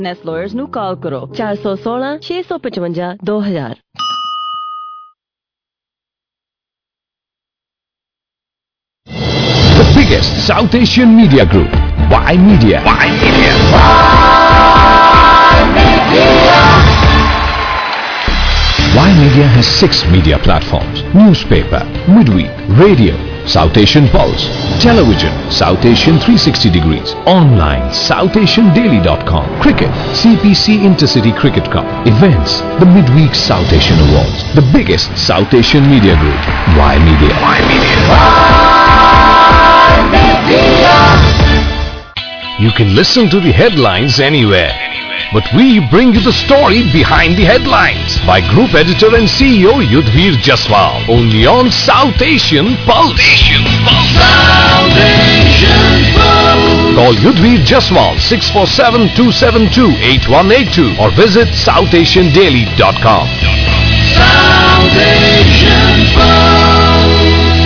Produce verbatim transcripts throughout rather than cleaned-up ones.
नेस lawyers ਨੂੰ ਕਾਲ ਕਰੋ चार सौ सोलह छह सौ पचवंजा दो हजार। The biggest South Asian media group, Y Media. Y Media. Y Media. Y Media has six media platforms: newspaper, midweek, radio, South Asian Pulse, television, South Asian three sixty degrees, online, south asian daily dot com, cricket, C P C Intercity Cricket Cup, events, the midweek South Asian Awards, the biggest South Asian media group, Y Media. Y Media. Y Media. You can listen to the headlines anywhere, but we bring you the story behind the headlines by Group Editor and C E O Yudhvir Jaswal, only on South Asian Pulse. Asian Pulse. South Asian Pulse. Call Yudhvir Jaswal six four seven, two seven two, eight one eight two or visit south asian daily dot com. South Asian Pulse.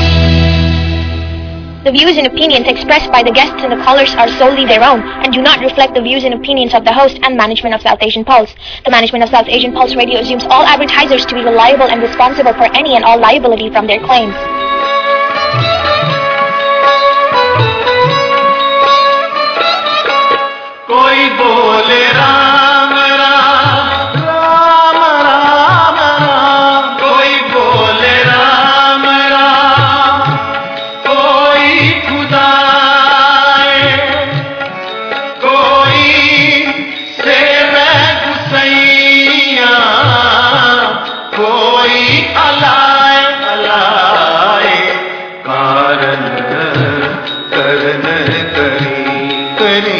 The views and opinions expressed by the guests and the callers are solely their own and do not reflect the views and opinions of the host and management of South Asian Pulse. The management of South Asian Pulse Radio assumes all advertisers to be reliable and responsible for any and all liability from their claims. Koi bole Ram Ram, Ram Ram Ram. Koi bole Ram Ram, koi Khuda hai, koi Seve Gusaiya, koi Alai Alai. Karan karan kari kari.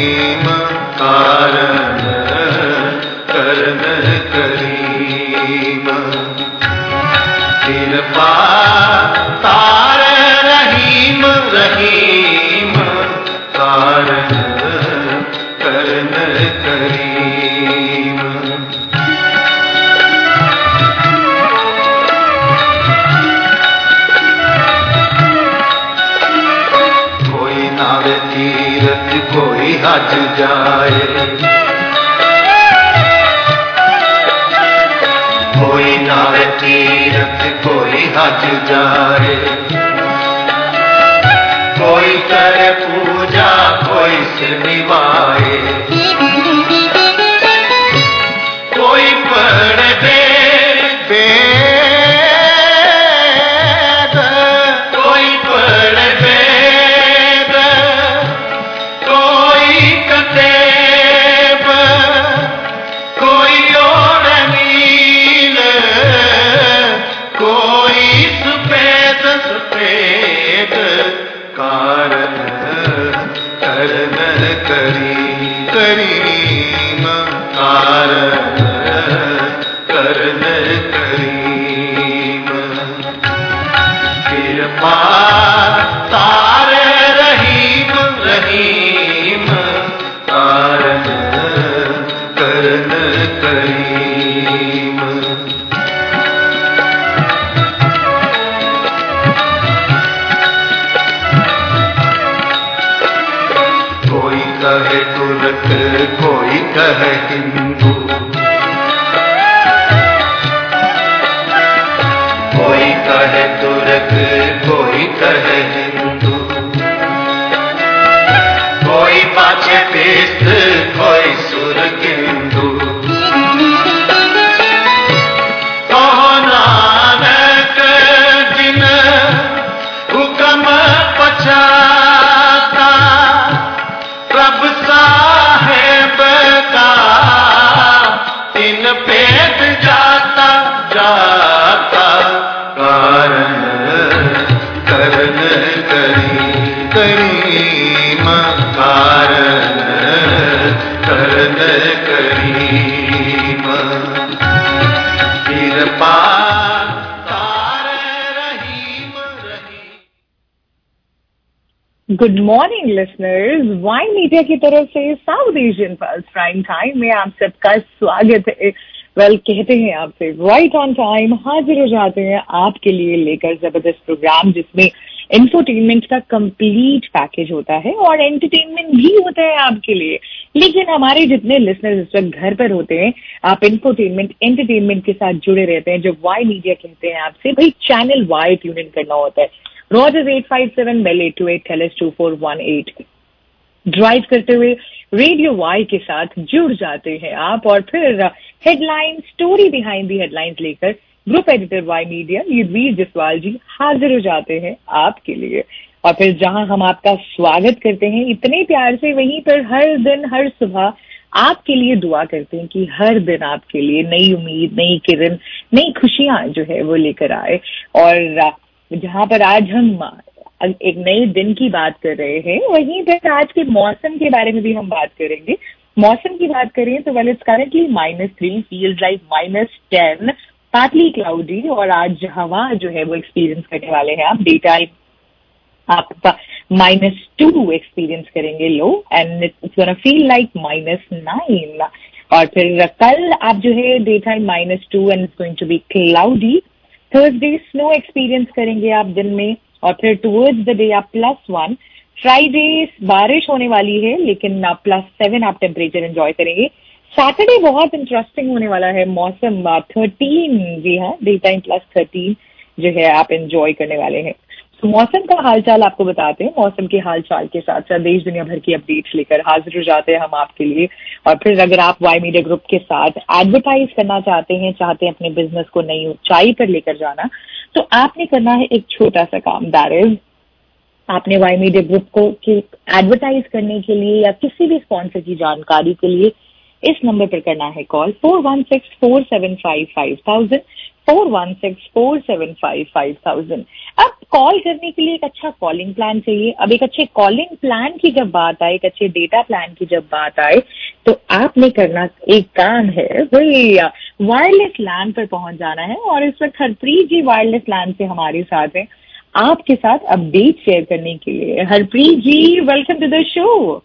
कोई हज जाए, कोई नावे तीरथ कोई हज जाए, कोई करे पूजा कोई सिर निभाए, कोई पढ़े वेद, कोई पढ़े वेद, कोई कतेब, कोई और नील, कोई सफेद सफेद। कारण करन करी करीम, कारण करन करीम। कृपा तारे रहीम रहीम, कारण करन करीम। कोई कहे तुर्क कोई कहे हिंदू, कोई कहे तुर्क कोई कहे हिंदू, कोई पाछे तीर्थ कोई सुरगिंदू। कहो नानक जिन हुक्म पछाता, प्रभ साहेब का तीन पेट जाता जाता। कारण करन करी करीम, कारण करन करीम। कृपा good morning listeners, Y Media की तरफ से South Asian Pulse prime time में आप सबका स्वागत है। वेल कहते हैं आपसे राइट ऑन टाइम हाजिर हो जाते हैं आपके लिए लेकर जबरदस्त प्रोग्राम जिसमें इंफोटेनमेंट का कंप्लीट पैकेज होता है और एंटरटेनमेंट भी होता है आपके लिए। लेकिन हमारे जितने लिसनर्स इस वक्त घर पर होते हैं, आप इंफोटेनमेंट एंटरटेनमेंट के साथ जुड़े रहते हैं। जब वाई मीडिया कहते हैं आपसे, भाई चैनल वाई ट्यून इन करना होता है। Rogers eight five seven, Bell eight two eight, Telus two four one eight. Drive करते हुए रेडियो वाई के साथ जुड़ जाते हैं आप, और फिर headline, story behind the headlines लेकर group editor Y Media Yudhvir Jaswal ji हाजिर हो जाते हैं आपके लिए। और फिर जहां हम आपका स्वागत करते हैं इतने प्यार से, वहीं पर हर दिन हर सुबह आपके लिए दुआ करते हैं कि हर दिन आपके लिए नई उम्मीद, नई किरण, नई खुशियां जो है वो लेकर आए। और जहां पर आज हम एक नए दिन की बात कर रहे हैं, वहीं पर आज के मौसम के बारे में भी हम बात करेंगे। मौसम की बात करें तो well it's currently minus three, feels like minus ten, partly cloudy, और आज हवा जो है वो एक्सपीरियंस करने वाले हैं आप। डे टाइम आप माइनस टू एक्सपीरियंस करेंगे low, and it's gonna feel like minus nine. और फिर कल आप जो है day time minus two and it's going to be cloudy. Thursday snow experience करेंगे आप दिन में, और फिर टुवर्ड्स द डे आप प्लस वन। फ्राइडे बारिश होने वाली है, लेकिन आप प्लस सेवन आप टेम्परेचर एंजॉय करेंगे। सैटरडे बहुत इंटरेस्टिंग होने वाला है मौसम, थर्टीन, जी हाँ, डे टाइम प्लस थर्टीन जो है आप एंजॉय करने वाले हैं। तो मौसम का हालचाल आपको बताते हैं। मौसम के हालचाल के साथ साथ देश दुनिया भर की अपडेट्स लेकर हाजिर हो जाते हैं हम आपके लिए। और फिर अगर आप वाई मीडिया ग्रुप के साथ एडवर्टाइज करना चाहते हैं, चाहते हैं अपने बिजनेस को नई ऊंचाई पर लेकर जाना, तो आपने करना है एक छोटा सा काम। दैट इज, आपने वाई मीडिया ग्रुप को एडवर्टाइज करने के लिए या किसी भी स्पॉन्सर की जानकारी के लिए इस नंबर पर करना है call, four one six four seven five five thousand, four one six four seven five five thousand. अब कॉल करने के लिए एक अच्छा कॉलिंग प्लान चाहिए। अब एक अच्छे कॉलिंग प्लान की जब बात आए, एक अच्छे डेटा प्लान की जब बात आए, तो आपने करना एक काम है, वही वायरलेस लैन पर पहुंच जाना है। और इस वक्त हरप्रीत जी वायरलेस लैन से हमारे साथ हैं आपके साथ अपडेट शेयर करने के लिए। Harpreet ji, welcome to the show.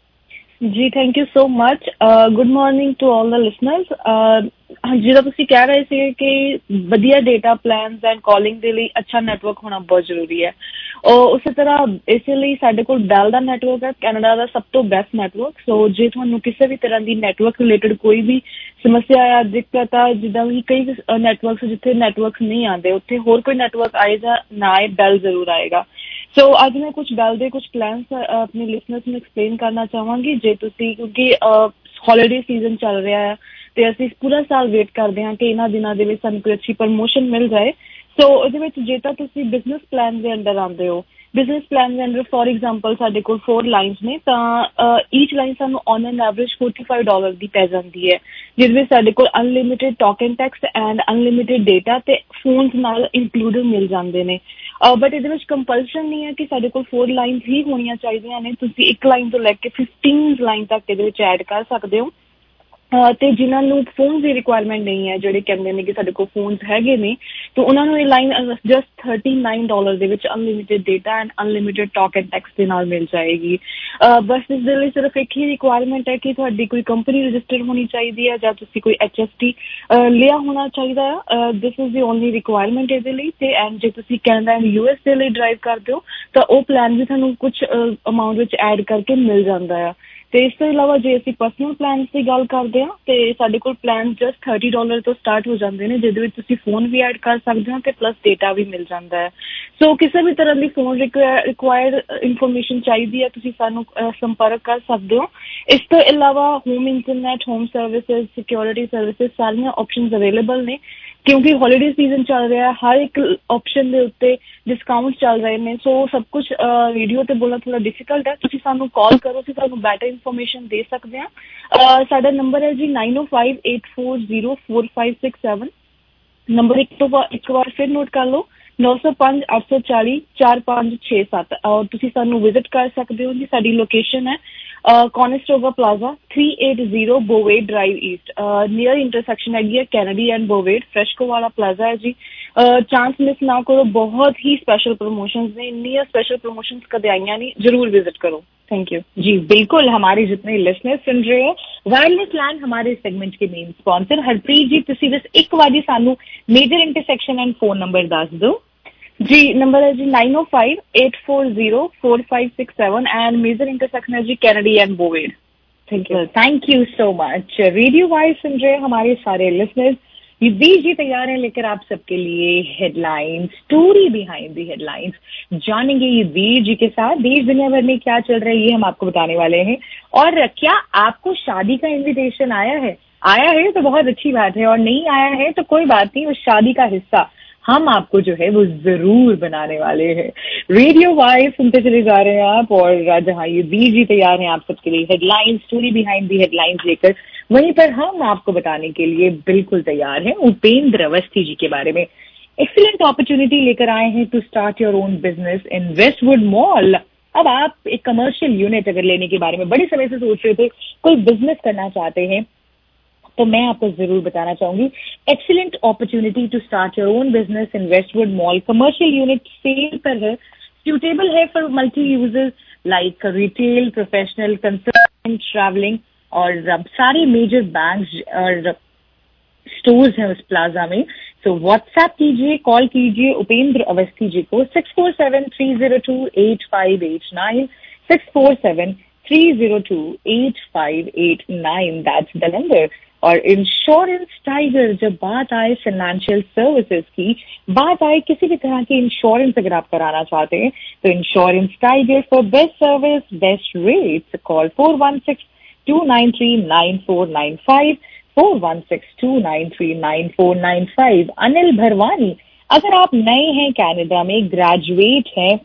जी, thank you so much. Good morning to all the listeners. ਜਿਹੜਾ ਤੁਸੀਂ ਕਹਿ ਰਹੇ ਸੀ ਕਿ ਵਧੀਆ ਡੇਟਾ ਪਲਾਨਸ ਐਂਡ ਕਾਲਿੰਗ ਦੇ ਲਈ ਅੱਛਾ ਨੈਟਵਰਕ ਹੋਣਾ ਬਹੁਤ ਜ਼ਰੂਰੀ ਹੈ, ਔਰ ਉਸੇ ਤਰ੍ਹਾਂ ਇਸੇ ਲਈ ਸਾਡੇ ਕੋਲ ਬੈਲ ਦਾ ਨੈਟਵਰਕ ਹੈ, ਕੈਨੇਡਾ ਦਾ ਸਭ ਤੋਂ ਬੈਸਟ ਨੈਟਵਰਕ। ਸੋ ਜੇ ਤੁਹਾਨੂੰ ਕਿਸੇ ਵੀ ਤਰ੍ਹਾਂ ਦੀ ਨੈਟਵਰਕ ਰਿਲੇਟਡ ਕੋਈ ਵੀ ਸਮੱਸਿਆ ਆ, ਦਿੱਕਤ ਆ, ਜਿੱਦਾਂ ਵੀ ਕਈ ਨੈਟਵਰਕਸ ਜਿੱਥੇ ਨੈਟਵਰਕਸ ਨਹੀਂ ਆਉਂਦੇ, ਉੱਥੇ ਹੋਰ ਕੋਈ ਨੈਟਵਰਕ ਆਏ ਜਾਂ ਨਾ ਆਏ, ਬੈਲ ਜ਼ਰੂਰ ਆਏਗਾ। ਸੋ ਅੱਜ ਮੈਂ ਕੁਝ ਬੈਲ ਦੇ ਕੁਝ ਪਲਾਨਸ ਆਪਣੇ ਲਿਸਨਰਸ ਨੂੰ ਐਕਸਪਲੇਨ ਕਰਨਾ ਚਾਹਾਂਗੀ। ਜੇ ਤੁਸੀਂ, ਕਿਉਂਕਿ ਹੌਲੀਡੇ ਸੀਜ਼ਨ ਚੱਲ ਰਿਹਾ ਹੈ ਤੇ ਅਸੀਂ ਪੂਰਾ ਸਾਲ ਵੇਟ ਕਰਦੇ ਹਾਂ ਕਿ ਇਹਨਾਂ ਦਿਨਾਂ ਦੇ ਵਿੱਚ ਸਾਨੂੰ ਕੋਈ ਅੱਛੀ ਪ੍ਰਮੋਸ਼ਨ ਮਿਲ ਜਾਏ। ਸੋ ਉਹਦੇ ਵਿੱਚ ਜੇ ਤਾਂ ਤੁਸੀਂ ਬਿਜ਼ਨਸ ਪਲਾਨ ਦੇ ਅੰਡਰ ਆਉਂਦੇ ਹੋ, ਬਿਜ਼ਨਸ ਪਲਾਨ ਦੇ ਅੰਡਰ ਫੋਰ ਐਗਜ਼ਾਮਪਲ ਸਾਡੇ ਕੋਲ ਫੋਰ ਲਾਈਨਸ ਨੇ, ਤਾਂ ਈਚ ਲਾਈਨ ਸਾਨੂੰ on an average forty five dollar ਦੀ ਪੈ ਜਾਂਦੀ ਹੈ, ਜਿਹਦੇ ਵਿੱਚ ਸਾਡੇ ਕੋਲ unlimited talk and text and unlimited data ਤੇ ਫੋਨਸ ਨਾਲ ਇੰਕਲੂਡਡ ਮਿਲ ਜਾਂਦੇ ਨੇ। ਬਟ ਇਹਦੇ ਵਿੱਚ ਕੰਪਲਸ਼ਨ ਨਹੀਂ ਹੈ ਕਿ ਸਾਡੇ ਕੋਲ ਫੋਰ ਲਾਈਨਸ ਹੀ ਹੋਣੀਆਂ ਚਾਹੀਦੀਆਂ ਨੇ। ਤੁਸੀਂ ਇੱਕ ਲਾਈਨ ਤੋਂ ਲੈ ਕੇ ਫਿਫਟੀਨ ਲਾਈਨ ਤੱਕ ਇਹਦੇ ਵਿੱਚ ਐਡ ਕਰ ਸਕਦੇ ਹੋ। ਤੇ ਜਿਨ੍ਹਾਂ ਨੂੰ ਫੋਨ ਦੀ ਰਿਕੁਆਇਰਮੈਂਟ ਨਹੀਂ ਹੈ, ਜਿਹੜੇ ਕਹਿੰਦੇ ਨੇ ਕਿ ਸਾਡੇ ਕੋਲ ਫੋਨਸ ਹੈਗੇ ਨੇ, ਤਾਂ ਉਹਨਾਂ ਨੂੰ ਇਹ line just thirty nine dollar ਦੇ ਵਿੱਚ unlimited data and unlimited talk and text ਦੇ ਨਾਲ ਮਿਲ ਜਾਏਗੀ। ਬਸ ਇਸ ਦੇ ਲਈ ਸਿਰਫ ਇੱਕ ਹੀ ਰਿਕੁਆਇਰਮੈਂਟ ਹੈ ਕਿ ਤੁਹਾਡੀ ਕੋਈ ਕੰਪਨੀ ਰਜਿਸਟਰ ਹੋਣੀ ਚਾਹੀਦੀ ਹੈ ਜਾਂ ਤੁਸੀਂ ਕੋਈ ਐਚ ਐਸ ਟੀ ਲਿਆ ਹੋਣਾ ਚਾਹੀਦਾ ਆ। This is the only requirement ਇਹਦੇ ਲਈ। ਤੇ ਐਂਡ ਜੇ ਤੁਸੀਂ ਕੈਨੇਡਾ ਐਂਡ ਯੂ ਐਸ ਦੇ ਲਈ ਡਰਾਈਵ ਕਰਦੇ ਹੋ ਤਾਂ ਉਹ ਪਲਾਨ ਵੀ ਤੁਹਾਨੂੰ ਕੁਛ ਅਮਾਊਂਟ ਵਿੱਚ ਐਡ ਕਰਕੇ ਮਿਲ ਜਾਂਦਾ ਆ। ਤੇ ਇਸ ਤੋਂ ਇਲਾਵਾ ਜੇ ਅਸੀਂ ਪਰਸਨਲ ਪਲਾਨਸ ਦੀ ਗੱਲ ਕਰਦੇ ਹਾਂ ਤੇ ਸਾਡੇ ਕੋਲ ਪਲਾਨ ਜਸਟ ਥਰਟੀ ਡਾਲਰ ਤੋਂ ਸਟਾਰਟ ਹੋ ਜਾਂਦੇ ਨੇ, ਜਿਹਦੇ ਵਿੱਚ ਤੁਸੀਂ ਫੋਨ ਵੀ ਐਡ ਕਰ ਸਕਦੇ ਹੋ ਤੇ ਪਲੱਸ ਡੇਟਾ ਵੀ ਮਿਲ ਜਾਂਦਾ ਹੈ। ਸੋ ਕਿਸੇ ਵੀ ਤਰ੍ਹਾਂ ਦੀ ਫੋਨ ਰਿਕੁਆਇਰਡ ਇਨਫੋਰਮੇਸ਼ਨ ਚਾਹੀਦੀ ਹੈ, ਤੁਸੀਂ ਸਾਨੂੰ ਸੰਪਰਕ ਕਰ ਸਕਦੇ ਹੋ। ਇਸ ਤੋਂ ਇਲਾਵਾ home internet, home services, security services ਸਾਰੀਆਂ ਆਪਸ਼ਨਸ ਅਵੇਲੇਬਲ ਨੇ। ਕਿਉਂਕਿ ਹੌਲੀਡੇ ਸੀਜ਼ਨ ਚੱਲ ਰਿਹਾ, ਹਰ ਇੱਕ ਆਪਸ਼ਨ ਦੇ ਉੱਤੇ ਡਿਸਕਾਊਂਟ ਚੱਲ ਰਹੇ ਨੇ। ਸੋ ਸਭ ਕੁਛ ਰੇਡੀਓ ਤੇ ਬੋਲਣਾ ਥੋੜਾ ਡਿਫੀਕਲਟ ਹੈ। ਤੁਸੀਂ ਸਾਨੂੰ ਕਾਲ ਕਰੋ, ਅਸੀਂ ਤੁਹਾਨੂੰ ਬੈਟਰ ਇਨਫੋਰਮੇਸ਼ਨ ਦੇ ਸਕਦੇ ਹਾਂ। ਸਾਡਾ ਨੰਬਰ ਹੈ ਜੀ nine O five eight four zero four five six seven. Number ਇੱਕ ਤੋਂ ਇੱਕ ਵਾਰ ਫਿਰ ਨੋਟ ਕਰ ਲਓ, ਨੌ ਸੌ ਪੰਜ ਅੱਠ ਸੌ ਚਾਲੀ ਚਾਰ ਪੰਜ ਛੇ ਸੱਤ। ਔਰ ਤੁਸੀਂ ਸਾਨੂੰ ਵਿਜ਼ਿਟ ਕਰ ਸਕਦੇ ਹੋ ਜੀ। ਸਾਡੀ ਲੋਕੇਸ਼ਨ ਹੈ Conestoga plaza, three eight zero Bovaird drive east, near intersection ਹੈਗੀ ਹੈ ਕੈਨੇਡੀ ਐਂਡ ਬੋਵੇਡ। ਫਰੈਸ਼ਕੋ ਵਾਲਾ ਪਲਾਜ਼ਾ ਹੈ ਜੀ। ਚਾਂਸ ਮਿਸ ਨਾ ਕਰੋ, ਬਹੁਤ ਹੀ ਸਪੈਸ਼ਲ ਪ੍ਰਮੋਸ਼ਨਸ ਨੇ, ਇੰਨੀਆਂ ਸਪੈਸ਼ਲ ਪ੍ਰਮੋਸ਼ਨਸ ਕਦੇ ਆਈਆਂ ਨਹੀਂ, ਜ਼रूर विजिट करो। थैंक यू जी। बिल्कुल, हमारे जितने लिसनर्स सुन रहे हो, वायरलेस लैन हमारे सेगमेंट के मेन स्पॉन्सर। हरप्रीत जी, तुसी बस एक बार सानू major intersection and phone number दस दो। जी नंबर है जी nine O five eight four zero four five six seven and major intersection है जी Kennedy and Bovaird. Thank you thank you so much. Radio wise सुन रहे हमारे सारे लिसनर्स, युद्धवीर जी तैयार हैं लेकर आप सबके लिए headlines, story behind the headlines. जानेंगे युद्धवीर जी के साथ देश दुनिया भर में क्या चल रहा है, ये हम आपको बताने वाले हैं। और क्या आपको शादी का इन्विटेशन आया है? आया है तो बहुत अच्छी बात है, और नहीं आया है तो कोई बात नहीं, उस शादी का हिस्सा हम आपको जो है वो जरूर बनाने वाले हैं। रेडियो वाइज सुनते चले जा रहे हैं आप, और जहां युद्धवीर जी तैयार हैं आप सबके लिए headlines, story behind the headlines लेकर, वहीं पर हम आपको बताने के लिए बिल्कुल तैयार हैं उपेंद्र अवस्थी जी के बारे में। एक्सीलेंट अपॉर्चुनिटी लेकर आए हैं to start your own business in Westwood mall. अब आप एक कमर्शियल यूनिट अगर लेने के बारे में बड़े समय से सोच रहे थे, कोई बिजनेस करना चाहते हैं, तो मैं आपको जरूर बताना चाहूंगी excellent opportunity to start your own business in Westwood mall. Commercial unit sale पर है, सूटेबल है for multi users like retail, professional, consulting, travelling, और सारे मेजर बैंक और स्टोर्स हैं उस प्लाजा में। तो व्हाट्सएप कीजिए, कॉल कीजिए उपेंद्र अवस्थी जी को six four seven three zero two eight five eight nine, six four seven three zero two eight five eight nine, that's the number. और इंश्योरेंस टाइगर, जब बात आए फाइनेंशियल सर्विसेज की, बात आए किसी भी तरह की इंश्योरेंस अगर आप कराना चाहते हैं, तो insurance tiger for best service, best rates, call four one six two nine three nine four nine five, four one six two nine three nine four nine five. Anil Bharwani, अगर आप नए हैं कनाडा में, ग्रेजुएट हैं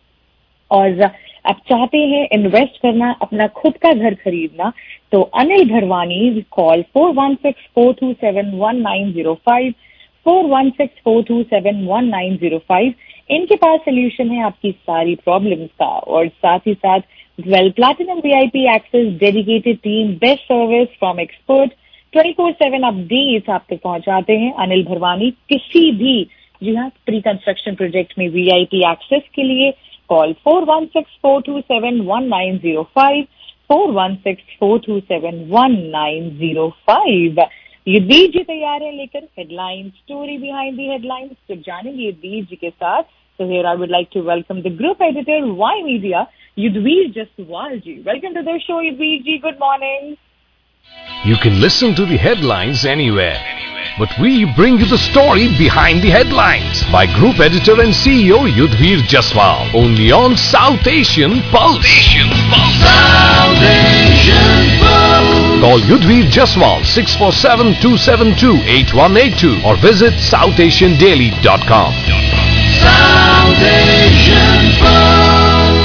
और आप चाहते हैं इन्वेस्ट करना, अपना खुद का घर खरीदना, तो Anil Bharwani call four one six four two seven one nine zero five, four one six four two seven one nine zero five. इनके पास सोल्यूशन है आपकी सारी प्रॉब्लम्स का, और साथ ही साथ twelve platinum VIP access, dedicated team, best service from expert, twenty four seven updates आप तक पहुंचाते हैं अनिल भरवानी। किसी भी जी हाँ प्री कंस्ट्रक्शन प्रोजेक्ट में वीआईपी एक्सेस के लिए call four one six four two seven one nine zero five, four one six four two seven one nine zero five. Yudhvir ji तैयार है लेकर headline, story behind the headlines. तो जानेंगे युद्धवीर जी के साथ। So here I would like to welcome the group editor, Y Media, Yudhveer Jaswal ji. Welcome to the show, Yudhveer ji. Good morning. You can listen to the headlines anywhere, but we bring you the story behind the headlines by Group Editor and C E O Yudhveer Jaswal, only on South Asian Pulse. Asian Pulse. South Asian Pulse. Call Yudhveer Jaswal six four seven two seven two eight one eight two or visit south asian daily dot com. South Asian Pulse.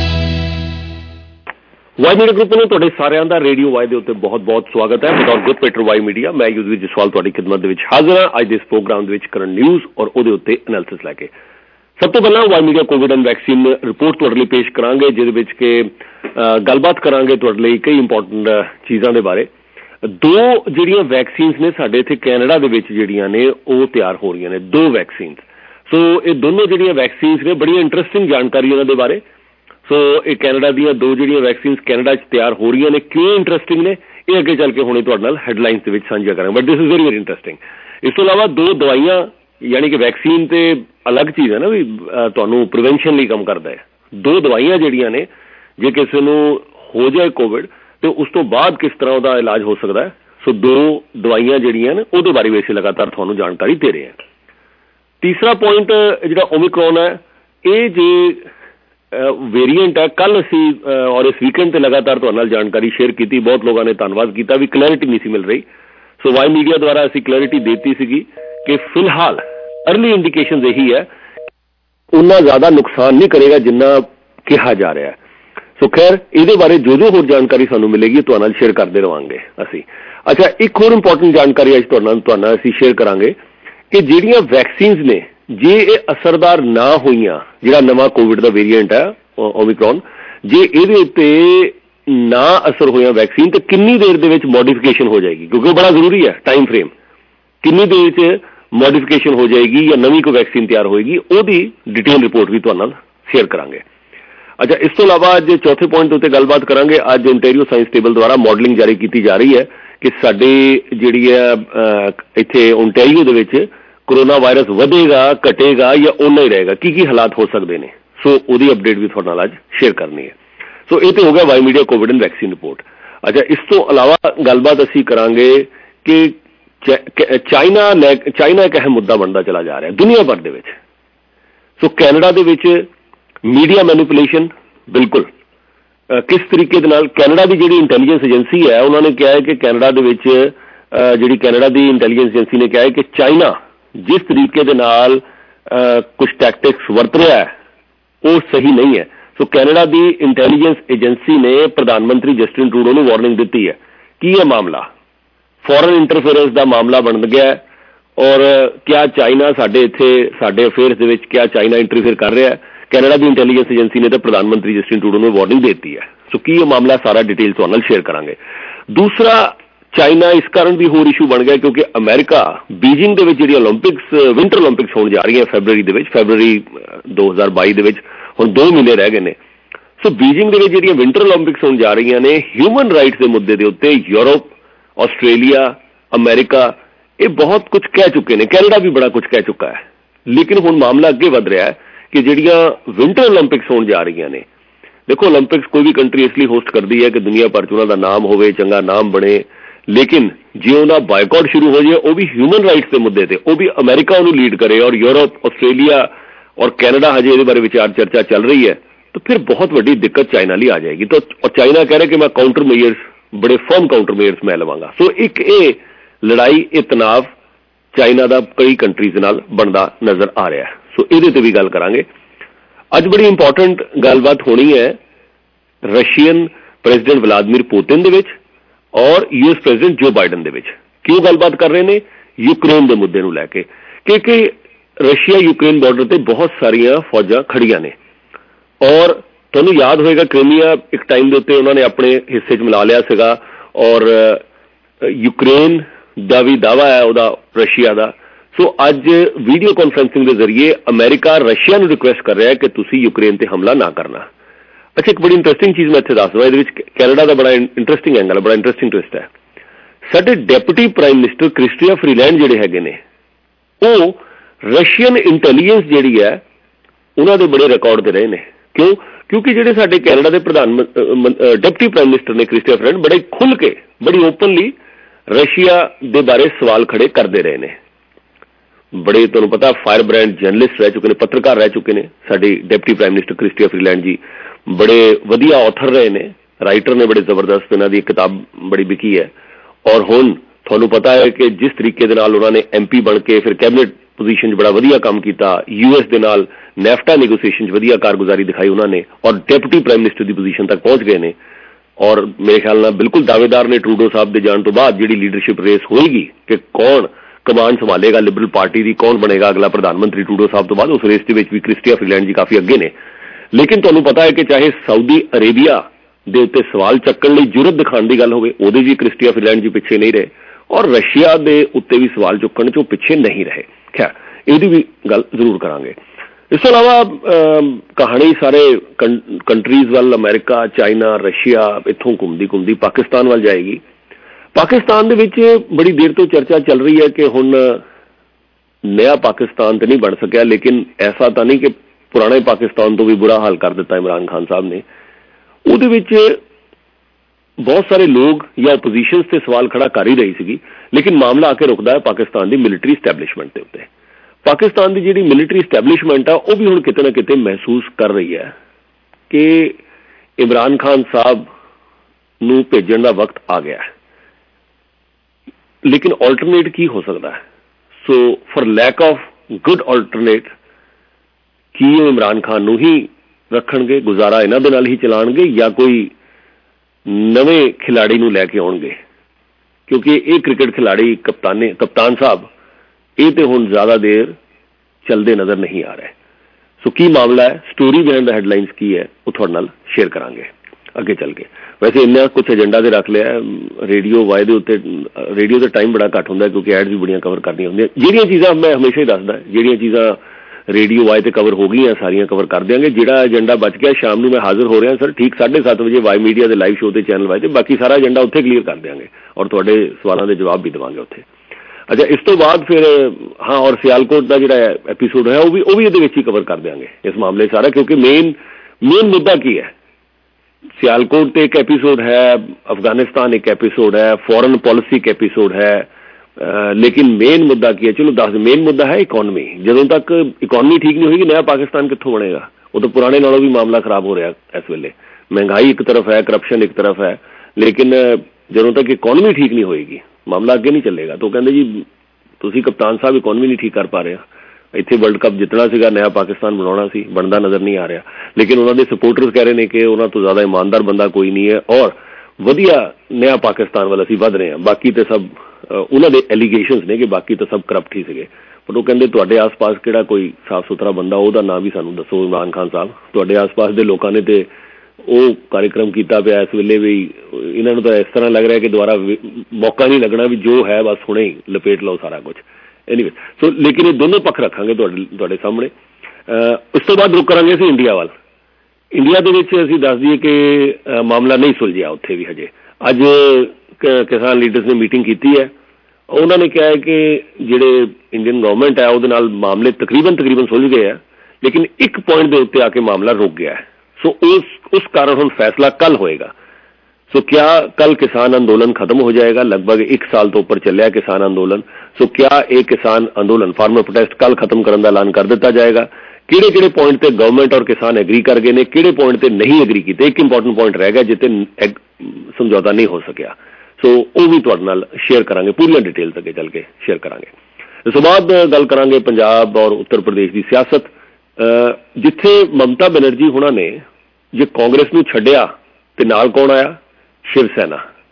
Y media group ਨੂੰ ਤੁਹਾਡੇ ਸਾਰਿਆਂ ਦਾ radio Y ਦੇ ਉੱਤੇ ਬਹੁਤ-ਬਹੁਤ ਸਵਾਗਤ ਹੈ। ਬਤੌਰ group editor Y media ਮੈਂ ਯੁਧਵੀਰ ਜਸਵਾਲ ਤੁਹਾਡੀ ਖਿਦਮਤ ਦੇ ਵਿੱਚ ਹਾਜ਼ਰ ਹਾਂ ਅੱਜ ਦੇ ਇਸ ਪ੍ਰੋਗਰਾਮ ਦੇ ਵਿੱਚ ਕਰਨ ਨਿਊਜ਼ ਔਰ ਉਹਦੇ ਉੱਤੇ ਐਨਾਲਿਸਿਸ ਲੈ ਕੇ। ਸਭ ਤੋਂ ਪਹਿਲਾਂ Y media COVID and vaccine report ਤੁਹਾਡੇ ਲਈ ਪੇਸ਼ ਕਰਾਂਗੇ, ਜਿਹਦੇ ਵਿੱਚ ਕਿ ਗੱਲਬਾਤ ਕਰਾਂਗੇ ਤੁਹਾਡੇ ਲਈ ਕਈ ਇੰਪੋਰਟੈਂਟ ਚੀਜ਼ਾਂ ਦੇ ਬਾਰੇ। ਦੋ ਜਿਹੜੀਆਂ ਵੈਕਸੀਨਸ ਨੇ ਸਾਡੇ ਇੱਥੇ ਕੈਨੇਡਾ ਦੇ ਵਿੱਚ ਜਿਹੜੀਆਂ ਨੇ ਉਹ ਤਿਆਰ ਹੋ ਰਹੀਆਂ ਨੇ, ਦੋ ਵੈਕਸੀਨਸ। ਸੋ ਇਹ ਦੋਨੋਂ ਜਿਹੜੀਆਂ ਵੈਕਸੀਨਸ ਨੇ ਬੜੀਆਂ ਇੰਟਰਸਟਿੰਗ ਜਾਣਕਾਰੀ ਇਹਨਾਂ ਦੇ ਬਾਰੇ। ਸੋ ਇਹ ਕੈਨੇਡਾ ਦੀਆਂ ਦੋ ਜਿਹੜੀਆਂ ਵੈਕਸੀਨਸ ਕੈਨੇਡਾ 'ਚ ਤਿਆਰ ਹੋ ਰਹੀਆਂ ਨੇ, ਕਿਉਂ ਇੰਟਰਸਟਿੰਗ ਨੇ ਇਹ ਅੱਗੇ ਚੱਲ ਕੇ ਹੁਣੇ ਤੁਹਾਡੇ ਨਾਲ ਹੈਡਲਾਈਨਸ ਦੇ ਵਿੱਚ ਸਾਂਝਾ ਕਰਾਂਗੇ, but this is very very interesting. ਇਸ ਤੋਂ ਇਲਾਵਾ ਦੋ ਦਵਾਈਆਂ, ਯਾਨੀ ਕਿ ਵੈਕਸੀਨ ਤੇ ਅਲੱਗ ਚੀਜ਼ ਹੈ ਨਾ ਵੀ ਤੁਹਾਨੂੰ ਪ੍ਰੀਵੈਂਸ਼ਨ ਲਈ ਕੰਮ ਕਰਦਾ ਹੈ। ਦੋ ਦਵਾਈਆਂ ਜਿਹੜੀਆਂ ਨੇ, ਜੇ ਕਿਸੇ ਨੂੰ ਹੋ ਜਾਏ ਕੋਵਿਡ ਤੇ ਉਸ ਤੋਂ ਬਾਅਦ ਕਿਸ ਤਰ੍ਹਾਂ ਉਹਦਾ ਇਲਾਜ ਹੋ ਸਕਦਾ ਹੈ, ਸੋ ਦੋ ਦਵਾਈਆਂ ਜਿਹੜੀਆਂ ਨੇ ਉਹਦੇ ਬਾਰੇ ਵੀ ਅਸੀਂ ਲਗਾਤਾਰ ਤੁਹਾਨੂੰ ਜਾਣਕਾਰੀ ਦੇ ਰਹੇ ਹਾਂ। ਤੀਸਰਾ ਪੁਆਇੰਟ ਜਿਹੜਾ ਓਮਿਕਰੋਨ ਹੈ, ਇਹ ਜੇ ਵੇਰੀਐਂਟ ਹੈ, ਕੱਲ ਅਸੀਂ ਔਰ ਇਸ ਵੀਕਐਂਡ ਤੇ ਲਗਾਤਾਰ ਤੁਹਾਡੇ ਨਾਲ ਜਾਣਕਾਰੀ ਸ਼ੇਅਰ ਕੀਤੀ, ਬਹੁਤ ਲੋਕਾਂ ਨੇ ਧੰਨਵਾਦ ਕੀਤਾ ਵੀ ਕਲੈਰਿਟੀ ਨਹੀਂ ਸੀ ਮਿਲ ਰਹੀ। ਸੋ ਵਾਈ ਮੀਡੀਆ ਦੁਆਰਾ ਅਸੀਂ ਕਲੈਰਿਟੀ ਦਿੱਤੀ ਸੀਗੀ ਕਿ ਫਿਲਹਾਲ ਅਰਲੀ ਇੰਡੀਕੇਸ਼ਨ ਇਹੀ ਹੈ, ਉਨਾ ਜ਼ਿਆਦਾ ਨੁਕਸਾਨ ਨਹੀਂ ਕਰੇਗਾ ਜਿੰਨਾ ਕਿਹਾ ਜਾ ਰਿਹਾ। ਸੋ ਖੈਰ ਇਹਦੇ ਬਾਰੇ ਜੋ ਜੋ ਹੋਰ ਜਾਣਕਾਰੀ ਸਾਨੂੰ ਮਿਲੇਗੀ ਤੁਹਾਡੇ ਨਾਲ ਸ਼ੇਅਰ ਕਰਦੇ ਰਹਾਂਗੇ ਅਸੀਂ। ਅੱਛਾ, ਇੱਕ ਹੋਰ ਇੰਪੋਰਟੈਂਟ ਜਾਣਕਾਰੀ ਅੱਜ ਤੁਹਾਡੇ ਨਾਲ ਤੁਹਾਡੇ ਨਾਲ ਅਸੀਂ ਸ਼ੇਅਰ ਕਰਾਂਗੇ ਕਿ ਜਿਹੜੀਆਂ ਵੈਕਸੀਨਸ ਨੇ, ਜੇ ਇਹ ਅਸਰਦਾਰ ਨਾ ਹੋਈਆਂ, ਜਿਹੜਾ ਨਵਾਂ ਕੋਵਿਡ ਦਾ ਵੇਰੀਐਂਟ ਹੈ ਓਮਿਕਰੋਨ, ਜੇ ਇਹਦੇ ਉੱਤੇ ਨਾ ਅਸਰ ਹੋਇਆ ਵੈਕਸੀਨ, ਤਾਂ ਕਿੰਨੀ ਦੇਰ ਦੇ ਵਿੱਚ ਮੋਡੀਫਿਕੇਸ਼ਨ ਹੋ ਜਾਏਗੀ, ਕਿਉਂਕਿ ਉਹ ਬੜਾ ਜ਼ਰੂਰੀ ਹੈ ਟਾਈਮ ਫਰੇਮ, ਕਿੰਨੀ ਦੇਰ 'ਚ ਮੋਡੀਫਿਕੇਸ਼ਨ ਹੋ ਜਾਏਗੀ ਜਾਂ ਨਵੀਂ ਕੋਈ ਵੈਕਸੀਨ ਤਿਆਰ ਹੋਏਗੀ, ਉਹਦੀ ਡਿਟੇਲ ਰਿਪੋਰਟ ਵੀ ਤੁਹਾਡੇ ਨਾਲ ਸ਼ੇਅਰ ਕਰਾਂਗੇ। ਅੱਛਾ, ਇਸ ਤੋਂ ਇਲਾਵਾ ਅੱਜ ਚੌਥੇ ਪੁਆਇੰਟ ਉੱਤੇ ਗੱਲਬਾਤ ਕਰਾਂਗੇ। ਅੱਜ ਓਨਟਾਰੀਓ ਸਾਇੰਸ ਟੇਬਲ ਦੁਆਰਾ ਮਾਡਲਿੰਗ ਜਾਰੀ ਕੀਤੀ ਜਾ ਰਹੀ ਹੈ ਕਿ ਸਾਡੇ ਜਿਹੜੀ ਹੈ ਇੱਥੇ ਓਨਟਾਰੀਓ ਦੇ ਵਿੱਚ कोरोना वायरस ਵਧੇਗਾ ਘਟੇਗਾ ਜਾਂ ਉਨਾ ਹੀ ਰਹੇਗਾ, ਕੀ ਕੀ ਹਾਲਾਤ ਹੋ ਸਕਦੇ ਨੇ। ਸੋ ਉਹਦੀ ਅਪਡੇਟ ਵੀ ਤੁਹਾਡੇ ਨਾਲ ਅੱਜ ਸ਼ੇਅਰ ਕਰਨੀ ਹੈ। ਸੋ ਇਹ ਤੇ ਹੋ ਗਿਆ Y media COVID and vaccine report. ਅੱਛਾ, ਇਸ ਤੋਂ ਇਲਾਵਾ ਗੱਲਬਾਤ ਅਸੀਂ ਕਰਾਂਗੇ ਕਿ ਚਾਈਨਾ ਚਾਈਨਾ ਇੱਕ ਅਹਿਮ ਮੁੱਦਾ ਬਣਦਾ ਚਲਾ ਜਾ ਰਿਹਾ ਦੁਨੀਆ ਭਰ ਦੇ ਵਿੱਚ। ਸੋ ਕੈਨੇਡਾ ਦੇ ਵਿੱਚ ਮੀਡੀਆ ਮੈਨੀਪੂਲੇਸ਼ਨ, ਬਿਲਕੁਲ ਕਿਸ ਤਰੀਕੇ ਦੇ ਨਾਲ ਕੈਨੇਡਾ ਦੀ ਜਿਹੜੀ ਇੰਟੈਲੀਜੈਂਸ ਏਜੰਸੀ ਹੈ ਉਹਨਾਂ ਨੇ ਕਿਹਾ ਹੈ ਕਿ ਕੈਨੇਡਾ ਦੇ ਵਿੱਚ ਜਿਹੜੀ ਕੈਨੇਡਾ ਦੀ ਇੰਟੈਲੀਜੈਂਸ ਏਜੰਸੀ ਨੇ ਕਿਹਾ ਹੈ ਕਿ ਚਾਈਨਾ ਜਿਸ ਤਰੀਕੇ ਦੇ ਨਾਲ ਕੁਝ ਟੈਕਟਿਕਸ ਵਰਤ ਰਿਹਾ ਹੈ ਉਹ ਸਹੀ ਨਹੀਂ ਹੈ। ਸੋ ਕੈਨੇਡਾ ਦੀ ਇੰਟੈਲੀਜੈਂਸ ਏਜੰਸੀ ਨੇ ਪ੍ਰਧਾਨ ਮੰਤਰੀ ਜਸਟਿਨ ਟਰੂਡੋ ਨੂੰ ਵਾਰਨਿੰਗ ਦਿੱਤੀ ਹੈ। ਕੀ ਇਹ ਮਾਮਲਾ ਫੋਰਨ ਇੰਟਰਫੇਰੈਂਸ ਦਾ ਮਾਮਲਾ ਬਣ ਗਿਆ ਔਰ ਕਿਆ ਚਾਈਨਾ ਸਾਡੇ ਇੱਥੇ ਸਾਡੇ ਅਫੇਅਰਸ ਦੇ ਵਿੱਚ ਕਿਆ ਚਾਈਨਾ ਇੰਟਰਫੇਅਰ ਕਰ ਰਿਹਾ ਹੈ? ਕੈਨੇਡਾ ਦੀ ਇੰਟੈਲੀਜੈਂਸ ਏਜੰਸੀ ਨੇ ਤਾਂ ਪ੍ਰਧਾਨ ਮੰਤਰੀ ਜਸਟਿਨ ਟਰੂਡੋ ਨੂੰ ਵਾਰਨਿੰਗ ਦੇ ਦਿੱਤੀ ਹੈ। ਸੋ ਕੀ ਇਹ ਮਾਮਲਾ ਸਾਰਾ ਡਿਟੇਲ ਤੁਹਾਡੇ ਨਾਲ ਸ਼ੇਅਰ ਕਰਾਂਗੇ। ਦੂਸਰਾ, ਚਾਈਨਾ ਇਸ ਕਾਰਨ ਵੀ ਹੋਰ ਇਸ਼ੂ ਬਣ ਗਿਆ ਕਿਉਂਕਿ ਅਮਰੀਕਾ ਬੀਜਿੰਗ ਦੇ ਵਿੱਚ ਜਿਹੜੀਆਂ ਓਲੰਪਿਕਸ ਵਿੰਟਰ ਓਲੰਪਿਕਸ ਹੋਣ ਜਾ ਰਹੀਆਂ ਫੈਬਰਵਰੀ ਦੇ ਵਿੱਚ, ਫੈਬਰਵਰੀ ਦੋ ਹਜ਼ਾਰ ਬਾਈ ਦੇ ਵਿੱਚ ਹੁਣ ਦੋ ਮਹੀਨੇ ਰਹਿ ਗਏ ਨੇ। ਸੋ ਬੀਜਿੰਗ ਦੇ ਵਿੱਚ ਜਿਹੜੀਆਂ ਵਿੰਟਰ ਓਲੰਪਿਕਸ ਹੋਣ ਜਾ ਰਹੀਆਂ ਨੇ, ਹਿਊਮਨ ਰਾਈਟਸ ਦੇ ਮੁੱਦੇ ਦੇ ਉੱਤੇ ਯੂਰਪ, ਆਸਟ੍ਰੇਲੀਆ, ਅਮਰੀਕਾ ਇਹ ਬਹੁਤ ਕੁਝ ਕਹਿ ਚੁੱਕੇ ਨੇ, ਕੈਨੇਡਾ ਵੀ ਬੜਾ ਕੁਝ ਕਹਿ ਚੁੱਕਾ ਹੈ। ਲੇਕਿਨ ਹੁਣ ਮਾਮਲਾ ਅੱਗੇ ਵੱਧ ਰਿਹਾ ਹੈ ਕਿ ਜਿਹੜੀਆਂ ਵਿੰਟਰ ਓਲੰਪਿਕਸ ਹੋਣ ਜਾ ਰਹੀਆਂ ਨੇ, ਦੇਖੋ ਓਲੰਪਿਕਸ ਕੋਈ ਵੀ ਕੰਟਰੀ ਇਸ ਲਈ ਹੋਸਟ ਕਰਦੀ ਹੈ ਕਿ ਦੁਨੀਆ ਭਰ 'ਚ ਉਹਨਾਂ ਦਾ ਨਾਮ ਹੋਵੇ, ਚੰਗਾ ਨਾਮ ਬਣੇ। ਲੇਕਿਨ ਜੇ ਉਹਦਾ ਬਾਈਕਾਟ ਸ਼ੁਰੂ ਹੋ ਜਾਏ ਉਹ ਵੀ ਹਿਊਮਨ ਰਾਈਟਸ ਦੇ ਮੁੱਦੇ ਤੇ, ਉਹ ਵੀ ਅਮਰੀਕਾ ਉਹਨੂੰ ਲੀਡ ਕਰੇ ਔਰ ਯੂਰਪ, ਆਸਟ੍ਰੇਲੀਆ ਔਰ ਕੈਨੇਡਾ ਹਜੇ ਇਹਦੇ ਬਾਰੇ ਵਿਚਾਰ ਚਰਚਾ ਚੱਲ ਰਹੀ ਹੈ, ਤਾਂ ਫਿਰ ਬਹੁਤ ਵੱਡੀ ਦਿੱਕਤ ਚਾਈਨਾ ਲਈ ਆ ਜਾਏਗੀ। ਤਾਂ ਔਰ ਚਾਈਨਾ ਕਹਿ ਰਿਹਾ ਕਿ ਮੈਂ ਕਾਊਂਟਰ ਮੇਜਰਸ, ਬੜੇ ਫਰਮ ਕਾਊਂਟਰ ਮੇਜਰਸ ਮੈਂ ਲਵਾਂਗਾ। ਸੋ ਇੱਕ ਇਹ ਲੜਾਈ, ਇਹ ਤਣਾਅ ਚਾਈਨਾ ਦਾ ਕਈ ਕੰਟਰੀਜ਼ ਨਾਲ ਬਣਦਾ ਨਜ਼ਰ ਆ ਰਿਹਾ। ਸੋ ਇਹਦੇ ਤੇ ਵੀ ਗੱਲ ਕਰਾਂਗੇ। ਅੱਜ ਬੜੀ ਇੰਪੋਰਟੈਂਟ ਗੱਲਬਾਤ ਹੋਣੀ ਹੈ ਰਸ਼ੀਅਨ ਪ੍ਰੈਜ਼ੀਡੈਂਟ ਵਲਾਦੀਮੀਰ ਪੁਤਿਨ ਦੇ ਵਿੱਚ ਔਰ ਯੂਐਸ ਪ੍ਰੈਜ਼ੀਡੈਂਟ ਜੋ ਬਾਈਡਨ ਦੇ ਵਿੱਚ। ਕਿਉਂ ਗੱਲਬਾਤ ਕਰ ਰਹੇ ਨੇ? ਯੂਕਰੇਨ ਦੇ ਮੁੱਦੇ ਨੂੰ ਲੈ ਕੇ, ਕਿਉਂਕਿ ਰਸ਼ੀਆ ਯੂਕਰੇਨ ਬਾਰਡਰ ਤੇ ਬਹੁਤ ਸਾਰੀਆਂ ਫੌਜਾਂ ਖੜੀਆਂ ਨੇ ਔਰ ਤੁਹਾਨੂੰ ਯਾਦ ਹੋਏਗਾ ਕ੍ਰੀਮੀਆ ਇੱਕ ਟਾਈਮ ਦੇ ਉੱਤੇ ਉਹਨਾਂ ਨੇ ਆਪਣੇ ਹਿੱਸੇ 'ਚ ਮਿਲਾ ਲਿਆ ਸੀਗਾ ਔਰ ਯੂਕਰੇਨ ਦਾ ਵੀ ਦਾਅਵਾ ਹੈ ਉਹਦਾ, ਰਸ਼ੀਆ ਦਾ। ਸੋ ਅੱਜ ਵੀਡੀਓ ਕਾਨਫਰੰਸਿੰਗ ਦੇ ਜ਼ਰੀਏ ਅਮਰੀਕਾ ਰਸ਼ੀਆ ਨੂੰ ਰਿਕੁਐਸਟ ਕਰ ਰਿਹਾ ਹੈ ਕਿ ਤੁਸੀਂ ਯੂਕਰੇਨ ਤੇ ਹਮਲਾ ਨਾ ਕਰਨਾ। ਅੱਛਾ, ਇੱਕ ਬੜੀ ਇੰਟਰਸਟਿੰਗ ਚੀਜ਼ ਮੈਂ ਇੱਥੇ ਦੱਸ ਦਵਾਂ, ਇਹਦੇ ਵਿੱਚ ਕੈਨੇਡਾ ਦਾ ਬੜਾ ਇੰਟਰਸਟਿੰਗ ਐਂਗਲ ਹੈ, ਬੜਾ ਇੰਟਰਸਟਿੰਗ ਟਵਿਸਟ ਹੈ। ਸਾਡੇ deputy prime minister Chrystia Freeland ਜਿਹੜੇ ਹੈਗੇ ਨੇ, ਉਹ ਰਸ਼ੀਅਨ ਇੰਟੈਲੀਜੈਂਸ ਜਿਹੜੀ ਹੈ ਉਹਨਾਂ ਦੇ ਬੜੇ ਰਿਕਾਰਡ ਤੇ ਰਹੇ ਨੇ। ਕਿਉਂ? ਕਿਉਂਕਿ ਜਿਹੜੇ ਸਾਡੇ ਕੈਨੇਡਾ ਦੇ ਪ੍ਰਧਾਨ ਡਿਪਟੀ ਪ੍ਰਾਈਮ ਮਿਨਿਸਟਰ ਨੇ ਕ੍ਰਿਸਟੀਆ ਫਰੀਲੈਂਡ, ਬੜੇ ਖੁੱਲ੍ਹ ਕੇ, ਬੜੀ ਓਪਨਲੀ ਰਸ਼ੀਆ ਦੇ ਬਾਰੇ ਸਵਾਲ ਖੜੇ ਕਰਦੇ ਰਹੇ ਨੇ। ਬੜੇ ਤੁਹਾਨੂੰ ਪਤਾ ਫਾਇਰ ਬ੍ਰਾਂਡ ਜਰਨਲਿਸਟ ਰਹਿ ਚੁੱਕੇ ਨੇ, ਪੱਤਰਕਾਰ ਰਹਿ ਚੁੱਕੇ ਨੇ ਸਾਡੀ deputy prime minister Chrystia Freeland ji. ਬੜੇ ਵਧੀਆ ਆਥਰ ਰਹੇ ਨੇ, ਰਾਈਟਰ ਨੇ ਬੜੇ ਜ਼ਬਰਦਸਤ, ਇਹਨਾਂ ਦੀ ਕਿਤਾਬ ਬੜੀ ਵਿਕੀ ਹੈ। ਔਰ ਹੁਣ ਤੁਹਾਨੂੰ ਪਤਾ ਹੈ ਕਿ ਜਿਸ ਤਰੀਕੇ ਦੇ ਨਾਲ ਉਹਨਾਂ ਨੇ ਐਮ ਪੀ ਬਣ ਕੇ ਫਿਰ ਕੈਬਨਿਟ ਪੋਜੀਸ਼ਨ 'ਚ ਬੜਾ ਵਧੀਆ ਕੰਮ ਕੀਤਾ, ਯੂ ਐਸ ਦੇ ਨਾਲ ਨੈਫਟਾ ਨੈਗੋਸੀਏਸ਼ਨ 'ਚ ਵਧੀਆ ਕਾਰਗੁਜ਼ਾਰੀ ਦਿਖਾਈ ਉਹਨਾਂ ਨੇ ਔਰ ਡਿਪਟੀ ਪ੍ਰਾਈਮ ਮਿਨਿਸਟਰ ਦੀ ਪੋਜੀਸ਼ਨ ਤੱਕ ਪਹੁੰਚ ਗਏ ਨੇ। ਔਰ ਮੇਰੇ ਖਿਆਲ ਨਾਲ ਬਿਲਕੁਲ ਦਾਅਵੇਦਾਰ ਨੇ ਟਰੂਡੋ ਸਾਹਿਬ ਦੇ ਜਾਣ ਤੋਂ ਬਾਅਦ ਜਿਹੜੀ ਲੀਡਰਸ਼ਿਪ ਰੇਸ ਹੋਏਗੀ ਕਿ ਕੌਣ ਕਮਾਂਡ ਸੰਭਾਲੇਗਾ ਲਿਬਰਲ ਪਾਰਟੀ ਦੀ, ਕੌਣ ਬਣੇਗਾ ਅਗਲਾ ਪ੍ਰਧਾਨ ਮੰਤਰੀ ਟਰੂਡੋ ਸਾਹਿਬ ਤੋਂ ਬਾਅਦ, ਉਸ ਰੇਸ ਦੇ ਵਿੱਚ ਵੀ ਕ੍ਰਿਸਟੀਆ ਫਰੀਲੈਂਡ ਜੀ ਕਾਫੀ ਅੱਗੇ ਨੇ। ਲੇਕਿਨ ਤੁਹਾਨੂੰ ਪਤਾ ਹੈ ਕਿ ਚਾਹੇ ਸਾਊਦੀ ਅਰੇਬੀਆ ਦੇ ਉੱਤੇ ਸਵਾਲ ਚੱਕਣ ਲਈ ਜੁਰਤ ਦਿਖਾਉਣ ਦੀ ਗੱਲ ਹੋਵੇ, ਉਹਦੇ ਵੀ ਕ੍ਰਿਸਟੀਆ ਫਰੀਲੈਂਡ ਜੀ ਪਿੱਛੇ ਨਹੀਂ ਰਹੇ ਔਰ ਰਸ਼ੀਆ ਦੇ ਉੱਤੇ ਵੀ ਸਵਾਲ ਚੁੱਕਣ 'ਚ ਉਹ ਪਿੱਛੇ ਨਹੀਂ ਰਹੇ। ਖੈਰ, ਇਹਦੀ ਵੀ ਗੱਲ ਜ਼ਰੂਰ ਕਰਾਂਗੇ। ਇਸ ਤੋਂ ਇਲਾਵਾ ਕਹਾਣੀ ਸਾਰੇ ਕੰਟਰੀਜ਼ ਵੱਲ, ਅਮਰੀਕਾ, ਚਾਈਨਾ, ਰਸ਼ੀਆ, ਇੱਥੋਂ ਘੁੰਮਦੀ ਘੁੰਮਦੀ ਪਾਕਿਸਤਾਨ ਵੱਲ ਜਾਏਗੀ। ਪਾਕਿਸਤਾਨ ਦੇ ਵਿੱਚ ਬੜੀ ਦੇਰ ਤੋਂ ਚਰਚਾ ਚੱਲ ਰਹੀ ਹੈ ਕਿ ਹੁਣ ਨया ਪਾਕਿਸਤਾਨ ਤੇ ਨਹੀਂ ਬਣ ਸਕਿਆ, ਲੇਕਿਨ ਐਸਾ ਤਾਂ ਨਹੀਂ ਕਿ ਪੁਰਾਣੇ ਪਾਕਿਸਤਾਨ ਤੋਂ ਵੀ ਬੁਰਾ ਹਾਲ ਕਰ ਦਿੱਤਾ ਇਮਰਾਨ ਖਾਨ ਸਾਹਿਬ ਨੇ। ਉਹਦੇ ਵਿੱਚ ਬਹੁਤ ਸਾਰੇ ਲੋਕ ਜਾਂ ਓਪੋਜੀਸ਼ਨ ਤੇ ਸਵਾਲ ਖੜਾ ਕਰ ਹੀ ਰਹੀ ਸੀਗੀ, ਲੇਕਿਨ ਮਾਮਲਾ ਆ ਕੇ ਰੁਕਦਾ ਹੈ ਪਾਕਿਸਤਾਨ ਦੀ ਮਿਲਟਰੀ ਸਟੈਬਲਿਸ਼ਮੈਂਟ ਦੇ ਉੱਤੇ। ਪਾਕਿਸਤਾਨ ਦੀ ਜਿਹੜੀ ਮਿਲਟਰੀ ਸਟੈਬਲਿਸ਼ਮੈਂਟ ਆ ਉਹ ਵੀ ਹੁਣ ਕਿਤੇ ਨਾ ਕਿਤੇ ਮਹਿਸੂਸ ਕਰ ਰਹੀ ਹੈ ਕਿ ਇਮਰਾਨ ਖਾਨ ਸਾਹਿਬ ਨੂੰ ਭੇਜਣ ਦਾ ਵਕਤ ਆ ਗਿਆ ਹੈ, ਲੇਕਿਨ ਆਲਟਰਨੇਟ ਕੀ ਹੋ ਸਕਦਾ ਹੈ? So for lack of good alternate, ਕੀ ਉਹ ਇਮਰਾਨ ਖਾਨ ਨੂੰ ਹੀ ਰੱਖਣਗੇ, ਗੁਜ਼ਾਰਾ ਇਹਨਾਂ ਦੇ ਨਾਲ ਹੀ ਚਲਾਉਣਗੇ ਜਾਂ ਕੋਈ ਨਵੇਂ ਖਿਲਾੜੀ ਨੂੰ ਲੈ ਕੇ ਆਉਣਗੇ? ਕਿਉਂਕਿ ਇਹ ਕ੍ਰਿਕਟ ਖਿਲਾੜੀ ਕਪਤਾਨੇ ਕਪਤਾਨ ਸਾਹਿਬ ਇਹ ਤੇ ਹੁਣ ਜ਼ਿਆਦਾ ਦੇਰ ਚੱਲਦੇ ਨਜ਼ਰ ਨਹੀਂ ਆ ਰਹੇ। ਸੋ ਕੀ ਮਾਮਲਾ ਹੈ, ਸਟੋਰੀ ਬਿਹਾਈਂਡ ਦਾ ਹੈਡਲਾਈਨਸ ਕੀ ਹੈ, ਉਹ ਤੁਹਾਡੇ ਨਾਲ ਸ਼ੇਅਰ ਕਰਾਂਗੇ ਅੱਗੇ ਚੱਲ ਕੇ। ਵੈਸੇ ਇੰਨਾ ਕੁਛ ਏਜੰਡਾ ਤੇ ਰੱਖ ਲਿਆ ਰੇਡੀਓ ਵਾਈ ਦੇ ਉੱਤੇ। ਰੇਡੀਓ ਦਾ ਟਾਈਮ ਬੜਾ ਘੱਟ ਹੁੰਦਾ ਕਿਉਂਕਿ ਐਡਸ ਵੀ ਬੜੀਆਂ ਕਵਰ ਕਰਨੀਆਂ ਹੁੰਦੀਆਂ। ਜਿਹੜੀਆਂ ਚੀਜ਼ਾਂ ਮੈਂ ਹਮੇਸ਼ਾ ਹੀ ਦੱਸਦਾ, ਜਿਹੜੀਆਂ ਚੀਜ਼ਾਂ ਰੇਡੀਓ ਵਾਈ ਤੇ ਕਵਰ ਹੋ ਗਈਆਂ ਸਾਰੀਆਂ ਕਵਰ ਕਰ ਦਿਆਂਗੇ। ਜਿਹੜਾ ਏਜੰਡਾ ਬਚ ਗਿਆ ਸ਼ਾਮ ਨੂੰ ਮੈਂ ਹਾਜ਼ਰ ਹੋ ਰਿਹਾ ਸਰ ਠੀਕ ਸਾਢੇ ਸੱਤ ਵਜੇ ਵਾਈ ਮੀਡੀਆ ਦੇ ਲਾਈਵ ਸ਼ੋਅ ਤੇ ਚੈਨਲ ਵਾਈ ਤੇ, ਬਾਕੀ ਸਾਰਾ ਏਜੰਡਾ ਉੱਥੇ ਕਲੀਅਰ ਕਰ ਦਿਆਂਗੇ ਔਰ ਤੁਹਾਡੇ ਸਵਾਲਾਂ ਦੇ ਜਵਾਬ ਵੀ ਦੇਵਾਂਗੇ ਉੱਥੇ। अच्छा, इस तो बाद फिर हाँ, और सियालकोट का जिहड़ा एपीसोड है वो भी वो भी ਇਹਦੇ ਵਿੱਚ ਹੀ कवर कर देंगे इस मामले सारा, क्योंकि मेन मेन मुद्दा की है। सियालकोट एक एपीसोड है, अफगानिस्तान एक एपीसोड है, फॉरेन पॉलिसी एक एपीसोड है, आ, लेकिन मेन मुद्दा की है, चलो दस मेन मुद्दा है इकोनॉमी। ਜਦੋਂ तक इकोनॉमी ठीक नहीं होगी नया पाकिस्तान कित्थों बनेगा? वो तो पुराने नालों भी मामला खराब हो रहा इस वेले। महंगाई एक तरफ है, करप्शन एक तरफ है, लेकिन ਜਦੋਂ तक इकोनॉमी ठीक नहीं होएगी मामला अगे नहीं चलेगा। तो कहते जी तुसी कप्तान साहब इकोनॉमी नहीं ठीक कर पा रहे, ਇੱਥੇ ਵਰਲਡ ਕੱਪ ਜਿੱਤਣਾ ਸੀਗਾ, ਨया ਪਾਕਿਸਤਾਨ ਬਣਾਉਣਾ ਸੀ, ਬਣਦਾ ਨਜ਼ਰ ਨਹੀਂ ਆ ਰਿਹਾ। ਲੇਕਿਨ ਉਹਨਾਂ ਦੇ ਸਪੋਰਟਰਸ ਕਹਿ ਰਹੇ ਨੇ ਕਿ ਉਹਨਾਂ ਤੋਂ ਜ਼ਿਆਦਾ ਇਮਾਨਦਾਰ ਬੰਦਾ ਕੋਈ ਨਹੀਂ ਹੈ ਔਰ ਵਧੀਆ ਨया ਪਾਕਿਸਤਾਨ ਵੱਲ ਅਸੀਂ ਵੱਧ ਰਹੇ ਹਾਂ। ਬਾਕੀ ਤੇ ਸਭ ਉਹਨਾਂ ਦੇ ਐਲੀਗੇਸ਼ਨਸ ਨੇ ਕਿ ਬਾਕੀ ਤਾਂ ਸਭ ਕਰਪਟ ਹੀ ਸੀਗੇ, ਪਰ ਉਹ ਕਹਿੰਦੇ ਤੁਹਾਡੇ ਆਸ-ਪਾਸ ਕਿਹੜਾ ਕੋਈ ਸਾਫ਼ ਸੁਥਰਾ ਬੰਦਾ, ਉਹਦਾ ਨਾਂ ਵੀ ਸਾਨੂੰ ਦੱਸੋ ਇਮਰਾਨ ਖਾਨ ਸਾਹਿਬ। ਤੁਹਾਡੇ ਆਸ-ਪਾਸ ਦੇ ਲੋਕਾਂ ਨੇ ਤੇ ਉਹ कार्यक्रम ਕੀਤਾ ਪਿਆ ਇਸ ਵੇਲੇ ਵੀ, ਇਹਨਾਂ ਨੂੰ ਤਾਂ ਇਸ ਤਰ੍ਹਾਂ ਲੱਗ ਰਿਹਾ ਕਿ ਦੁਬਾਰਾ ਮੌਕਾ ਨਹੀਂ ਲੱਗਣਾ ਵੀ ਜੋ ਹੈ ਬਸ ਹੁਣੇ ਹੀ ਲਪੇਟ ਲਓ ਸਾਰਾ ਕੁਝ। एनीवे सो लेकिन ये दोनों पक्ष रखांगे तुहाडे सामने। उस तो बाद रुक करांगे असीं इंडिया वाल। इंडिया दे विच असीं दस दईए कि मामला नहीं सुलझिया उत्थे भी हजे। अज किसान लीडर्स ने मीटिंग की है, उन्होंने कहा है कि जिहड़े इंडियन गवर्नमेंट है उहदे नाल मामले तकरीबन तकरीबन सुलझ गए हैं, लेकिन एक पॉइंट के उत्ते आके मामला रुक गया है। सो उस उस कारण हुण फैसला कल होएगा। सो क्या कल किसान अंदोलन खत्म हो जाएगा? लगभग एक साल तो ऊपर चलिया किसान अंदोलन। सो क्या एक किसान अंदोलन फार्मर प्रोटेस्ट कल खत्म करने का ऐलान कर दिता जाएगा? किहड़े किहड़े पॉइंट ते गवर्नमेंट और किसान एग्री कर गए ने, किहड़े पॉइंट ते नहीं एग्री कीते? एक इंपॉर्टेंट पॉइंट रह गया जिते समझौता नहीं हो सकिया। सो वो भी तुहाडे नाल शेयर करांगे, पूरी डिटेल्स अगे चल के शेयर करांगे। इस तो बाद गल करांगे पंजाब और उत्तर प्रदेश की सियासत, जिथे ममता बनर्जी हुणां ने जे कांग्रेस नूं छड्डिया ते नाल कौन आया? शिव सेना।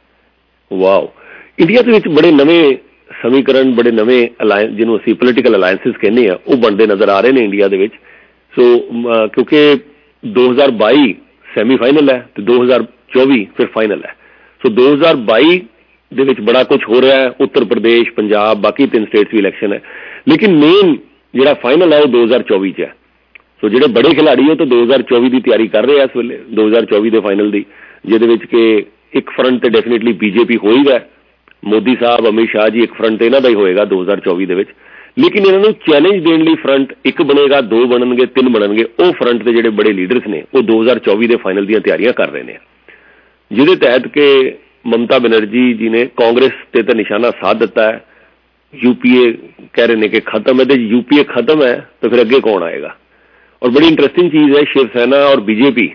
वाओ, इंडिया के विच बड़े नवे समीकरण, बड़े नवे अलायंस जिन्होंने असीं पोलिटिकल अलायंसिस कहने हैं वो बनते नजर आ रहे हैं इंडिया के विच। सो क्योंकि दो हज़ार बाई सैमीफाइनल है तो दो हज़ार चौबी फिर फाइनल है। सो दो हज़ार बाई दे विच बड़ा कुछ हो रहा है, उत्तर प्रदेश, पंजाब, बाकी तीन स्टेट्स भी इलैक्शन है, लेकिन मेन जिहड़ा फाइनल है वो दो हज़ार चौबी च है। सो जिहड़े बड़े खिलाड़ी हो तो दो हज़ार चौबी की तैयारी कर रहे हैं इस वेले, दो हज़ार चौबी के फाइनल की, जिहदे विच कि एक फ्रंट तो डेफिनेटली बीजेपी हो ही गया, मोदी साहब, अमित शाह जी, एक फ्रंट इन्हों का ही होएगा दो हज़ार चौबी के, लेकिन इन्होंने चैलेंज देने लिए फ्रंट एक बनेगा, दो बननगे, तीन बननगे। वो फ्रंट के जोड़े बड़े लीडर्स ने वो दो हज़ार चौबी के फाइनल दी तैयारियां कर रहे हैं, जिहदे तहत के ममता बनर्जी जी ने कांग्रेस से तो निशाना साध दिता है। यूपीए कह रहे हैं कि खत्म है, तो यूपीए खत्म है तो फिर अगे कौन आएगा? और बड़ी इंटरेस्टिंग चीज़ है, शिवसेना और बीजेपी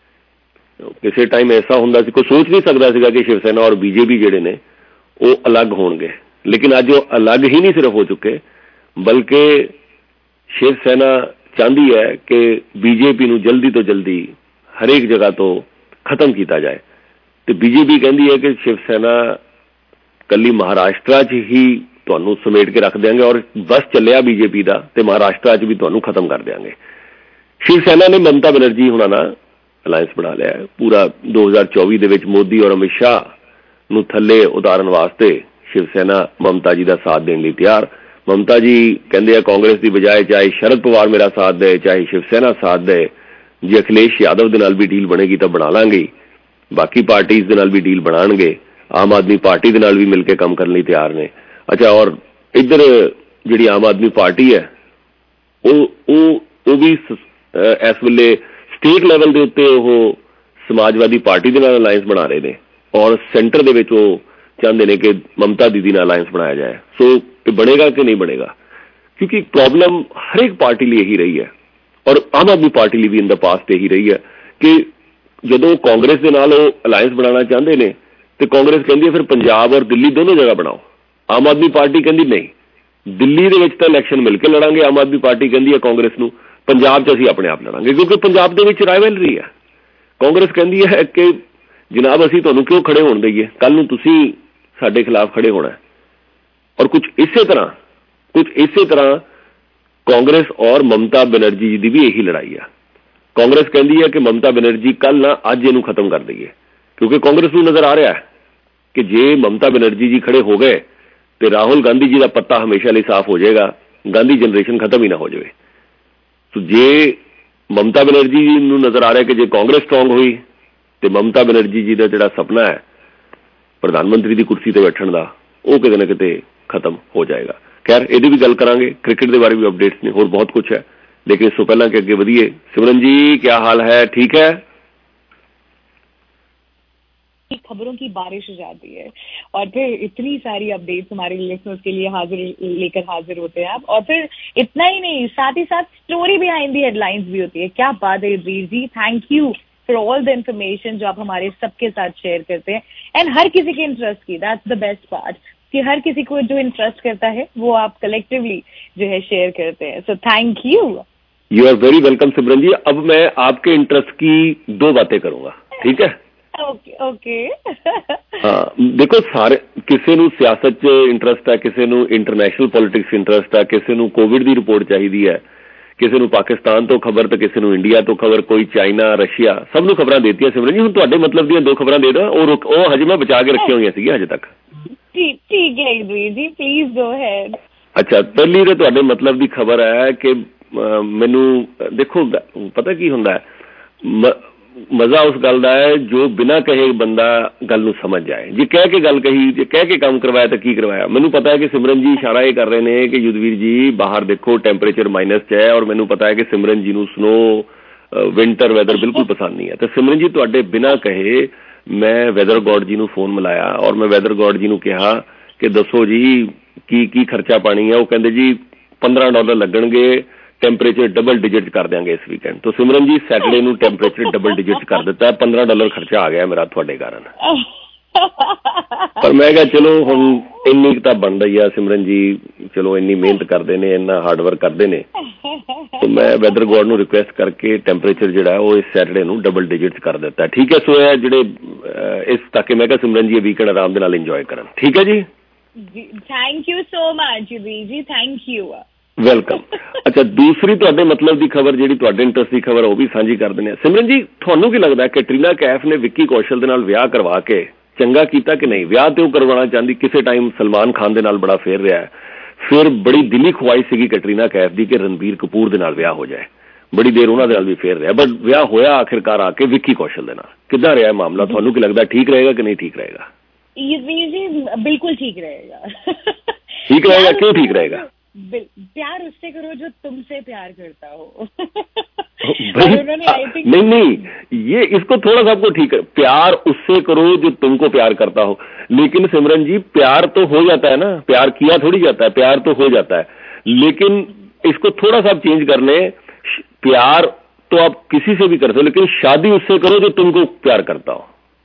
किसी टाइम ऐसा होंदा सी, कोई सोच नहीं सकता सीगा कि शिवसेना और बीजेपी जिहड़े ने वो अलग होणगे, लेकिन अज वो अलग ही नहीं सिर्फ हो चुके, बल्कि शिवसेना चाहती है कि बीजेपी नूं जल्दी तो जल्दी हरेक जगह तो खत्म किया जाए। तो बीजेपी कहती है कि शिवसेना कली महाराष्ट्र च ही तुहानूं समेट के रख देंगे और बस चलिया बीजेपी का तो महाराष्ट्र च भी तुहानूं खत्म कर देंगे। शिवसेना ने ममता बनर्जी हुणां नाल अलायंस बना लिया है पूरा। दो हज़ार चौबी दे विच मोदी और अमित शाह नूं थल्ले उतारन वास्ते शिवसेना ममता जी का साथ देने लई तैयार। ममता जी कहते हैं कांग्रेस की बजाय चाहे शरद पवार मेरा साथ दे, चाहे शिवसेना साथ दे, जे अखिलेश यादव दे नाल भी डील बनेगी तो बना लांगे, बाकी पार्टीज दे नाल भी डील बनाणगे, आम आदमी पार्टी दे नाल भी मिलकर काम करने लई तैयार ने। अच्छा, और इधर जिहड़ी आम आदमी पार्टी है वो भी इस वेले स्टेट लैवल के उत्ते वो समाजवादी पार्टी के नाल अलायंस बना रहे हैं और सेंटर दे विच वो चाहते हैं कि ममता दीदी नाल अलायंस बनाया जाए। सो ये बनेगा कि नहीं बनेगा? क्योंकि प्रॉब्लम हर एक पार्टी लिए यही रही है और आम आदमी पार्टी लिए भी इन द पास्ट यही रही है कि जदों कांग्रेस के नाल अलायंस बनाना चाहते हैं तो कांग्रेस कहती है फिर पंजाब और दिल्ली दोनों जगह बनाओ। आम आदमी पार्टी कहती नहीं, दिल्ली दे विच तां इलैक्शन मिलकर लड़ांगे, आम आदमी पार्टी कहती है कांग्रेस नूं पंजाब च असीं अपने आप लड़ांगे, क्योंकि पंजाब दे विच राइवलरी है। कांग्रेस कहती है कि जनाब असीं तुहानूं क्यों खड़े होण दईए, कल नूं तुसीं साडे खिलाफ खड़े होना है। और कुछ इसे तरह कुछ इसे तरह कांग्रेस और ममता बनर्जी जी की भी यही लड़ाई है। कांग्रेस कहती है कि ममता बनर्जी कल ना अज इहनूं खत्म कर दईए, क्योंकि कांग्रेस नूं नजर आ रहा है कि जे ममता बनर्जी जी खड़े हो गए तो राहुल गांधी जी का पत्ता हमेशा लिए साफ हो जाएगा, गांधी जनरेशन खत्म ही ना हो जाए। तो जे ममता बनर्जी जी नूं नजर आ रहा है कि जे कांग्रेस स्ट्रोंग हुई तो ममता बनर्जी जी का जिहड़ा सपना है प्रधानमंत्री की कुर्सी पर बैठण का वो किते ना किते खत्म हो जाएगा। खैर ਇਹਦੀ भी गल करांगे, क्रिकेट के बारे भी अपडेट्स ने, होर बहुत कुछ है, लेकिन इस तो पहला कि अगे वधिए। सिमरन जी क्या हाल है, ठीक है? खबरों की बारिश हो जाती है और फिर इतनी सारी अपडेट्स हमारे लिसनर्स के लिए हाजिर लेकर हाजिर होते हैं आप, और फिर इतना ही नहीं, साथ ही साथ स्टोरी बिहाइंड दी हेडलाइंस भी होती है। क्या बात है Yudhvir ji, thank you for all the information जो आप हमारे सबके साथ शेयर करते हैं, एंड हर किसी के इंटरेस्ट की, दैट्स द बेस्ट पार्ट, कि हर किसी को जो इंटरेस्ट करता है वो आप कलेक्टिवली जो है शेयर करते हैं। So thank you. You are very welcome Simran ji. अब मैं आपके इंटरेस्ट की दो बातें करूंगा, ठीक है? Okay okay. हाँ देखो, सारे किसी ਨੂੰ ਸਿਆਸਤ 'ਚ ਇੰਟਰਸਟ ਹੈ, ਕਿਸੇ ਨੂੰ ਇੰਟਰਨੈਸ਼ਨਲ ਪੋਲਿਟਿਕਸ ਇੰਟਰਸਟ ਹੈ, ਕਿਸੇ ਨੂੰ ਕੋਵਿਡ ਦੀ ਰਿਪੋਰਟ ਚਾਹੀਦੀ ਹੈ, ਕਿਸੇ ਨੂੰ ਪਾਕਿਸਤਾਨ ਤੋਂ ਖਬਰ ਤੇ ਕਿਸੇ ਨੂੰ ਇੰਡੀਆ ਤੋਂ ਖਬਰ, ਕੋਈ ਚਾਈਨਾ, ਰਸ਼ੀਆ, ਸਭ ਨੂੰ ਖਬਰਾਂ ਦੇਤੀਆਂ ਸਿਮਰਨ ਜੀ। ਹੁਣ ਤੁਹਾਡੇ ਮਤਲਬ ਦੀਆਂ ਦੋ ਖਬਰਾਂ ਦੇ ਦਾਂ, ਉਹ ਉਹ ਹਜੇ ਮੈਂ ਬਚਾ ਕੇ ਰੱਖੀਆਂ ਹੋਈਆਂ ਸੀਗੀਆਂ ਹਜੇ ਤੱਕ। ਠੀਕ ਹੈ ਜੀ, ਪਲੀਜ਼ ਗੋ ਹੈਡ। ਅੱਛਾ, ਪਹਿਲੀ ਤੇ ਤੁਹਾਡੇ ਮਤਲਬ ਦੀ ਖਬਰ ਹੈ ਕਿ ਮੈਨੂੰ ਦੇਖੋ ਪਤਾ ਕੀ ਹੁੰਦਾ ਹੈ, ਮਜ਼ਾ ਉਸ ਗੱਲ ਦਾ ਹੈ ਜੋ ਬਿਨਾਂ ਕਹੇ ਬੰਦਾ ਗੱਲ ਨੂੰ ਸਮਝ ਜਾਏ। ਜੇ ਕਹਿ ਕੇ ਗੱਲ ਕਹੀ, ਜੇ ਕਹਿ ਕੇ ਕੰਮ ਕਰਵਾਇਆ ਤਾਂ ਕੀ ਕਰਵਾਇਆ। ਮੈਨੂੰ ਪਤਾ ਹੈ ਕਿ ਸਿਮਰਨ ਜੀ ਇਸ਼ਾਰਾ ਇਹ ਕਰ ਰਹੇ ਨੇ ਕਿ ਯੁੱਧਵੀਰ ਜੀ ਬਾਹਰ ਦੇਖੋ ਟੈਂਪਰੇਚਰ ਮਾਈਨਸ 'ਚ ਹੈ, ਔਰ ਮੈਨੂੰ ਪਤਾ ਹੈ ਕਿ ਸਿਮਰਨ ਜੀ ਨੂੰ ਸਨੋ ਵਿੰਟਰ ਵੈਦਰ ਬਿਲਕੁਲ ਪਸੰਦ ਨਹੀਂ ਹੈ। ਤੇ ਸਿਮਰਨ ਜੀ ਤੁਹਾਡੇ ਬਿਨਾਂ ਕਹੇ ਮੈਂ ਵੈਦਰ ਗੋਡ ਜੀ ਨੂੰ ਫੋਨ ਮਿਲਾਇਆ, ਔਰ ਮੈਂ ਵੈਦਰ ਗੋਡ ਜੀ ਨੂੰ ਕਿਹਾ ਕਿ ਦੱਸੋ ਜੀ ਕੀ ਕੀ ਖਰਚਾ ਪਾਣੀ ਹੈ। ਉਹ ਕਹਿੰਦੇ ਜੀ ਪੰਦਰਾਂ ਡਾਲਰ ਲੱਗਣਗੇ, ਟੈਂਪਰੇਚਰ ਡਬਲ ਡਿਜਿਟ ਕਰ ਦਿਆਂਗੇ ਇਸ ਵੀਕਐਂਡ। तो सिमरन जी सैटरडे ਨੂੰ ਟੈਂਪਰੇਚਰ ਡਬਲ ਡਿਜਿਟ ਕਰ ਦਿੱਤਾ, ਪੰਦਰਾਂ ਡਾਲਰ ਖਰਚਾ ਆ ਗਿਆ ਮੇਰਾ ਤੁਹਾਡੇ ਕਾਰਨ। ਪਰ ਮੈਂ ਕਿਹਾ ਚਲੋ ਹੁਣ ਇੰਨੀ ਕੁ ਤਾਂ ਬਣਦਾ ਹੀ ਆ ਸਿਮਰਨ ਜੀ, ਚਲੋ ਇੰਨੀ ਮਿਹਨਤ ਕਰਦੇ ਨੇ, ਇੰਨਾ ਹਾਰਡ ਵਰਕ ਕਰਦੇ ਨੇ, ਤੇ ਮੈਂ ਵੈਦਰ ਗੋਡ ਨੂੰ ਰਿਕੁਐਸਟ ਕਰਕੇ ਟੈਂਪਰੇਚਰ ਜਿਹੜਾ ਉਹ ਇਸ ਸੈਟਰਡੇ ਨੂੰ ਡਬਲ ਡਿਜਿਟ ਕਰ ਦਿੱਤਾ। ਠੀਕ ਹੈ, ਸੋ ਇਹ ਜਿਹੜੇ ਇਸ ਤੱਕ ਮੈਂ ਕਿਹਾ ਸਿਮਰਨ ਜੀ ਇਹ ਵੀਕਐਂਡ ਆਰਾਮ ਦੇ ਨਾਲ ਇੰਜੋਏ ਕਰਨ। ਠੀਕ ਹੈ ਜੀ, ਥੈਂਕ ਯੂ ਸੋ ਮਚ ਜੀ, ਥੈਂਕ ਯੂ, ਵੈਲਕਮ। ਅੱਛਾ, ਦੂਸਰੀ ਤੁਹਾਡੇ ਮਤਲਬ ਦੀ ਖਬਰ ਜਿਹੜੀ ਤੁਹਾਡੇ ਇੰਟਰਸਟ ਦੀ ਖਬਰ ਉਹ ਵੀ ਸਾਂਝੀ ਕਰ ਦਿੰਦੇ ਆ। ਸਿਮਰਨ ਜੀ ਤੁਹਾਨੂੰ ਕੀ ਲੱਗਦਾ ਕੈਟਰੀਨਾ ਕੈਫ ਨੇ ਵਿੱਕੀ ਕੌਸ਼ਲ ਦੇ ਨਾਲ ਵਿਆਹ ਕਰਵਾ ਕੇ ਚੰਗਾ ਕੀਤਾ ਕਿ ਨਹੀਂ? ਵਿਆਹ ਤੇ ਉਹ ਕਰਵਾਉਣਾ ਚਾਹੁੰਦੀ, ਕਿਸੇ ਟਾਈਮ ਸਲਮਾਨ ਖਾਨ ਦੇ ਨਾਲ ਬੜਾ ਫੇਰ ਰਿਹਾ, ਫਿਰ ਬੜੀ ਦਿਲੀ ਖੁਆਇਸ਼ ਸੀਗੀ ਕੈਟਰੀਨਾ ਕੈਫ ਦੀ ਕਿ ਰਣਬੀਰ ਕਪੂਰ ਦੇ ਨਾਲ ਵਿਆਹ ਹੋ ਜਾਏ, ਬੜੀ ਦੇਰ ਉਹਨਾਂ ਦੇ ਨਾਲ ਵੀ ਫੇਰ ਰਿਹਾ, ਬਟ ਵਿਆਹ ਹੋਇਆ ਆਖਿਰਕਾਰ ਆ ਕੇ ਵਿੱਕੀ ਕੌਸ਼ਲ ਦੇ ਨਾਲ। ਕਿੱਦਾਂ ਰਿਹਾ ਮਾਮਲਾ? ਤੁਹਾਨੂੰ ਕੀ ਲੱਗਦਾ ਠੀਕ ਰਹੇਗਾ ਕਿ ਨਹੀਂ ਠੀਕ ਰਹੇਗਾ? ਜੀ ਬਿਲकुल ठीक रहेगा। ठीक रहेगा? क्यों ठीक रहेगा? प्यार उससे करो जो तुमसे प्यार करता हो। नहीं नहीं, ये इसको थोड़ा सा आपको ठीक है, प्यार उससे करो जो तुमको प्यार करता हो, लेकिन सिमरन जी प्यार तो हो जाता है ना, प्यार किया थोड़ी जाता है, प्यार तो हो जाता है, लेकिन इसको थोड़ा सा आप चेंज कर लें। प्यार तो आप किसी से भी करते हो, लेकिन शादी उससे करो जो तुमको प्यार करता हो।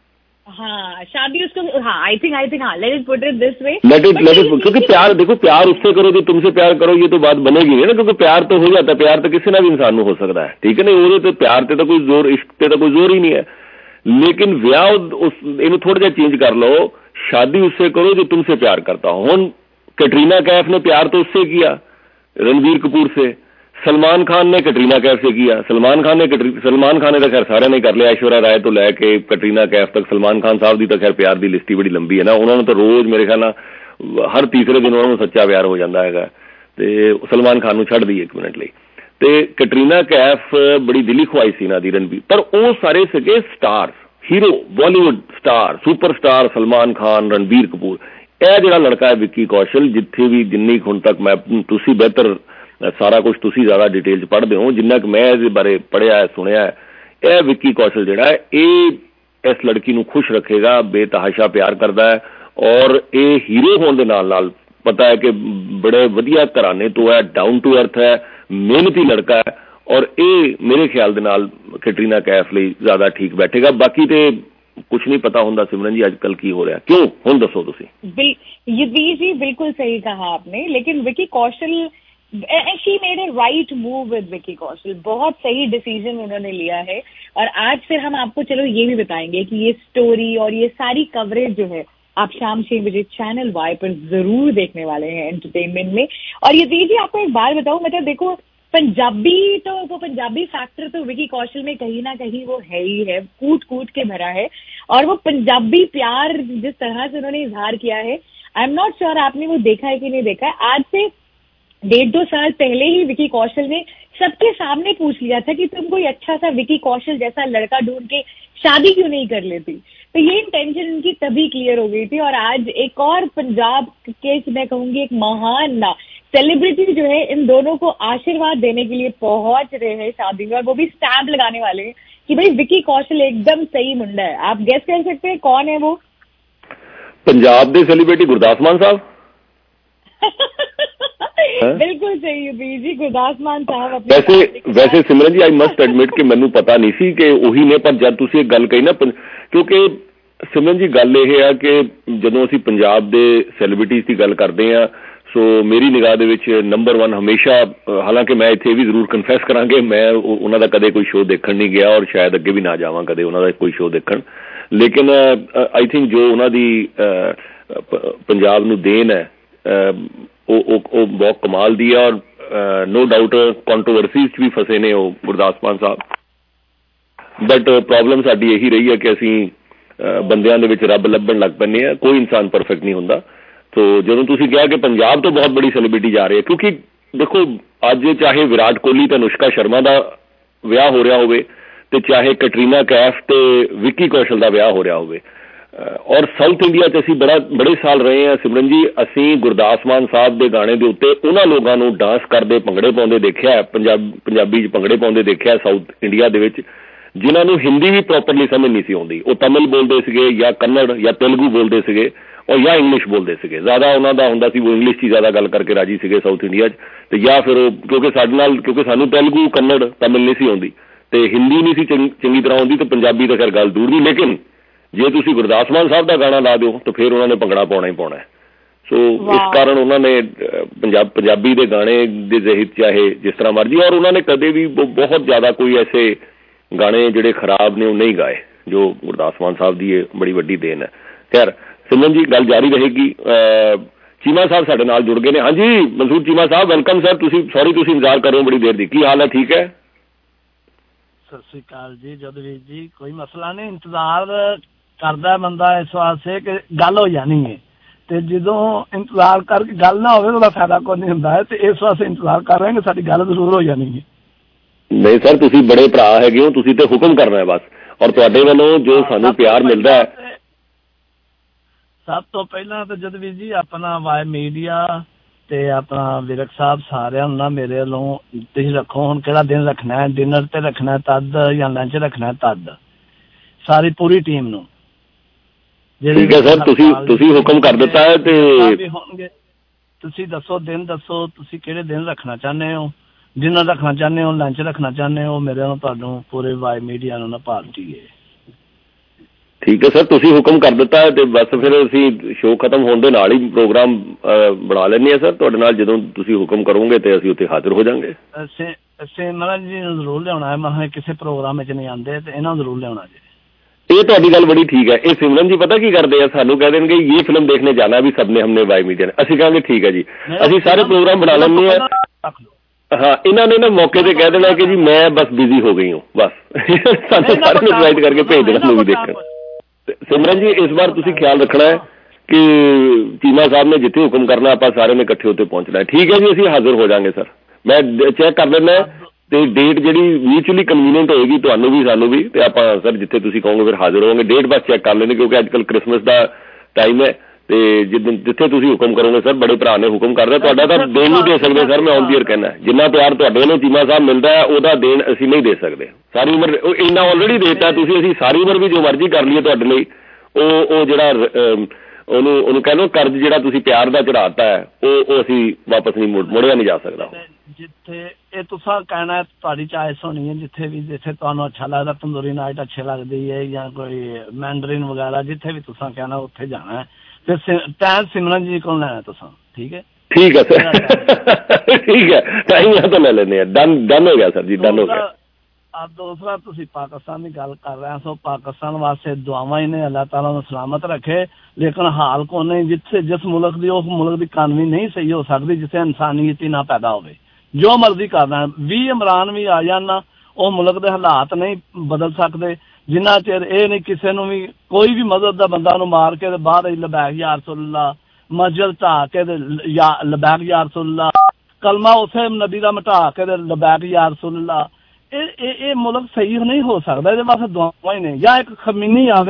हाँ, शादी उसको, हाँ आई थिंक आई थिंक हाँ let it put it this way, let it let it, क्योंकि प्यार देखो, प्यार उससे करो जो तुमसे प्यार करो, ये तो बात बनेगी नहीं ना, क्योंकि प्यार तो हो जाता है, प्यार तो किसी ना भी इंसान में हो सकता है, ठीक है नहीं? वो तो प्यार ते तो कोई जोर, इश्क ते तो कोई जोर ही नहीं है, लेकिन ब्याह उस इन्हें थोड़ा जा चेंज कर लो, शादी उससे करो जो तुमसे प्यार करता हो। हुण कैटरीना कैफ ने प्यार तो उससे किया, रणबीर कपूर से, सलमान खान ने कैटरीना कैफ से किया, सलमान खान ने सलमान खान ने तो खैर सारे ने कर लिया, ऐश्वर्या राय तो लैके कैटरीना कैफ तक, सलमान खान साहब की तो खैर प्यार की लिस्ट ही बड़ी लंबी है ना, उन्होंने तो रोज मेरे ख्याल हर तीसरे दिन उन्होंने सच्चा प्यार हो जाता है, तो सलमान खान को छड़ दी एक मिनट ਲਈ। ਤੇ कैटरीना कैफ बड़ी दिली ख्वाहिश ਸੀ ਨਾ ਦੀ रणबीर, पर ਉਹ ਸਾਰੇ ਸੀਗੇ stars, hero, Bollywood star, super star Salman Khan, Ranbir Kapoor. ਇਹ ਜਿਹੜਾ ਲੜਕਾ ਹੈ ਵਿੱਕੀ ਕੌਸ਼ਲ, ਜਿੱਥੇ ਵੀ ਜਿੰਨੀ ਹੁਣ ਤੱਕ ਮੈਂ, ਤੁਸੀਂ ਬਿਹਤਰ ਸਾਰਾ ਕੁਝ ਤੁਸੀਂ ਜ਼ਿਆਦਾ ਡਿਟੇਲ 'ਚ ਪੜ੍ਹਦੇ ਹੋ, ਜਿੰਨਾ ਕਿ ਮੈਂ ਇਹਦੇ ਬਾਰੇ ਪੜ੍ਹਿਆ ਹੈ, ਸੁਣਿਆ ਹੈ, ਇਹ ਵਿੱਕੀ ਕੌਸ਼ਲ ਜਿਹੜਾ ਹੈ ਇਹ ਇਸ ਲੜਕੀ ਨੂੰ ਖੁਸ਼ ਰੱਖੇਗਾ, ਬੇਤਹਾਸ਼ਾ ਪਿਆਰ ਕਰਦਾ ਹੈ, ਔਰ ਇਹ ਹੀਰੋ ਹੋਣ ਦੇ ਨਾਲ ਨਾਲ ਪਤਾ ਹੈ ਕਿ ਬੜੇ ਵਧੀਆ ਘਰਾਣੇ ਤੋਂ ਹੈ, ਡਾਊਨ ਟੂ ਅਰਥ ਹੈ, ਮਿਹਨਤੀ ਲੜਕਾ ਹੈ, ਔਰ ਇਹ ਮੇਰੇ ਖਿਆਲ ਦੇ ਨਾਲ ਕੈਟਰੀਨਾ ਕੈਫ ਲਈ ਜ਼ਿਆਦਾ ਠੀਕ ਬੈਠੇਗਾ। ਬਾਕੀ ਤੇ कुछ नहीं पता होता सिमरन जी आजकल की हो रहा है, क्यों हुण दसो तुसी। युद्धवीर जी बिल्कुल सही कहा आपने, लेकिन Vicky Kaushal, she made a right move with Vicky Kaushal, बहुत सही डिसीजन उन्होंने लिया है। और आज फिर हम आपको चलो ये भी बताएंगे कि ये स्टोरी और ये सारी कवरेज जो है आप शाम छह बजे चैनल वाई पर जरूर देखने वाले हैं एंटरटेनमेंट में। और युद्धवीर जी आपको एक बात बताऊं, मतलब देखो पंजाबी तो वो पंजाबी फैक्टर तो विकी कौशल में कहीं ना कहीं वो है ही है, कूट कूट के भरा है, और वो पंजाबी प्यार जिस तरह से उन्होंने इजहार किया है, आई एम नॉट श्योर आपने वो देखा है कि नहीं देखा है। आज से डेढ़ दो साल पहले ही विकी कौशल ने सबके सामने पूछ लिया था कि तुम कोई अच्छा सा विकी कौशल जैसा लड़का ढूंढ के शादी क्यों नहीं कर लेती। तो ये इंटेंशन उनकी तभी क्लियर हो गई थी। और आज एक और पंजाब के, मैं कहूंगी, एक महान ना सेलिब्रिटी जो है इन दोनों को आशीर्वाद देने के लिए पहुंच रहे हैं शादी में, और वो भी स्टैम्प लगाने वाले हैं कि भाई विक्की कौशल एकदम सही मुंडा है। आप गेस कर सकते हैं कौन है वो? पंजाब के सेलिब्रिटी गुरदास मान साहब। बिल्कुल सही है जी, गुरदास मान साहब। वैसे वैसे सिमरन जी आई मस्ट एडमिट कि मैनू पता नहीं सी कि ਉਹੀ ਨੇ, पर जब तुसीं एक गल कही ना, क्योंकि सिमरन जी गल यह है कि ਜਦੋਂ ਅਸੀਂ ਪੰਜਾਬ ਦੇ ਸੈਲੀਬ੍ਰਿਟੀਜ਼ ਦੀ ਗੱਲ ਕਰਦੇ ਹਾਂ, ਸੋ ਮੇਰੀ ਨਿਗਾਹ ਦੇ ਵਿੱਚ ਨੰਬਰ वन ਹਮੇਸ਼ਾ, ਹਾਲਾਂਕਿ ਮੈਂ ਇੱਥੇ ਵੀ ਜ਼ਰੂਰ ਕਨਫੈਸ ਕਰਾਂਗੇ ਮੈਂ ਉਹਨਾਂ ਦਾ ਕਦੇ ਕੋਈ ਸ਼ੋਅ ਦੇਖਣ ਨਹੀਂ ਗਿਆ ਔਰ ਸ਼ਾਇਦ ਅੱਗੇ ਵੀ ਨਾ ਜਾਵਾਂ ਕਦੇ ਉਹਨਾਂ ਦਾ ਕੋਈ ਸ਼ੋਅ ਦੇਖਣ, ਲੇਕਿਨ ਆਈ ਥਿੰਕ ਜੋ ਉਹਨਾਂ ਦੀ ਪੰਜਾਬ ਨੂੰ ਦੇਣ ਹੈ ਉਹ ਉਹ ਬਹੁਤ ਕਮਾਲ ਦੀ ਹੈ। ਔਰ नो डाउट ਕੰਟਰੋਵਰਸੀਜ਼ 'ਚ ਵੀ ਫਸੇ ਨੇ ਉਹ ਗੁਰਦਾਸ ਮਾਨ ਸਾਹਿਬ, ਬਟ ਪ੍ਰੋਬਲਮ ਸਾਡੀ ਇਹੀ ਰਹੀ ਹੈ ਕਿ ਅਸੀਂ ਬੰਦਿਆਂ ਦੇ ਵਿੱਚ ਰੱਬ ਲੱਭਣ ਲੱਗ ਪੈਂਦੇ ਹਾਂ। ਕੋਈ ਇਨਸਾਨ ਪਰਫੈਕਟ ਨਹੀਂ ਹੁੰਦਾ। ਤੋ ਜਦੋਂ ਤੁਸੀਂ ਕਿਹਾ ਕਿ ਪੰਜਾਬ ਤੋਂ ਬਹੁਤ ਬੜੀ ਸੈਲੀਬ੍ਰਿਟੀ ਜਾ ਰਹੀ ਹੈ, ਕਿਉਂਕਿ ਦੇਖੋ ਅੱਜ ਚਾਹੇ ਵਿਰਾਟ ਕੋਹਲੀ ਤੇ ਅਨੁਸ਼ਕਾ ਸ਼ਰਮਾ ਦਾ ਵਿਆਹ ਹੋ ਰਿਹਾ ਹੋਵੇ ਤੇ ਚਾਹੇ ਕੈਟਰੀਨਾ ਕੈਫ ਤੇ ਵਿੱਕੀ ਕੌਸ਼ਲ ਦਾ ਵਿਆਹ ਹੋ ਰਿਹਾ ਹੋਵੇ, ਔਰ ਸਾਊਥ ਇੰਡੀਆ 'ਚ ਅਸੀਂ ਬੜਾ ਬੜੇ ਸਾਲ ਰਹੇ ਹਾਂ ਸਿਮਰਨ ਜੀ, ਅਸੀਂ ਗੁਰਦਾਸ ਮਾਨ ਸਾਹਿਬ ਦੇ ਗਾਣੇ ਦੇ ਉੱਤੇ ਉਹਨਾਂ ਲੋਕਾਂ ਨੂੰ ਡਾਂਸ ਕਰਦੇ ਭੰਗੜੇ ਪਾਉਂਦੇ ਦੇਖਿਆ, ਪੰਜਾਬ ਪੰਜਾਬੀ 'ਚ ਭੰਗੜੇ ਪਾਉਂਦੇ ਦੇਖਿਆ ਸਾਊਥ ਇੰਡੀਆ ਦੇ ਵਿੱਚ, ਜਿਨ੍ਹਾਂ ਨੂੰ ਹਿੰਦੀ ਵੀ ਪ੍ਰੋਪਰਲੀ ਸਮਝ ਨਹੀਂ ਸੀ ਆਉਂਦੀ। ਉਹ ਤਮਿਲ ਬੋਲਦੇ ਸੀਗੇ ਜਾਂ ਕੰਨੜ ਜਾਂ ਤੇਲਗੂ ਬੋਲਦੇ ਸੀਗੇ ਔਰ ਜਾਂ ਇੰਗਲਿਸ਼ ਬੋਲਦੇ ਸੀਗੇ। ਜ਼ਿਆਦਾ ਉਹਨਾਂ ਦਾ ਹੁੰਦਾ ਸੀ ਉਹ ਇੰਗਲਿਸ਼ 'ਚ ਜ਼ਿਆਦਾ ਗੱਲ ਕਰਕੇ ਰਾਜੀ ਸੀਗੇ ਸਾਊਥ ਇੰਡੀਆ 'ਚ, ਤੇ ਜਾਂ ਫਿਰ ਉਹ ਕਿਉਂਕਿ ਸਾਡੇ ਨਾਲ ਕਿਉਂਕਿ ਸਾਨੂੰ ਤੇਲਗੂ ਕੰਨੜ ਤਮਿਲ ਨਹੀਂ ਸੀ ਆਉਂਦੀ ਤੇ ਹਿੰਦੀ ਨਹੀਂ ਸੀ ਚੰਗੀ ਚੰਗੀ ਤਰ੍ਹਾਂ ਆਉਂਦੀ, ਤੇ ਪੰਜਾਬੀ ਤਾਂ ਖੈਰ ਗੱਲ ਦੂਰ ਦੀ। ਲੇਕਿਨ ਜੇ ਤੁਸੀਂ ਗੁਰਦਾਸ ਮਾਨ ਸਾਹਿਬ ਦਾ ਗਾਣਾ ਲਾ ਦਿਓ ਤਾਂ ਫਿਰ ਉਹਨਾਂ ਨੇ ਭੰਗੜਾ ਪਾਉਣਾ ਹੀ ਪਾਉਣਾ ਹੈ। ਸੋ ਇਸ ਕਾਰਨ ਉਹਨਾਂ ਨੇ ਪੰਜਾਬ ਪੰਜਾਬੀ ਦੇ ਗਾਣੇ ਦੇ ਜ਼ਹਿਤ ਚਾਹੇ ਜਿਸ ਤਰ੍ਹਾਂ ਮਰਜ਼ੀ, ਔਰ ਉਹਨਾਂ ਨੇ ਕਦੇ ਵੀ ਬਹੁਤ ਜ਼ਿਆਦਾ ਕੋਈ ਐਸੇ ਗਾਣੇ ਜਿਹੜੇ ਖਰਾਬ ਨੇ ਉਹ ਨਹੀਂ ਗਾਏ, ਜੋ ਗੁਰਦਾਸ ਮਾਨ ਸਾਹਿਬ ਦੀ ਇਹ ਬੜੀ ਵੱਡੀ ਦੇਣ ਹੈ। ਖੈਰ ਸਿਮਰਨ ਜੀ ਗੱਲ ਜਾਰੀ ਰਹੇਗੀ। ਚੀਮਾ ਸਾਹਿਬ ਸਾਡੇ ਨਾਲ ਜੁੜ ਗਏ ਨੇ। ਹਾਂਜੀ ਮਨਸੂਰ ਚੀਮਾ ਸਾਹਿਬ, ਵੈਲਕਮ ਸਰ। ਤੁਸੀਂ ਸੌਰੀ ਤੁਸੀਂ ਇੰਤਜ਼ਾਰ ਕਰ ਰਹੇ ਹੋ ਬੜੀ ਦੇਰ ਦੀ, ਕੀ ਹਾਲ ਹੈ? ਠੀਕ ਹੈ, ਸਤਿ ਸ੍ਰੀ ਅਕਾਲ ਜੀ ਜਦਵੀਰ ਜੀ। ਕੋਈ ਮਸਲਾ ਨਹੀਂ, ਇੰਤਜ਼ਾਰ ਕਰਦਾ ਬੰਦਾ ਇਸ ਵਾਸਤੇ ਕਿ ਗੱਲ ਹੋ ਜਾਣੀ ਹੈ, ਤੇ ਜਦੋਂ ਇੰਤਜ਼ਾਰ ਕਰਕੇ ਗੱਲ ਨਾ ਹੋਵੇ ਉਹਦਾ ਫਾਇਦਾ ਕੋਈ ਨਹੀਂ ਹੁੰਦਾ ਹੈ, ਤੇ ਇਸ ਵਾਸਤੇ ਇੰਤਜ਼ਾਰ ਕਰ ਰਹੇ ਕਿ ਸਾਡੀ ਗੱਲ ਜ਼ਰੂਰ ਹੋ ਜਾਣੀ ਹੈ। ਨਹੀਂ ਸਰ, ਤੁਸੀਂ ਬੜੇ ਭਰਾ ਹੈਗੇ ਹੋ, ਤੁਸੀਂ ਤੇ ਹੁਕਮ ਕਰਨਾ ਹੈ ਬਸ, ਔਰ ਤੁਹਾਡੇ ਵੱਲੋਂ ਜੋ ਸਾਨੂੰ ਪਿਆਰ ਮਿਲਦਾ ਹੈ। ਸਭ ਤੋਂ ਪਹਿਲਾਂ ਤਾਂ ਜਦਵੀਰ ਜੀ ਆਪਣਾ ਵਾਈ ਮੀਡੀਆ ਤੇ ਆਪਣਾ ਵਿਰਕ ਸਾਹਿਬ ਸਾਰਿਆਂ ਨੂੰ ਨਾ ਮੇਰੇ ਵੱਲੋਂ ਤੁਸੀਂ ਰੱਖੋ, ਹੁਣ ਕਿਹੜਾ ਦਿਨ ਰੱਖਣਾ ਹੈ, ਡਿਨਰ ਤੇ ਰੱਖਣਾ ਤਦ ਜਾਂ ਲੰਚ ਰੱਖਣਾ ਤਦ, ਸਾਰੀ ਪੂਰੀ ਟੀਮ ਨੂੰ। ਠੀਕ ਹੈ ਸਰ, ਤੁਸੀਂ ਤੁਸੀਂ ਹੁਕਮ ਕਰ ਦਿੱਤਾ ਹੈ ਤੇ ਹੋਣਗੇ। ਤੁਸੀਂ ਦੱਸੋ ਦਿਨ ਦੱਸੋ, ਤੁਸੀਂ ਕਿਹੜੇ ਦਿਨ ਰੱਖਣਾ ਚਾਹੁੰਦੇ ਹੋ, ਡਿਨਰ ਰੱਖਣਾ ਚਾਹੁੰਦੇ ਹੋ, ਲੰਚ ਰੱਖਣਾ ਚਾਹੁੰਦੇ ਹੋ, ਮੇਰੇ ਨਾਲ ਤੁਹਾਨੂੰ ਪੂਰੇ ਵਾਈ ਮੀਡੀਆ ਨੂੰ ਨਾ ਪਾਰਟੀ ਹੈ। ਠੀਕ ਹੈ ਸਰ, ਤੁਸੀਂ ਹੁਕਮ ਕਰ ਦਿੱਤਾ ਹੈ ਤੇ ਬਸ ਫਿਰ ਅਸੀਂ ਸ਼ੋਅ ਖਤਮ ਹੋਣ ਦੇ ਨਾਲ ਹੀ ਪ੍ਰੋਗਰਾਮ ਬਣਾ ਲੈਂਦੇ ਹਾਂ ਸਰ ਤੁਹਾਡੇ ਨਾਲ। ਜਦੋਂ ਤੁਸੀਂ ਹੁਕਮ ਕਰੋਗੇ ਤੇ ਅਸੀਂ ਉੱਥੇ ਹਾਜ਼ਰ ਹੋ ਜਾਵਾਂਗੇ। ਸਿਮਰਨ ਜੀ ਨੂੰ ਜ਼ਰੂਰ ਲਿਆਉਣਾ ਹੈ, ਮੈਂ ਕਿਸੇ ਪ੍ਰੋਗਰਾਮ ਵਿੱਚ ਨਹੀਂ ਆਉਂਦੇ ਤੇ ਇਹਨਾਂ ਨੂੰ ਜ਼ਰੂਰ ਲਿਆਉਣਾ ਜੀ। ਇਹ ਤੁਹਾਡੀ ਗੱਲ ਬੜੀ ਠੀਕ ਹੈ। ਇਹ ਸਿਮਰਨ ਜੀ ਪਤਾ ਕੀ ਕਰਦੇ ਆ, ਸਾਨੂੰ ਕਹਿ ਦੇਣਗੇ ਇਹ ਫਿਲਮ ਦੇਖਣੇ ਜਾਣਾ ਵੀ ਸਭ ਨੇ ਹਮਨੇ ਵਾਈ ਮੀਡੀਆ ਨੇ, ਅਸੀਂ ਕਹਾਂਗੇ ਠੀਕ ਹੈ ਜੀ, ਅਸੀਂ ਸਾਰੇ ਪ੍ਰੋਗਰਾਮ ਬਣਾ ਲੈਂਦੇ ਹਾਂ। ਹਾਂ, ਇਹਨਾਂ ਨੇ ਨਾ ਮੌਕੇ ਤੇ ਕਹਿ ਦੇਣਾ ਕਿ ਜੀ ਮੈਂ ਬਸ ਬਿਜ਼ੀ ਹੋ ਗਈ ਹੂੰ, ਬਸ ਸਾਨੂੰ ਸਾਰਿਆਂ ਨੂੰ ਇਨਵਾਈਟ ਕਰਕੇ ਭੇਜ ਦੇਣਾ ਮੂਵੀ ਦੇਖਣ। ਸਿਮਰਨ ਜੀ ਇਸ ਵਾਰ ਤੁਸੀਂ ਖਿਆਲ ਰੱਖਣਾ ਹੈ ਕਿ ਚੀਮਾ ਸਾਹਿਬ ਨੇ ਜਿੱਥੇ ਹੁਕਮ ਕਰਨਾ ਆਪਾਂ ਸਾਰਿਆਂ ਨੇ ਇਕੱਠੇ ਉੱਤੇ ਪਹੁੰਚਣਾ ਹੈ। ਠੀਕ ਹੈ ਜੀ, ਅਸੀਂ ਹਾਜ਼ਰ ਹੋ ਜਾਵਾਂਗੇ ਸਰ। ਮੈਂ ਚੈੱਕ ਕਰ ਲੈਂਦਾ ਤੇ ਡੇਟ ਜਿਹੜੀ ਮਿਊਚੁਅਲੀ ਕਨਵੀਨੀਅੰਟ ਹੋਏਗੀ ਤੁਹਾਨੂੰ ਵੀ ਸਾਨੂੰ ਵੀ, ਤੇ ਆਪਾਂ ਸਰ ਜਿੱਥੇ ਤੁਸੀਂ ਕਹੋਗੇ ਫਿਰ ਹਾਜ਼ਰ ਹੋਵਾਂਗੇ। ਡੇਟ ਬਸ ਚੈੱਕ ਕਰ ਲੈਂਦੇ ਕਿਉਂਕਿ ਅੱਜ ਕੱਲ੍ਹ ਕ੍ਰਿਸਮਸ ਦਾ ਟਾਈਮ ਹੈ, ਤੇ ਜਿੱਦਣ ਜਿੱਥੇ ਤੁਸੀਂ ਹੁਕਮ ਕਰੋਗੇ ਸਰ, ਬੜੇ ਭਰਾ ਨੇ ਹੁਕਮ ਕਰਦਾ, ਤੁਹਾਡਾ ਤਾਂ ਦੇਣ ਨਹੀਂ ਦੇ ਸਕਦੇ ਸਰ। ਮੈਂ ਔਨ ਦੀ ਏਅਰ ਕਹਿਣਾ ਜਿੰਨਾ ਪਿਆਰ ਤੁਹਾਡੇ ਵੱਲੋਂ ਚੀਮਾ ਸਾਹਿਬ ਮਿਲਦਾ ਹੈ ਉਹਦਾ ਦੇਣ ਅਸੀਂ ਨਹੀਂ ਦੇ ਸਕਦੇ। ਸਾਰੀ ਉਮਰ ਇੰਨਾ ਆਲਰੇਡੀ ਦੇਤਾ ਤੁਸੀਂ, ਅਸੀਂ ਸਾਰੀ ਉਮਰ ਵੀ ਜੋ ਮਰਜ਼ੀ ਕਰ ਲਈਏ ਤੁਹਾਡੇ ਲਈ, ਉਹ ਉਹ ਜਿਹੜਾ ਉਹਨੂੰ ਉਹਨੂੰ ਕਹਿੰਦੇ ਕਰਜ਼ ਜਿਹੜਾ ਤੁਸੀਂ ਪਿਆਰ ਦਾ ਚੜਾਤਾ ਹੈ ਉਹ ਉਹ ਅਸੀਂ ਵਾਪਸ ਨਹੀਂ ਮੁੜ ਮੁੜਿਆ ਨਹੀਂ ਜਾ ਸਕਦਾ। ਜਿੱਥੇ ਇਹ ਤੁਸੀਂ ਕਹਿਣਾ ਤੁਹਾਡੀ ਚਾਇਸ ਹੋਣੀ ਹੈ, ਜਿੱਥੇ ਵੀ ਜਿੱਥੇ ਤੁਹਾਨੂੰ ਅੱਛਾ ਲੱਗਦਾ, ਤੰਦੂਰੀ ਨਾਈਟ ਅੱਛੀ ਲੱਗਦੀ ਹੈ ਜਾਂ ਕੋਈ ਮੈਂਡਰਿਨ ਵਗੈਰਾ, ਜਿੱਥੇ ਵੀ ਤੁਸੀਂ ਕਹਿਣਾ ਉੱਥੇ ਜਾਣਾ ਹੈ। ਤੇ ਟਾਈਮ ਸਿਮਰਨ ਜੀ ਕੋਲ ਲੈਣਾ ਤੁਸੀਂ, ਠੀਕ ਹੈ? ਠੀਕ ਹੈ ਸਰ, ਠੀਕ ਹੈ, ਟਾਈਮ ਤਾਂ ਲੈ ਲੈਂਦੇ ਹਾਂ। ਡਨ ਡਨ ਹੋ ਗਿਆ ਸਰ ਜੀ, ਡਨ ਹੋ ਗਿਆ। ਆ ਦੂਸਰਾ ਤੁਸੀਂ ਪਾਕਿਸਤਾਨ ਦੀ ਗੱਲ ਕਰ ਰਹੇ ਸੋ ਪਾਕਿਸਤਾਨ ਵਾਸਤੇ ਦੁਆਵਾਂ ਹੀ ਨੇ, ਅੱਲਾਹ ਤਾਲਾ ਨੂੰ ਸਲਾਮਤ ਰੱਖੇ। ਲੇਕਿਨ ਹਾਲ ਕੋ ਨਹੀਂ ਜਿੱਥੇ ਜਿਸ ਮੁਲਕ ਦੀ ਉਸ ਮੁਲਕ ਦੀ ਕਾਨੂੰਨੀ ਨਹੀਂ ਸਹੀ ਹੋ ਸਕਦੀ ਜਿੱਥੇ ਇਨਸਾਨੀਅਤ ਹੀ ਨਾ ਪੈਦਾ ਹੋਵੇ। ਜੋ ਮਰਜ਼ੀ ਕਰਨਾ ਵੀ ਇਮਰਾਨ ਵੀ ਆ ਜਾਣਾ, ਉਹ ਮੁਲਕ ਦੇ ਹਾਲਾਤ ਨਹੀਂ ਬਦਲ ਸਕਦੇ ਜਿੰਨਾ ਚਿਰ ਇਹ ਨਹੀਂ ਕਿਸੇ ਨੂੰ ਵੀ ਕੋਈ ਵੀ ਮਜ਼ਹਬ ਦਾ ਬੰਦਾ ਨੂੰ ਮਾਰ ਕੇ ਬਾਹਰ ਲਬੈਕ ਯਾ ਰਸੂਲੁल्लाह, ਮਸਜਿਦ ਢਾਹ ਕੇ ਲਬੈਕ ਯਾ ਰਸੂਲੁल्लाह, ਕਲਮਾ ਉਸੇ ਨਬੀ ਦਾ ਮਿਟਾ ਕੇ ਲਬੈਕ ਯਾ ਰਸੂਲੁल्लाह। ਇਹ ਇਹ ਮੁਲਕ ਸਹੀ ਨਹੀਂ ਹੋ ਸਕਦਾ, ਇਹਦੇ ਵਾਸਤੇ ਦੁਆਵਾਂ ਹੀ ਨੇ। ਜਾਂ ਇੱਕ ਖਮੀਨੀ ਆਵੇ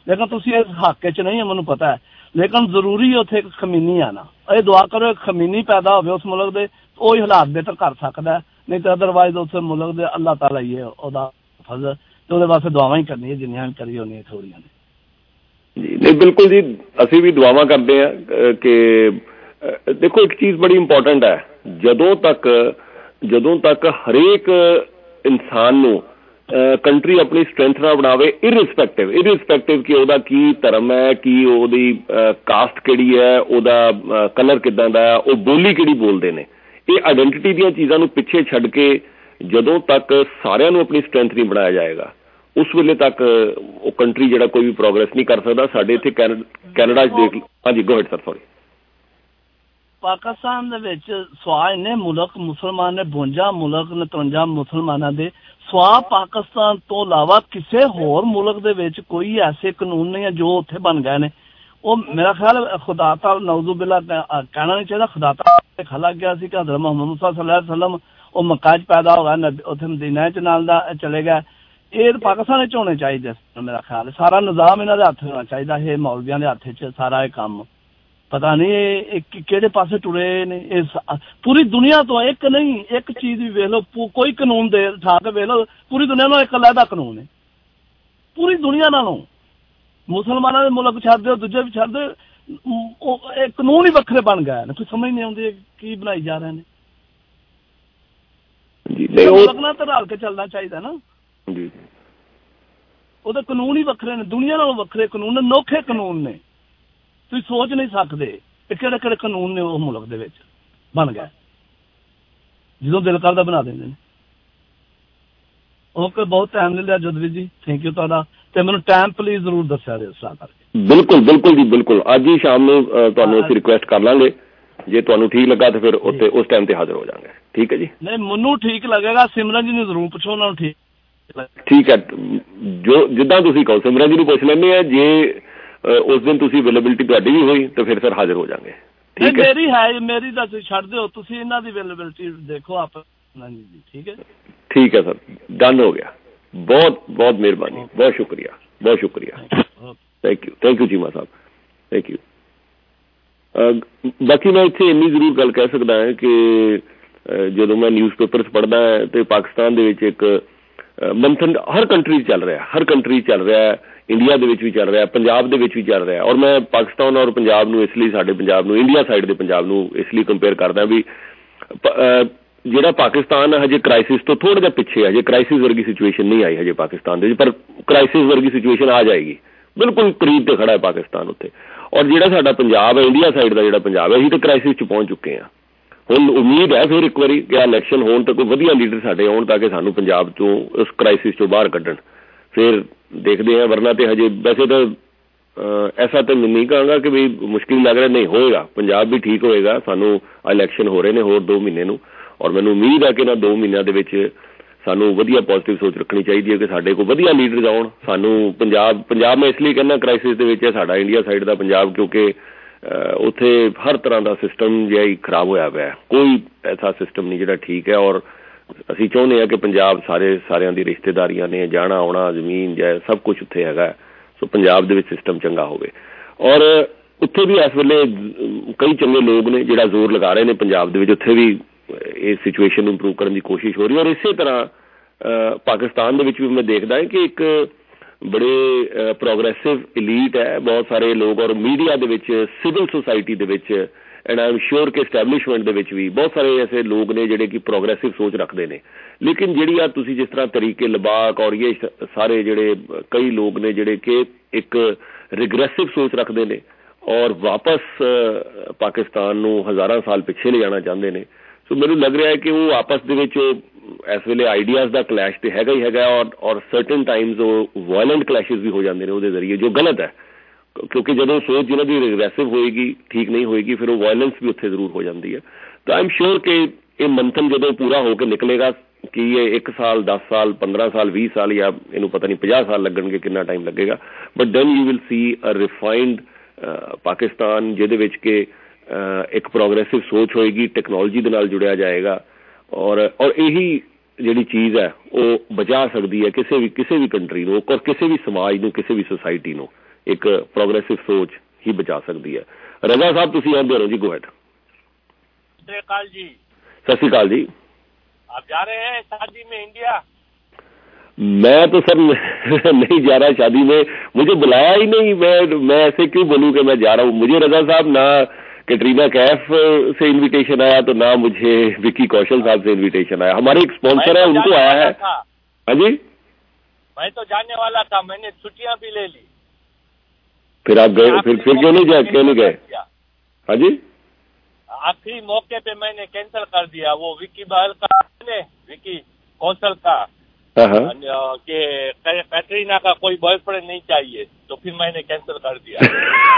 ਲੇਕਿਨ ਤੁਸੀਂ ਇਸ ਹੱਕ 'ਚ ਨਹੀਂ, ਮੈਨੂੰ ਪਤਾ ਹੈ, ਲੇਕਿਨ ਜ਼ਰੂਰੀ ਉੱਥੇ ਇੱਕ ਖਮੀਨੀ ਆਣਾ। ਇਹ ਦੁਆ ਕਰੋ ਇੱਕ ਖਮੀਨੀ ਪੈਦਾ ਹੋਵੇ ਉਸ ਮੁਲਕ ਦੇ, ਉਹੀ ਹਾਲਾਤ ਬਿਹਤਰ ਕਰ ਸਕਦਾ, ਨਹੀਂ ਤਾਂ ਅਦਰਵਾਈਜ਼ ਉਸ ਮੁਲਕ ਦੇ ਅੱਲਾਹ ਤਾਲਾ ਹੀ ਹੈ ਉਹਦਾ ਫਜ਼ਲ, ਤੇ ਉਹਦੇ ਵਾਸਤੇ ਦੁਆਵਾਂ ਹੀ ਕਰਨੀਆਂ ਜਿੰਨੀਆਂ ਕਰੀ ਹੋਣੀਆਂ ਥੋੜ੍ਹੀਆਂ ਨੇ। ਜੀ ਨਹੀਂ ਬਿਲਕੁਲ ਜੀ, ਅਸੀਂ ਵੀ ਦੁਆਵਾਂ ਕਰਦੇ ਹਾਂ ਕਿ ਦੇਖੋ ਇੱਕ ਚੀਜ਼ ਬੜੀ ਇੰਪੋਰਟੈਂਟ ਹੈ, ਜਦੋਂ ਤੱਕ ਜਦੋਂ ਤੱਕ ਹਰੇਕ ਇਨਸਾਨ ਨੂੰ ਕੰਟਰੀ ਆਪਣੀ ਸਟਰੈਂਥ ਨਾਲ ਬਣਾਵੇ, ਇਰਰਿਸਪੈਕਟਿਵ ਇਰਰਿਸਪੈਕਟਿਵ ਕਿ ਉਹਦਾ ਕੀ ਧਰਮ ਹੈ, ਕੀ ਉਹਦੀ ਕਾਸਟ ਕਿਹੜੀ ਹੈ, ਉਹਦਾ ਕਲਰ ਕਿੱਦਾਂ ਦਾ ਹੈ, ਉਹ ਬੋਲੀ ਕਿਹੜੀ ਬੋਲਦੇ ਨੇ, ਇਹ ਆਈਡੈਂਟਿਟੀ ਦੀਆਂ ਚੀਜ਼ਾਂ ਨੂੰ ਪਿੱਛੇ ਛੱਡ ਕੇ ਜਦੋਂ ਤੱਕ ਸਾਰਿਆਂ ਨੂੰ ਆਪਣੀ ਸਟਰੈਂਥ ਨਹੀਂ ਬਣਾਇਆ ਜਾਏਗਾ, ਉਸ ਵੇਲੇ ਤੱਕ ਉਹ ਕੰਟਰੀ ਜਿਹੜਾ ਕੋਈ ਵੀ ਪ੍ਰੋਗਰੈਸ ਨਹੀਂ ਕਰ ਸਕਦਾ। ਸਾਡੇ ਇੱਥੇ ਕੈਨੇਡਾ 'ਚ ਦੇਖ, ਹਾਂਜੀ go ahead sir, sorry. Pakistan ਦੇ ਵਿੱਚ ਸਵਾ ਇੰਨੇ ਮੁਲਕ ਮੁਸਲਮਾਨ ਨੇ, ਬਵੰਜਾ ਮੁਲਕ ਨੇ, ਤਰਵੰਜਾ ਮੁਸਲਮਾਨਾਂ ਦੇ ਸਵਾ ਪਾਕਿਸਤਾਨ ਤੋਂ ਇਲਾਵਾ ਕਿਸੇ ਹੋਰ ਮੁਲਕ ਦੇ ਵਿੱਚ ਕੋਈ ਐਸੇ ਕਾਨੂੰਨ ਨਹੀਂ ਹੈ ਜੋ ਉੱਥੇ ਬਣ ਗਏ ਨੇ। ਉਹ ਮੇਰਾ ਖਿਆਲ ਖੁਦਾ ਤਾਲਾ ਨਊਜ਼ੁ ਬਿਲਾ ਕਹਿਣਾ ਨਹੀਂ ਚਾਹੀਦਾ, ਖੁਦਾ ਤਾਲਾ ਖਲਾ ਗਿਆ ਸੀ ਕਿ ਹਜ਼ਰਤ ਮੁਹੰਮਦ ਸੱਲੱਲਾਹੁ ਅਲੈਹਿ ਵਸੱਲਮ ਉਹ ਮੱਕਾ 'ਚ ਪੈਦਾ ਹੋ ਗਿਆ, ਉੱਥੇ ਮਦੀਨਾ 'ਚ ਨਾਲ ਦਾ ਚਲੇ ਗਏ। ਇਹ ਪਾਕਿਸਤਾਨ ਵਿੱਚ ਹੋਣੇ ਚਾਹੀਦੇ ਮੇਰਾ ਖਿਆਲ, ਸਾਰਾ ਨਿਜ਼ਾਮ ਇਹਨਾਂ ਦੇ ਹੱਥ ਹੋਣਾ ਚਾਹੀਦਾ, ਇਹ ਮੌਲਵੀਆਂ ਦੇ ਹੱਥ 'ਚ ਸਾਰਾ ਇਹ ਕੰਮ। ਪਤਾ ਨਹੀਂ ਇਹ ਕਿਹੜੇ ਪਾਸੇ ਟੁਰੇ ਨੇ। ਇਹ ਪੂਰੀ ਦੁਨੀਆ ਤੋਂ ਇੱਕ ਨਹੀਂ, ਇੱਕ ਚੀਜ਼ ਵੀ ਵੇਖ ਲਓ, ਕੋਈ ਕਾਨੂੰਨ ਦੇ ਠਾ ਕੇ ਵੇਖ ਲਓ, ਪੂਰੀ ਦੁਨੀਆ ਨੂੰ ਇੱਕ ਅਲੱਗਾ ਕਾਨੂੰਨ ਹੈ, ਪੂਰੀ ਦੁਨੀਆ ਨਾਲੋਂ। ਮੁਸਲਮਾਨਾਂ ਦੇ ਮੁਲਕ ਛੱਡ ਦਿਓ, ਦੂਜੇ ਵੀ ਛੱਡ ਦਿਓ, ਉਹ ਇਹ ਕਾਨੂੰਨ ਹੀ ਵੱਖਰੇ ਬਣ ਗਏ ਨੇ, ਕੋਈ ਸਮਝ ਨਹੀਂ ਆਉਂਦੀ ਕੀ ਬਣਾਈ ਜਾ ਰਹੇ ਨੇ। ਮੁਲਕ ਨਾਲ ਤਾਂ ਰਲ ਕੇ ਚੱਲਣਾ ਚਾਹੀਦਾ ਨਾ, ਉਹਦੇ ਕਾਨੂੰਨ ਹੀ ਵੱਖਰੇ ਨੇ, ਦੁਨੀਆ ਨਾਲੋਂ ਵੱਖਰੇ ਕਾਨੂੰਨ ਨੇ, ਅਨੋਖੇ ਕਾਨੂੰਨ ਨੇ, ਤੁਸੀਂ ਸੋਚ ਨਹੀਂ ਸਕਦੇ ਕਿ ਕਿਹੜੇ ਕਿਹੜੇ ਕਾਨੂੰਨ ਨੇ ਉਹ ਮੁਲਕ ਦੇ ਵਿੱਚ ਬਣ ਗਏ, ਜਦੋਂ ਦਿਲ ਕਰਦਾ ਬਣਾ ਦਿੰਦੇ ਨੇ। ਓਕੇ, ਬਹੁਤ ਟਾਈਮ ਲੈ ਲਿਆ ਜੋਧਵੀਰ ਜੀ, ਥੈਂਕ ਯੂ ਤੁਹਾਡਾ, ਤੇ ਮੈਨੂੰ ਟਾਈਮ ਪਲੀਜ਼ ਜ਼ਰੂਰ ਦੱਸਿਆ ਦਿਓ ਇਸ ਤਰ੍ਹਾਂ ਕਰਕੇ। ਬਿਲਕੁਲ ਬਿਲਕੁਲ ਜੀ, ਬਿਲਕੁਲ ਅੱਜ ਹੀ ਸ਼ਾਮ ਨੂੰ ਤੁਹਾਨੂੰ ਅਸੀਂ ਰਿਕੁਐਸਟ ਕਰ ਲਾਂਗੇ, ਜੇ ਤੁਹਾਨੂੰ ਠੀਕ ਲੱਗਾ ਤਾਂ ਫਿਰ ਉੱਥੇ ਉਸ ਟਾਈਮ ਤੇ ਹਾਜ਼ਰ ਹੋ ਜਾਵਾਂਗੇ। ਠੀਕ ਹੈ ਜੀ? ਨਹੀਂ ਮੈਨੂੰ ਠੀਕ ਲੱਗੇਗਾ, ਸਿਮਰਨ ਜੀ ਨੂੰ ਜ਼ਰੂਰ ਪੁੱਛੋ, ਉਹਨਾਂ ਨੂੰ ਠੀਕ ਠੀਕ ਹੈ, ਜੋ ਜਿੱਦਾਂ ਤੁਸੀਂ ਕਹੋ। ਸਿਮਰਨ ਜੀ ਨੂੰ ਪੁੱਛ ਲੈਂਦੇ ਆ, ਜੇ ਉਸ ਦਿਨ ਤੁਸੀਂ ਅਵੇਲੇਬਿਲਿਟੀ ਤੁਹਾਡੀ ਵੀ ਹੋਈ ਤਾਂ ਫਿਰ ਸਰ ਹਾਜ਼ਰ ਹੋ ਜਾਵਾਂਗੇ। ਠੀਕ ਹੈ, ਮੇਰੀ ਹੈ, ਮੇਰੀ ਤਾਂ ਤੁਸੀਂ ਛੱਡ ਦਿਓ, ਤੁਸੀਂ ਇਹਨਾਂ ਦੀ ਅਵੇਲੇਬਿਲਿਟੀ ਦੇਖੋ ਆਪ। ਠੀਕ ਹੈ, ਠੀਕ ਹੈ ਸਰ, ਡਨ ਹੋ ਗਿਆ। ਬਹੁਤ ਬਹੁਤ ਮਿਹਰਬਾਨੀ, ਬਹੁਤ ਸ਼ੁਕਰੀਆ, ਬਹੁਤ ਸ਼ੁਕਰੀਆ, thank you, thank you Cheema Sahib, thank you. ਬਾਕੀ ਮੈਂ ਇੱਥੇ ਇੰਨੀ ਜ਼ਰੂਰ ਗੱਲ ਕਹਿ ਸਕਦਾ ਹਾਂ ਕਿ ਜਦੋਂ ਮੈਂ ਨਿਊਜ਼ ਪੇਪਰ 'ਚ ਪੜ੍ਹਦਾ ਹਾਂ ਅਤੇ ਪਾਕਿਸਤਾਨ ਦੇ ਵਿੱਚ ਇੱਕ ਮੰਥਨ ਹਰ ਕੰਟਰੀ 'ਚ ਚੱਲ ਰਿਹਾ, ਹਰ ਕੰਟਰੀ 'ਚ ਚੱਲ ਰਿਹਾ, ਇੰਡੀਆ ਦੇ ਵਿੱਚ ਵੀ ਚੱਲ ਰਿਹਾ, ਪੰਜਾਬ ਦੇ ਵਿੱਚ ਵੀ ਚੱਲ ਰਿਹਾ। ਔਰ ਮੈਂ ਪਾਕਿਸਤਾਨ ਔਰ ਪੰਜਾਬ ਨੂੰ ਇਸ ਲਈ, ਸਾਡੇ ਪੰਜਾਬ ਨੂੰ, ਇੰਡੀਆ ਸਾਈਡ ਦੇ ਪੰਜਾਬ ਨੂੰ ਇਸ ਲਈ ਕੰਪੇਅਰ ਕਰਦਾ ਵੀ ਜਿਹੜਾ ਪਾਕਿਸਤਾਨ ਹਜੇ ਕ੍ਰਾਈਸਿਸ ਤੋਂ ਥੋੜ੍ਹਾ ਜਿਹਾ ਪਿੱਛੇ, ਹਜੇ ਕ੍ਰਾਈਸਿਸ ਵਰਗੀ ਸਿਚੁਏਸ਼ਨ ਨਹੀਂ ਆਈ ਹਜੇ ਪਾਕਿਸਤਾਨ ਦੇ ਵਿੱਚ, ਪਰ ਕ੍ਰਾਈਸਿਸ ਵਰਗੀ ਸਿਚੁਏਸ਼ਨ ਆ ਜਾਏਗੀ, ਬਿਲਕੁਲ ਕਰੀਬ 'ਤੇ ਖੜਾ ਹੈ ਪਾਕਿਸਤਾਨ ਉੱਥੇ। ਔਰ ਜਿਹੜਾ ਸਾਡਾ ਪੰਜਾਬ ਹੈ, ਇੰਡੀਆ ਸਾਈਡ ਦਾ ਜਿਹੜਾ ਪੰਜਾਬ ਹੈ, ਅਸੀਂ ਤਾਂ ਕ੍ਰਾਈਸਿਸ 'ਚ ਪਹੁੰਚ ਚੁੱਕੇ ਹਾਂ। ਹੁਣ ਉਮੀਦ ਹੈ ਫਿਰ ਇੱਕ ਵਾਰੀ ਕਿ ਇਲੈਕਸ਼ਨ ਹੋਣ ਤਾਂ ਕੋਈ ਵਧੀਆ ਲੀਡਰ ਸਾਡੇ ਆਉਣ ਤਾਂ ਕਿ ਸਾਨੂੰ ਪੰਜਾਬ 'ਚੋਂ ਉਸ ਕ੍ਰਾਈਸਿਸ 'ਚੋਂ ਬਾਹਰ ਕੱਢਣ, ਫਿਰ ਦੇਖਦੇ ਹਾਂ। ਵਰਨਾ ਤਾਂ ਹਜੇ ਵੈਸੇ ਤਾਂ ਐਸਾ ਤਾਂ ਮੈਂ ਨਹੀਂ ਕਹਾਂਗਾ ਕਿ ਵੀ ਮੁਸ਼ਕਿਲ ਲੱਗ ਰਿਹਾ, ਨਹੀਂ ਹੋਏਗਾ, ਪੰਜਾਬ ਵੀ ਠੀਕ ਹੋਏਗਾ। ਸਾਨੂੰ ਇਲੈਕਸ਼ਨ ਹੋ ਰਹੇ ਨੇ ਹੋਰ ਦੋ ਮਹੀਨੇ ਨੂੰ, ਔਰ ਮੈਨੂੰ ਉਮੀਦ ਹੈ ਕਿ ਇਹਨਾਂ ਦੋ ਮਹੀਨਿਆਂ ਦੇ ਵਿੱਚ ਸਾਨੂੰ ਵਧੀਆ ਪੋਜ਼ੀਟਿਵ ਸੋਚ ਰੱਖਣੀ ਚਾਹੀਦੀ ਹੈ ਕਿ ਸਾਡੇ ਕੋਲ ਵਧੀਆ ਲੀਡਰਸ ਆਉਣ। ਸਾਨੂੰ ਪੰਜਾਬ ਪੰਜਾਬ ਮੈਂ ਇਸ ਲਈ ਕਹਿੰਦਾ ਕ੍ਰਾਈਸਿਸ ਦੇ ਵਿੱਚ ਹੈ ਸਾਡਾ ਇੰਡੀਆ ਸਾਈਡ ਦਾ ਪੰਜਾਬ, ਕਿਉਂਕਿ ਉੱਥੇ ਹਰ ਤਰ੍ਹਾਂ ਦਾ ਸਿਸਟਮ ਜਿਹਾ ਹੀ ਖਰਾਬ ਹੋਇਆ ਪਿਆ, ਕੋਈ ਐਸਾ ਸਿਸਟਮ ਨਹੀਂ ਜਿਹੜਾ ਠੀਕ ਹੈ। ਔਰ ਅਸੀਂ ਚਾਹੁੰਦੇ ਹਾਂ ਕਿ ਪੰਜਾਬ ਸਾਰੇ ਸਾਰਿਆਂ ਦੀ ਰਿਸ਼ਤੇਦਾਰੀਆਂ ਨੇ, ਜਾਣਾ ਆਉਣਾ, ਜ਼ਮੀਨ ਜਾਇ ਸਭ ਕੁਛ ਉੱਥੇ ਹੈਗਾ, ਸੋ ਪੰਜਾਬ ਦੇ ਵਿੱਚ ਸਿਸਟਮ ਚੰਗਾ ਹੋਵੇ। ਔਰ ਉੱਥੇ ਵੀ ਇਸ ਵੇਲੇ ਕਈ ਚੰਗੇ ਲੋਕ ਨੇ ਜਿਹੜਾ ਜ਼ੋਰ ਲਗਾ ਰਹੇ ਨੇ ਪੰਜਾਬ ਦੇ ਵਿੱਚ, ਉੱਥੇ ਵੀ ਇਸ ਸਿਚੁਏਸ਼ਨ ਨੂੰ ਇੰਪਰੂਵ ਕਰਨ ਦੀ ਕੋਸ਼ਿਸ਼ ਹੋ ਰਹੀ। ਔਰ ਇਸੇ ਤਰ੍ਹਾਂ ਪਾਕਿਸਤਾਨ ਦੇ ਵਿੱਚ ਵੀ ਮੈਂ ਦੇਖਦਾ ਕਿ ਇੱਕ ਬੜੇ ਪ੍ਰੋਗਰੈਸਿਵ ਇਲੀਟ ਹੈ, ਬਹੁਤ ਸਾਰੇ ਲੋਕ, ਔਰ ਮੀਡੀਆ ਦੇ ਵਿੱਚ, ਸਿਵਲ ਸੁਸਾਇਟੀ ਦੇ ਵਿੱਚ, ਐਂਡ ਆਈ ਐਮ ਸ਼ੋਰ ਕਿ ਐਸਟੈਬਲਿਸ਼ਮੈਂਟ ਦੇ ਵਿੱਚ ਵੀ ਬਹੁਤ ਸਾਰੇ ਐਸੇ ਲੋਕ ਨੇ ਜਿਹੜੇ ਕਿ ਪ੍ਰੋਗਰੈਸਿਵ ਸੋਚ ਰੱਖਦੇ ਨੇ। ਲੇਕਿਨ ਜਿਹੜੀ ਆ ਤੁਸੀਂ ਜਿਸ ਤਰ੍ਹਾਂ ਤਰੀਕੇ ਲਬਾਕ ਔਰ ਇਹ ਸਾਰੇ ਜਿਹੜੇ ਕਈ ਲੋਕ ਨੇ ਜਿਹੜੇ ਕਿ ਇੱਕ ਰਿਗਰੈਸਿਵ ਸੋਚ ਰੱਖਦੇ ਨੇ ਔਰ ਵਾਪਸ ਪਾਕਿਸਤਾਨ ਨੂੰ ਹਜ਼ਾਰਾਂ ਸਾਲ ਪਿੱਛੇ ਲੈ ਜਾਣਾ ਚਾਹੁੰਦੇ ਨੇ। ਸੋ ਮੈਨੂੰ ਲੱਗ ਰਿਹਾ ਹੈ ਕਿ ਉਹ ਆਪਸ ਦੇ ਵਿੱਚ ਇਸ ਵੇਲੇ ਆਈਡੀਆਜ਼ ਦਾ ਕਲੈਸ਼ ਤਾਂ ਹੈਗਾ ਹੀ ਹੈਗਾ, ਔਰ ਔਰ ਸਰਟਨ ਟਾਈਮਜ਼ ਉਹ ਵਾਇਲੈਂਟ ਕਲੈਸ਼ਿਸ ਵੀ ਹੋ ਜਾਂਦੇ ਨੇ ਉਹਦੇ ਜ਼ਰੀਏ, ਜੋ ਗਲਤ ਹੈ, ਕਿਉਂਕਿ ਜਦੋਂ ਸੋਚ ਜਿਹਨਾਂ ਦੀ ਰਿਗਰੈਸਿਵ ਹੋਏਗੀ, ਠੀਕ ਨਹੀਂ ਹੋਏਗੀ, ਫਿਰ ਉਹ ਵਾਇਲੈਂਸ ਵੀ ਉੱਥੇ ਜ਼ਰੂਰ ਹੋ ਜਾਂਦੀ ਹੈ। ਤਾਂ ਆਈ ਐਮ ਸ਼ੋਰ ਕਿ ਇਹ ਮੰਥਨ ਜਦੋਂ ਪੂਰਾ ਹੋ ਕੇ ਨਿਕਲੇਗਾ, ਕਿ ਇਹ ਇੱਕ ਸਾਲ, ਦਸ ਸਾਲ, ਪੰਦਰਾਂ ਸਾਲ, ਵੀਹ ਸਾਲ, ਜਾਂ ਇਹਨੂੰ ਪਤਾ ਨਹੀਂ ਪੰਜਾਹ ਸਾਲ ਲੱਗਣਗੇ, ਕਿੰਨਾ ਟਾਈਮ ਲੱਗੇਗਾ, but then you will see a refined Pakistan, ਜਿਹਦੇ ਵਿੱਚ ਕਿ ਇੱਕ ਪ੍ਰੋਗਰੈਸਿਵ ਸੋਚ ਹੋਏਗੀ, ਟੈਕਨੋਲੋਜੀ ਦੇ ਨਾਲ ਜੁੜਿਆ ਜਾਏਗਾ, ਔਰ ਔਰ ਇਹੀ ਜਿਹੜੀ ਚੀਜ਼ ਹੈ ਉਹ ਬਚਾ ਸਕਦੀ ਹੈ ਕਿਸੇ ਵੀ ਕਿਸੇ ਵੀ ਕੰਟਰੀ ਨੂੰ, ਔਰ ਕਿਸੇ ਵੀ ਸਮਾਜ ਨੂੰ, ਕਿਸੇ ਵੀ ਸੁਸਾਇਟੀ ਨੂੰ, ਇੱਕ ਪ੍ਰੋਗਰੈਸਿਵ ਸੋਚ ਹੀ ਬਚਾ ਸਕਦੀ ਹੈ। ਰਜ਼ਾ ਸਾਹਿਬ ਤੁਸੀਂ ਆਉਂਦੇ ਹੋ ਜੀ, ਗੋ ਹੈਡ। सत श्री अकाल जी। सत श्री अकाल जी। आप जा रहे हैं शादी में इंडिया? मैं तो सर नहीं जा रहा शादी में, मुझे बुलाया ही नहीं। मैं मैं ऐसे क्यों बोलूं कि मैं जा रहा हूं? मुझे रजा साहब ना कैटरीना कैफ से इनविटेशन आया तो ना मुझे विक्की कौशल साहब से इनविटेशन आया। हमारे एक स्पॉन्सर है, उनको आया है। हाँ जी, मैं तो जाने वाला था, मैंने छुट्टियां भी ले ली। फिर आप गए? फिर फिर क्यों नहीं गए? क्यों नहीं गए? हाँ जी, आखिरी मौके पे मैंने कैंसिल कर दिया। वो विक्की बहल का ने विक्की कौशल का कि कैटरीना का कोई बॉयफ्रेंड नहीं चाहिए, तो फिर मैंने कैंसिल कर दिया।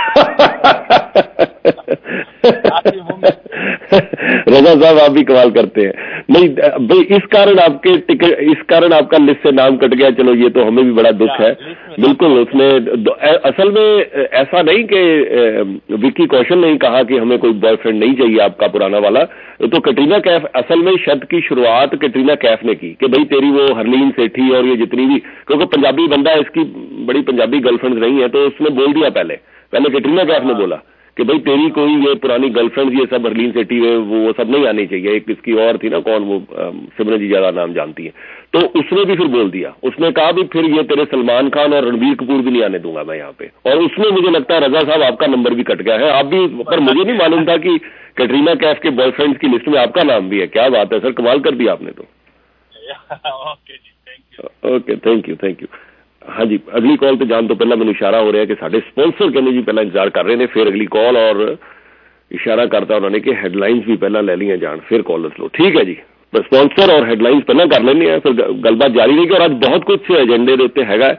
रजा साहब आप भी कमाल करते हैं। नहीं भाई, इस कारण आपके टिकट, इस कारण आपका लिस्ट से नाम कट गया। चलो ये तो हमें भी बड़ा दुख है। बिल्कुल, उसने असल में ऐसा नहीं कि विक्की कौशल ने कहा कि हमें कोई बॉयफ्रेंड नहीं चाहिए आपका पुराना वाला, तो कैटरीना कैफ, असल में शब्द की शुरुआत कैटरीना कैफ ने की कि भाई तेरी वो हरलीन सेठी और ये जितनी भी, क्योंकि पंजाबी बंदा है, इसकी बड़ी पंजाबी गर्लफ्रेंड नहीं है, तो उसने बोल दिया पहले पहले कैटरीना कैफ ने बोला कि भाई तेरी कोई ये पुरानी गर्लफ्रेंड, ये सब हरलीन सेठी है, वो वो सब नहीं आनी चाहिए। एक इसकी और थी ना, कौन वो, सिमरन जी ज्यादा नाम जानती है, तो उसने भी फिर बोल दिया। उसने कहा भी फिर ये तेरे सलमान खान और रणबीर कपूर भी नहीं आने दूंगा मैं यहाँ पे। और उसमें मुझे लगता है रजा साहब आपका नंबर भी कट गया है। आप भी, पर मुझे नहीं मालूम था कि कैटरीना कैफ के बॉयफ्रेंड्स की लिस्ट में आपका नाम भी है। क्या बात है सर, कमाल कर दिया आपने तो। ओके जी, thank you. Okay, thank you thank you. हाँ जी, अगली कॉल पे जान तो पहला मैंने इशारा हो रहा है कि साढ़े स्पॉन्सर कहने जी पहला इंतजार कर रहे हैं, फिर अगली कॉल, और इशारा करता उन्होंने कि हेडलाइंस भी पहला ले ली जान, फिर कॉलर्स लो। ठीक है जी, स्पॉन्सर और हेडलाइंस पहला कर लेने हैं, फिर गलबात जारी रहेगी। और आज बहुत कुछ एजेंडे के उत्ते हैगा,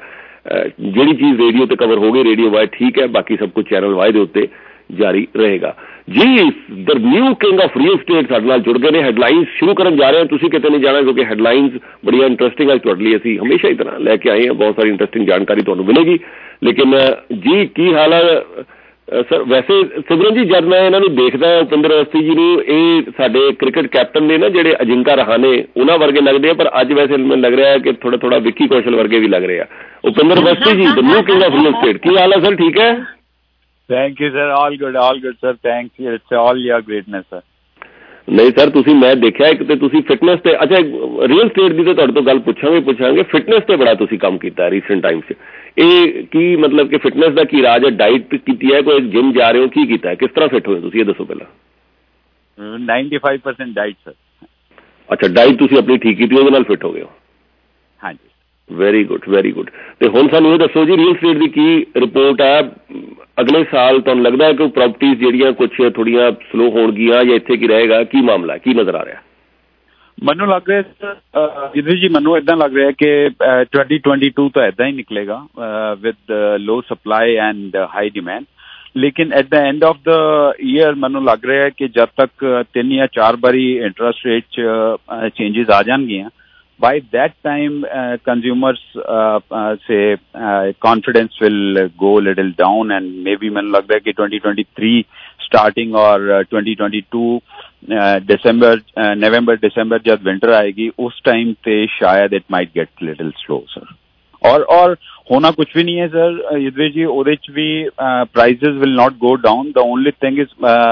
जी चीज रेडियो ते कवर हो गई, रेडियो वाइड ठीक है, बाकी सब कुछ चैनल वाइड के उत्ते जारी रहेगा जी। The new king of real estate साडे नाल जुड़ गए ने। हेडलाइंस शुरू करन जा रहे हैं, तुसीं किते नहीं जाना, क्योंकि हेडलाइंस बड़िया इंटरस्टिंग अज तुहाडे लई असीं हमेशा ही तरह लैके आए हैं। बहुत सारी इंटरस्टिंग जानकारी तुहानूं मिलेगी। लेकिन जी की हाल है सर? वैसे सिमरन जी, जब मैं इन्हां नूं देखदा उपिंदर अवस्थी जी नूं, ਇਹ ਸਾਡੇ ਕ੍ਰਿਕਟ ਕੈਪਟਨ ਨੇ ਨਾ ਜਿਹੜੇ ਅਜਿੰਕਾ ਰਹਾਣੇ, ਉਹਨਾਂ ਵਰਗੇ ਲੱਗਦੇ ਆ, ਪਰ ਅੱਜ ਵੈਸੇ ਮੈਨੂੰ ਲੱਗ ਰਿਹਾ ਹੈ ਕਿ ਥੋੜਾ ਥੋੜਾ ਵਿੱਕੀ ਕੌਸ਼ਲ ਵਰਗੇ ਵੀ ਲੱਗ ਰਹੇ ਆ। Upinder Awasthi ji, the new king of real estate, ਕੀ ਹਾਲ ਹੈ ਸਰ? ਠੀਕ ਹੈ? Thank you sir, all good, all good sir, thanks, it's all your greatness sir। नहीं सर, तुसी मैं देखा एक ते तुसी फिटनेस ते, अच्छा रियल स्टेट दी तो तुहाडे तो गल पुछांगे पुछांगे फिटनेस ते बड़ा तुसी काम कीता है रीसेंट टाइम से। ਇਹ ਕੀ मतलब कि फिटनेस ਦਾ ਕੀ ਰਾਜ ਹੈ? डाइट ਕੀਤੀ ਹੈ, ਕੋਈ जिम जा रहे हो, ਕੀ ਕੀਤਾ है, किस तरह फिट ਹੋਏ ਤੁਸੀਂ, ਇਹ ਦੱਸੋ ਪਹਿਲਾਂ। ninety-five percent डाइट सर। अच्छा, डाइट ਤੁਸੀਂ ਆਪਣੀ ਠੀਕ ਕੀਤੀ, ਉਹਦੇ ਨਾਲ ਫਿਟ ਹੋ ਗਏ ਹੋ? ਹਾਂਜੀ, ਵੈਰੀ ਗੁੱਡ ਵੈਰੀ ਗੁੱਡ। ਤੇ ਹੁਣ ਸਾਨੂੰ ਇਹ ਦੱਸੋ ਜੀ, ਰੀਅਲ ਸਟੇਟ ਦੀ ਕੀ ਰਿਪੋर्ट ਹੈ? ਅਗਲੇ ਸਾਲ ਤੁਹਾਨੂੰ ਲੱਗਦਾ ਹੈ ਕਿ ਪ੍ਰੋਪਰਟੀਜ਼ ਜਿਹੜੀਆਂ ਕੁਝ ਥੋੜੀਆਂ ਸਲੋ ਹੋਣਗੀਆਂ, ਜਾਂ ਇੱਥੇ ਕੀ ਰਹੇਗਾ? ਕੀ ਮਾਮਲਾ, ਕੀ ਨਜ਼ਰ ਆ ਰਿਹਾ? ਮੈਨੂੰ ਲੱਗ ਰਿਹਾ ਜਿੱਦਾਂ ਜੀ, ਮੈਨੂੰ ਇਦਾਂ ਲੱਗ ਰਿਹਾ ਕਿ twenty twenty-two ਤਾਂ ਇਦਾਂ ਹੀ ਨਿਕਲੇਗਾ with low supply and high demand. ਲੇਕਿਨ at the end of the year ਮੈਨੂੰ ਲੱਗ ਰਿਹਾ ਕਿ ਜਦ ਤੱਕ ਤਿੰਨ ਜਾਂ ਚਾਰ ਵਾਰੀ ਇੰਟਰਸਟ ਰੇਟ 'ਚ ਚੇਂਜਿਸ ਆ ਜਾਣਗੀਆਂ, by that time uh, consumers uh, uh, say uh, confidence will go a little down, and maybe main lagda hai ki twenty twenty-three starting or uh, twenty twenty-two uh, December uh, November December jab winter aayegi, us time te shayad it might get little slow sir। और और होना कुछ भी नहीं है sir Yudhvir ji, ਉਹਦੇ ਚ ਵੀ prices will not go down, the only thing is